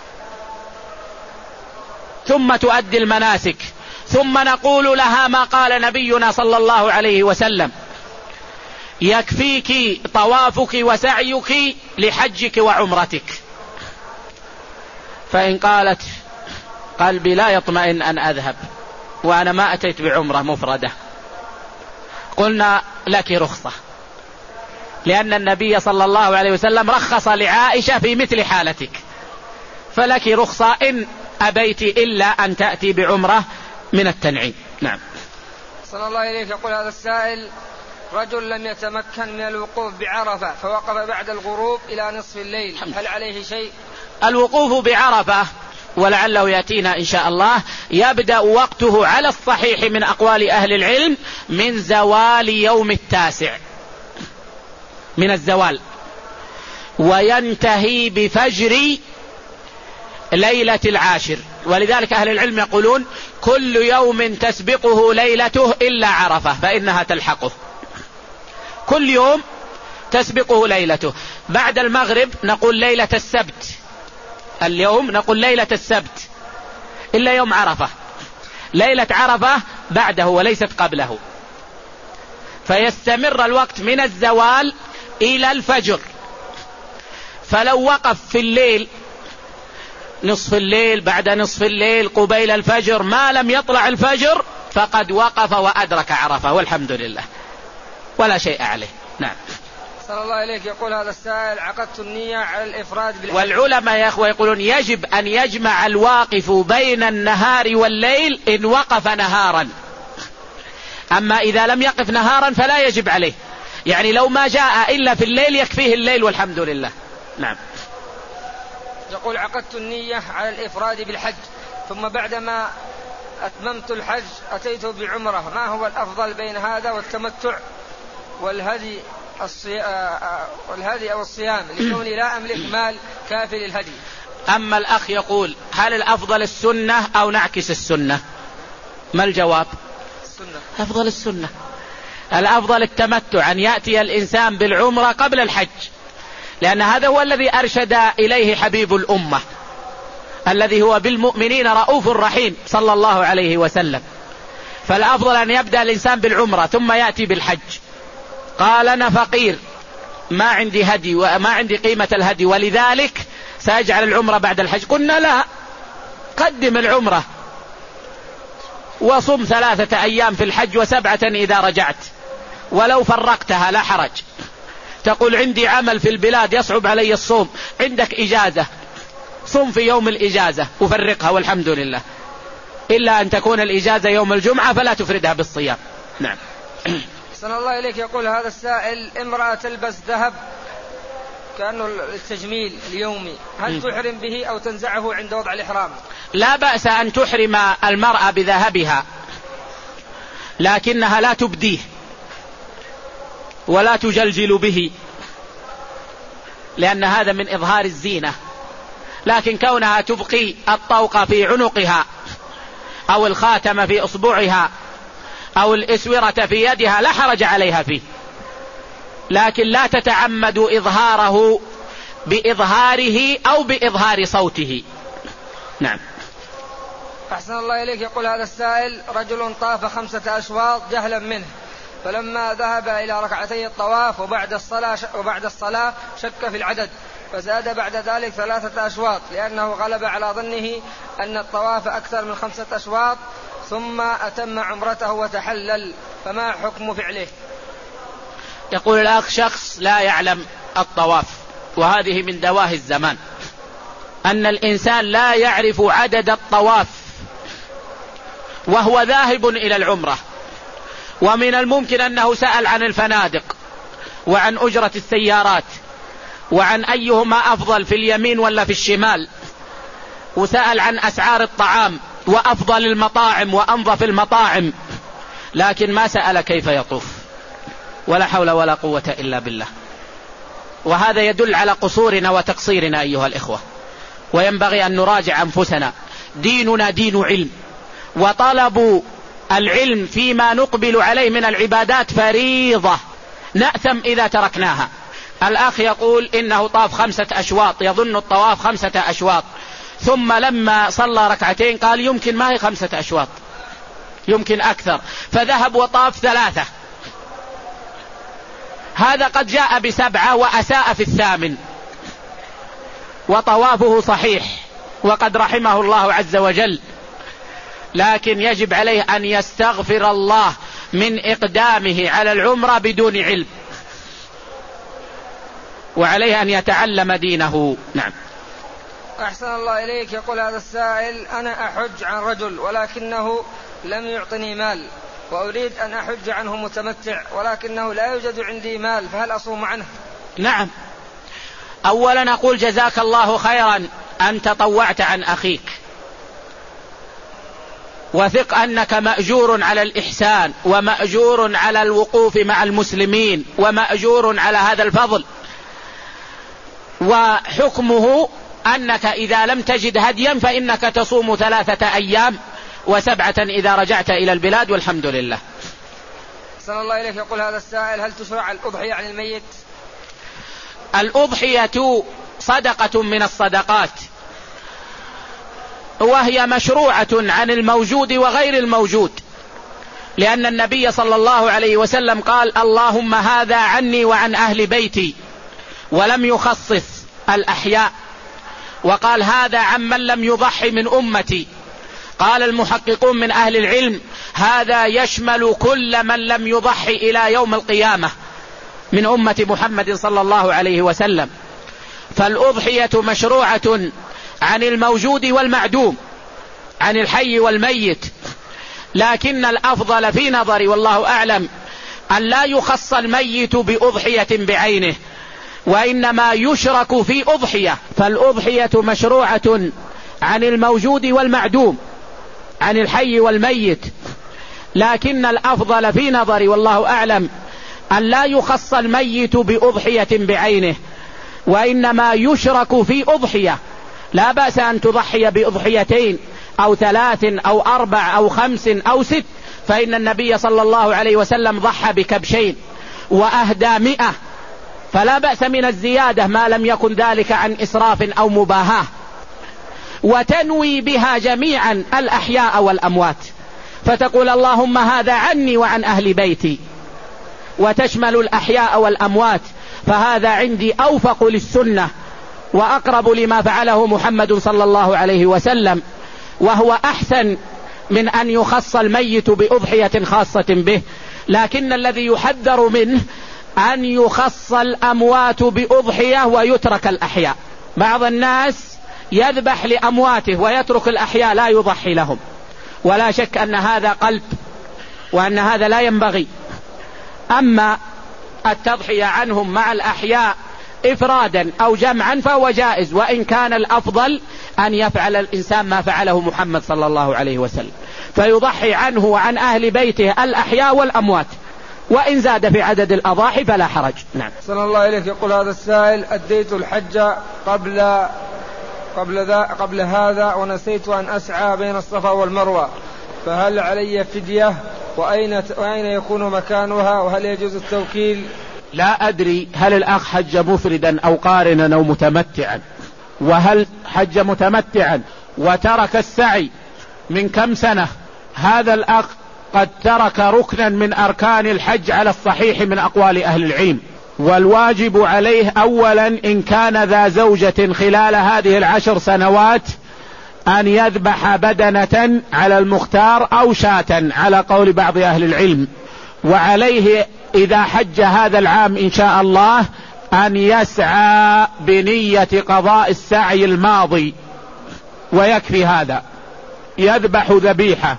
ثم تؤدي المناسك. ثم نقول لها ما قال نبينا صلى الله عليه وسلم: يكفيك طوافك وسعيك لحجك وعمرتك. فإن قالت قلبي لا يطمئن أن أذهب وأنا ما أتيت بعمرة مفردة، قلنا لك رخصة، لأن النبي صلى الله عليه وسلم رخص لعائشة في مثل حالتك، فلك رخصة إن أبيت إلا أن تأتي بعمرة من التنعيم. نعم. صلى الله عليه. يقول هذا السائل: رجل لم يتمكن من الوقوف بعرفة فوقف بعد الغروب إلى نصف الليل، هل عليه شيء؟ الوقوف بعرفة ولعله يأتينا إن شاء الله يبدأ وقته على الصحيح من أقوال أهل العلم من زوال يوم التاسع، من الزوال، وينتهي بفجر ليلة العاشر. ولذلك أهل العلم يقولون كل يوم تسبقه ليلته إلا عرفة فإنها تلحقه، كل يوم تسبقه ليلته. بعد المغرب نقول ليلة السبت، اليوم نقول ليلة السبت إلا يوم عرفة، ليلة عرفة بعده وليست قبله، فيستمر الوقت من الزوال إلى الفجر. فلو وقف في الليل نصف الليل بعد نصف الليل قبيل الفجر ما لم يطلع الفجر فقد وقف وأدرك عرفة والحمد لله ولا شيء عليه. نعم. صلى الله عليك. يقول هذا السائل: عقدت النية على الإفراد بالحج. والعلماء يا أخوة يقولون يجب أن يجمع الواقف بين النهار والليل إن وقف نهارا، أما إذا لم يقف نهارا فلا يجب عليه، يعني لو ما جاء إلا في الليل يكفيه الليل والحمد لله. نعم. يقول: عقدت النية على الإفراد بالحج ثم بعدما أتممت الحج أتيت بعمرة، ما هو الأفضل بين هذا والتمتع والهدي والهدي أو الصيام لكوني لا أملك مال كافي للهدي؟ أما الأخ يقول هل الأفضل السنة أو نعكس السنة؟ ما الجواب؟ السنة. أفضل السنة. الأفضل التمتع، أن يأتي الإنسان بالعمرة قبل الحج، لأن هذا هو الذي أرشد إليه حبيب الأمة الذي هو بالمؤمنين رؤوف رحيم صلى الله عليه وسلم. فالأفضل أن يبدأ الإنسان بالعمرة ثم يأتي بالحج. قال أنا فقير ما عندي هدي وما عندي قيمة الهدي ولذلك سأجعل العمرة بعد الحج. قلنا لا، قدم العمرة وصم ثلاثة أيام في الحج وسبعة إذا رجعت، ولو فرقتها لا حرج. تقول عندي عمل في البلاد يصعب علي الصوم، عندك إجازة صم في يوم الإجازة وفرقها والحمد لله، إلا أن تكون الإجازة يوم الجمعة فلا تفردها بالصيام. نعم. صلى الله عليك. يقول هذا السائل: امرأة تلبس ذهب كأنه التجميل اليومي، هل تحرم به أو تنزعه عند وضع الإحرام؟ لا بأس أن تحرم المرأة بذهبها، لكنها لا تبديه ولا تجلجل به، لأن هذا من إظهار الزينة. لكن كونها تبقي الطوق في عنقها أو الخاتم في أصبعها أو الإسورة في يدها لا حرج عليها فيه، لكن لا تتعمد إظهاره بإظهاره أو بإظهار صوته. نعم. أحسن الله إليك. يقول هذا السائل: رجل طاف خمسة أشواط جهلا منه، فلما ذهب إلى ركعتي الطواف وبعد الصلاة, وبعد الصلاة شك في العدد، فزاد بعد ذلك ثلاثة أشواط لأنه غلب على ظنه أن الطواف أكثر من خمسة أشواط، ثم أتم عمرته وتحلل، فما حكم فعله؟ يقول الأخ: شخص لا يعلم الطواف، وهذه من دواهي الزمان، أن الإنسان لا يعرف عدد الطواف وهو ذاهب إلى العمرة، ومن الممكن أنه سأل عن الفنادق وعن أجرة السيارات وعن أيهما أفضل في اليمين ولا في الشمال، وسأل عن أسعار الطعام وأفضل المطاعم وأنظف المطاعم، لكن ما سأل كيف يطوف. ولا حول ولا قوة إلا بالله. وهذا يدل على قصورنا وتقصيرنا أيها الإخوة، وينبغي أن نراجع أنفسنا. ديننا دين علم، وطلب العلم فيما نقبل عليه من العبادات فريضة، نأثم إذا تركناها. الأخ يقول إنه طاف خمسة أشواط، يظن الطواف خمسة أشواط، ثم لما صلى ركعتين قال يمكن ما هي خمسة أشواط، يمكن أكثر، فذهب وطاف ثلاثة. هذا قد جاء بسبعة وأساء في الثامن، وطوافه صحيح وقد رحمه الله عز وجل، لكن يجب عليه أن يستغفر الله من إقدامه على العمرة بدون علم، وعليه أن يتعلم دينه. نعم. أحسن الله إليك. يقول هذا السائل: أنا أحج عن رجل ولكنه لم يعطني مال، وأريد أن أحج عنه متمتع ولكنه لا يوجد عندي مال، فهل أصوم عنه؟ نعم. أولا أقول جزاك الله خيرا أن تطوعت عن أخيك، وثق أنك مأجور على الإحسان ومأجور على الوقوف مع المسلمين ومأجور على هذا الفضل. وحكمه أنك إذا لم تجد هديا فإنك تصوم ثلاثة أيام وسبعة إذا رجعت إلى البلاد، والحمد لله. صلى الله إليك. يقول هذا السائل: هل تشرع الأضحية عن الميت؟ الأضحية صدقة من الصدقات، وهي مشروعة عن الموجود وغير الموجود، لأن النبي صلى الله عليه وسلم قال: اللهم هذا عني وعن أهل بيتي، ولم يخصص الأحياء، وقال هذا عمن لم يضحي من أمتي. قال المحققون من أهل العلم: هذا يشمل كل من لم يضحي إلى يوم القيامة من أمة محمد صلى الله عليه وسلم. فالأضحية مشروعة عن الموجود والمعدوم، عن الحي والميت، لكن الأفضل في نظري والله أعلم أن لا يخص الميت بأضحية بعينه، وإنما يشرك في أضحية. فالأضحية مشروعة عن الموجود والمعدوم، عن الحي والميت، لكن الأفضل في نظري والله أعلم أن لا يخص الميت بأضحية بعينه، وإنما يشرك في أضحية. لا بأس أن تضحي بأضحيتين أو ثلاث أو أربع أو خمس أو ست، فإن النبي صلى الله عليه وسلم ضحى بكبشين وأهدى مئة، فلا بأس من الزيادة ما لم يكن ذلك عن إسراف أو مباهاة. وتنوي بها جميعا الأحياء والأموات، فتقول اللهم هذا عني وعن أهل بيتي، وتشمل الأحياء والأموات. فهذا عندي أوفق للسنة وأقرب لما فعله محمد صلى الله عليه وسلم، وهو أحسن من أن يخص الميت بأضحية خاصة به. لكن الذي يحذر منه أن يخص الأموات بأضحية ويترك الأحياء. بعض الناس يذبح لأمواته ويترك الأحياء لا يضحي لهم، ولا شك أن هذا قلب، وأن هذا لا ينبغي. أما التضحية عنهم مع الأحياء إفرادا أو جمعا فهو جائز، وإن كان الأفضل أن يفعل الإنسان ما فعله محمد صلى الله عليه وسلم، فيضحي عنه وعن أهل بيته الأحياء والأموات، وإن زاد في عدد الأضاحي فلا حرج. نعم. صلى الله عليك. يقول هذا السائل: أديت الحج قبل قبل, ذا قبل هذا ونسيت أن أسعى بين الصفا والمروة، فهل علي فدية؟ وأين, وأين يكون مكانها؟ وهل يجوز التوكيل؟ لا أدري هل الأخ حج مفردا أو قارنا أو متمتعا، وهل حج متمتعا وترك السعي من كم سنة؟ هذا الأخ قد ترك ركنا من أركان الحج على الصحيح من أقوال أهل العلم، والواجب عليه أولا إن كان ذا زوجة خلال هذه العشر سنوات أن يذبح بدنة على المختار أو شاة على قول بعض أهل العلم، وعليه إذا حج هذا العام إن شاء الله أن يسعى بنية قضاء السعي الماضي، ويكفي هذا. يذبح ذبيحة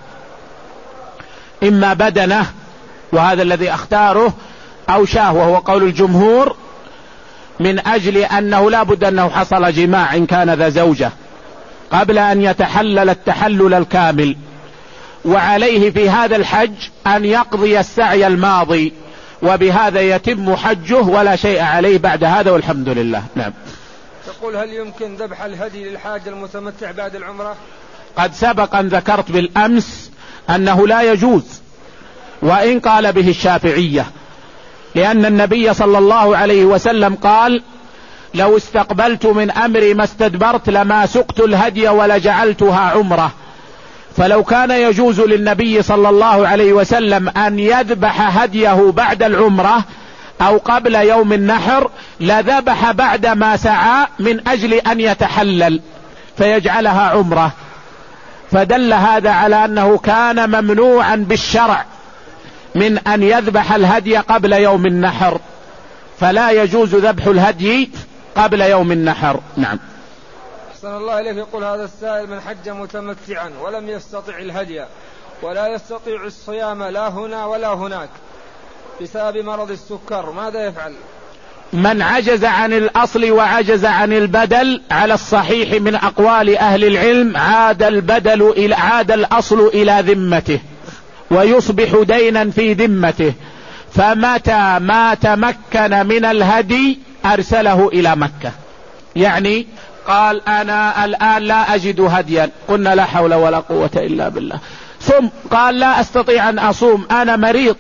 إما بدنة وهذا الذي اختاره أو شاه وهو قول الجمهور، من أجل أنه لا بد أنه حصل جماع إن كان ذا زوجة قبل أن يتحلل التحلل الكامل، وعليه في هذا الحج أن يقضي السعي الماضي، وبهذا يتم حجه ولا شيء عليه بعد هذا والحمد لله. نعم. يقول: هل يمكن ذبح الهدي للحاج المتمتع بعد العمرة؟ قد سبق أن ذكرت بالأمس أنه لا يجوز، وإن قال به الشافعية، لأن النبي صلى الله عليه وسلم قال: لو استقبلت من أمري ما استدبرت لما سقت الهدي ولجعلتها عمرة. فلو كان يجوز للنبي صلى الله عليه وسلم أن يذبح هديه بعد العمرة أو قبل يوم النحر لذبح بعد ما سعى من أجل أن يتحلل فيجعلها عمرة، فدل هذا على أنه كان ممنوعا بالشرع من أن يذبح الهدي قبل يوم النحر، فلا يجوز ذبح الهدي قبل يوم النحر. نعم. أحسن الله إليك. يقول هذا السائل: من حج متمتعا ولم يستطع الهدي ولا يستطيع الصيام لا هنا ولا هناك بسبب مرض السكر، ماذا يفعل؟ من عجز عن الأصل وعجز عن البدل على الصحيح من أقوال أهل العلم عاد البدل إلى عاد الأصل إلى ذمته ويصبح دينا في ذمته، فمتى ما تمكن من الهدي أرسله إلى مكة. يعني قال: أنا الآن لا أجد هديا، قلنا لا حول ولا قوة إلا بالله. ثم قال: لا أستطيع أن أصوم، أنا مريض،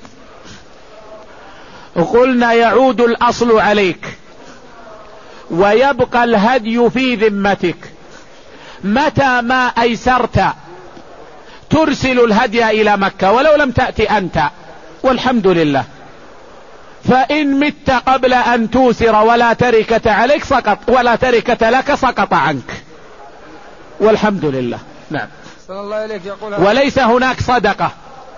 قلنا يعود الأصل عليك ويبقى الهدي في ذمتك. متى ما أيسرت ترسل الهدي إلى مكة ولو لم تأتي أنت، والحمد لله. فإن مت قبل أن توسر ولا تركة عليك سقط، ولا تركة لك سقط عنك، والحمد لله. نعم. صلى الله عليك. يقول: وليس هناك صدقة،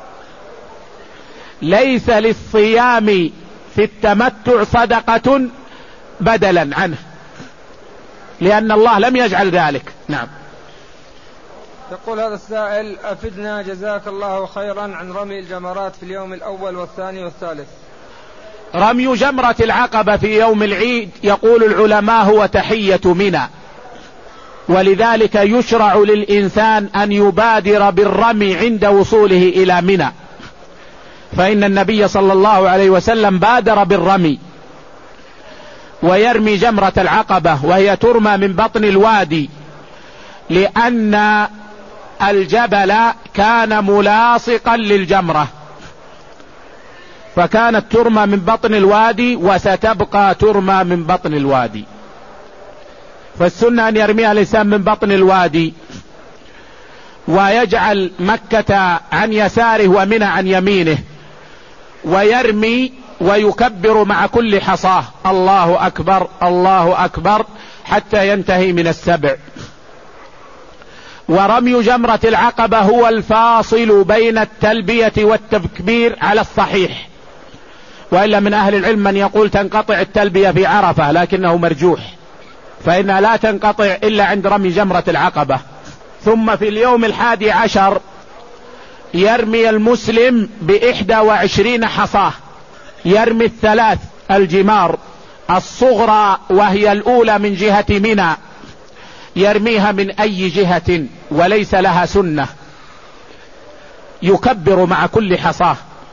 ليس للصيام في التمتع صدقة بدلا عنه، لأن الله لم يجعل ذلك. نعم. يقول هذا السائل: أفدنا جزاك الله خيرا عن رمي الجمرات في اليوم الأول والثاني والثالث. رمي جمرة العقبة في يوم العيد يقول العلماء هو تحية منى، ولذلك يشرع للإنسان أن يبادر بالرمي عند وصوله إلى منى، فإن النبي صلى الله عليه وسلم بادر بالرمي، ويرمي جمرة العقبة وهي ترمى من بطن الوادي، لأن الجبل كان ملاصقا للجمرة، فكانت ترمى من بطن الوادي وستبقى ترمى من بطن الوادي. فالسنة أن يرميها الإنسان من بطن الوادي، ويجعل مكة عن يساره ومنى عن يمينه، ويرمي ويكبر مع كل حصاه الله أكبر الله أكبر حتى ينتهي من السبع. ورمي جمرة العقبة هو الفاصل بين التلبية والتكبير على الصحيح، وإلا من أهل العلم من يقول تنقطع التلبية في عرفة، لكنه مرجوح، فإنها لا تنقطع إلا عند رمي جمرة العقبة. ثم في اليوم الحادي عشر يرمي المسلم بإحدى وعشرين حصاه، يرمي الثلاث الجمار الصغرى وهي الأولى من جهة منى يرميها من أي جهة وليس لها سنة، يكبر مع كل حصاة،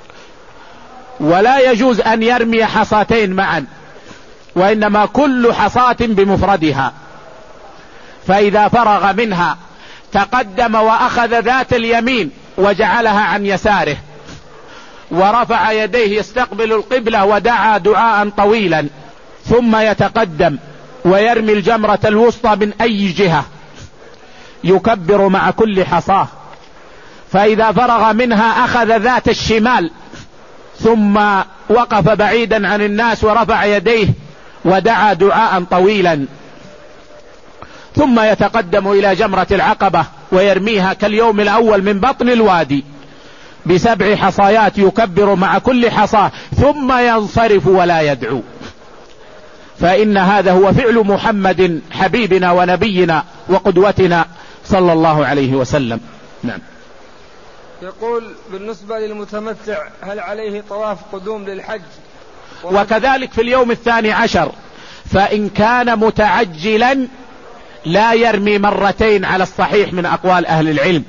ولا يجوز أن يرمي حصاتين معا، وإنما كل حصاة بمفردها. فإذا فرغ منها تقدم وأخذ ذات اليمين وجعلها عن يساره، ورفع يديه يستقبل القبلة ودعا دعاء طويلا، ثم يتقدم ويرمي الجمرة الوسطى من أي جهة، يكبر مع كل حصاة. فإذا فرغ منها أخذ ذات الشمال، ثم وقف بعيدا عن الناس ورفع يديه ودعا دعاء طويلا، ثم يتقدم إلى جمرة العقبة ويرميها كاليوم الأول من بطن الوادي بسبع حصايات، يكبر مع كل حصاة ثم ينصرف ولا يدعو. فإن هذا هو فعل محمد حبيبنا ونبينا وقدوتنا صلى الله عليه وسلم. نعم. يقول بالنسبة للمتمتع هل عليه طواف قدوم للحج؟ وكذلك في اليوم الثاني عشر، فإن كان متعجلا لا يرمي مرتين على الصحيح من أقوال أهل العلم.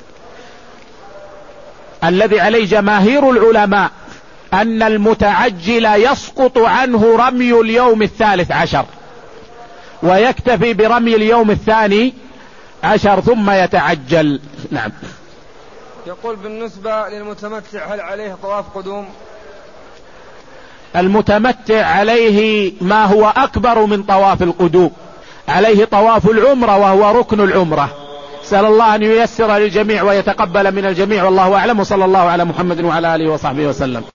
الذي عليه جماهير العلماء أن المتعجل يسقط عنه رمي اليوم الثالث عشر، ويكتفي برمي اليوم الثاني عشر ثم يتعجل. نعم. يقول بالنسبة للمتمتع هل عليه طواف قدوم؟ المتمتع عليه ما هو أكبر من طواف القدوم، عليه طواف العمرة وهو ركن العمرة. سأل الله أن ييسر للجميع ويتقبل من الجميع، والله أعلم، وصلى الله على محمد وعلى آله وصحبه وسلم.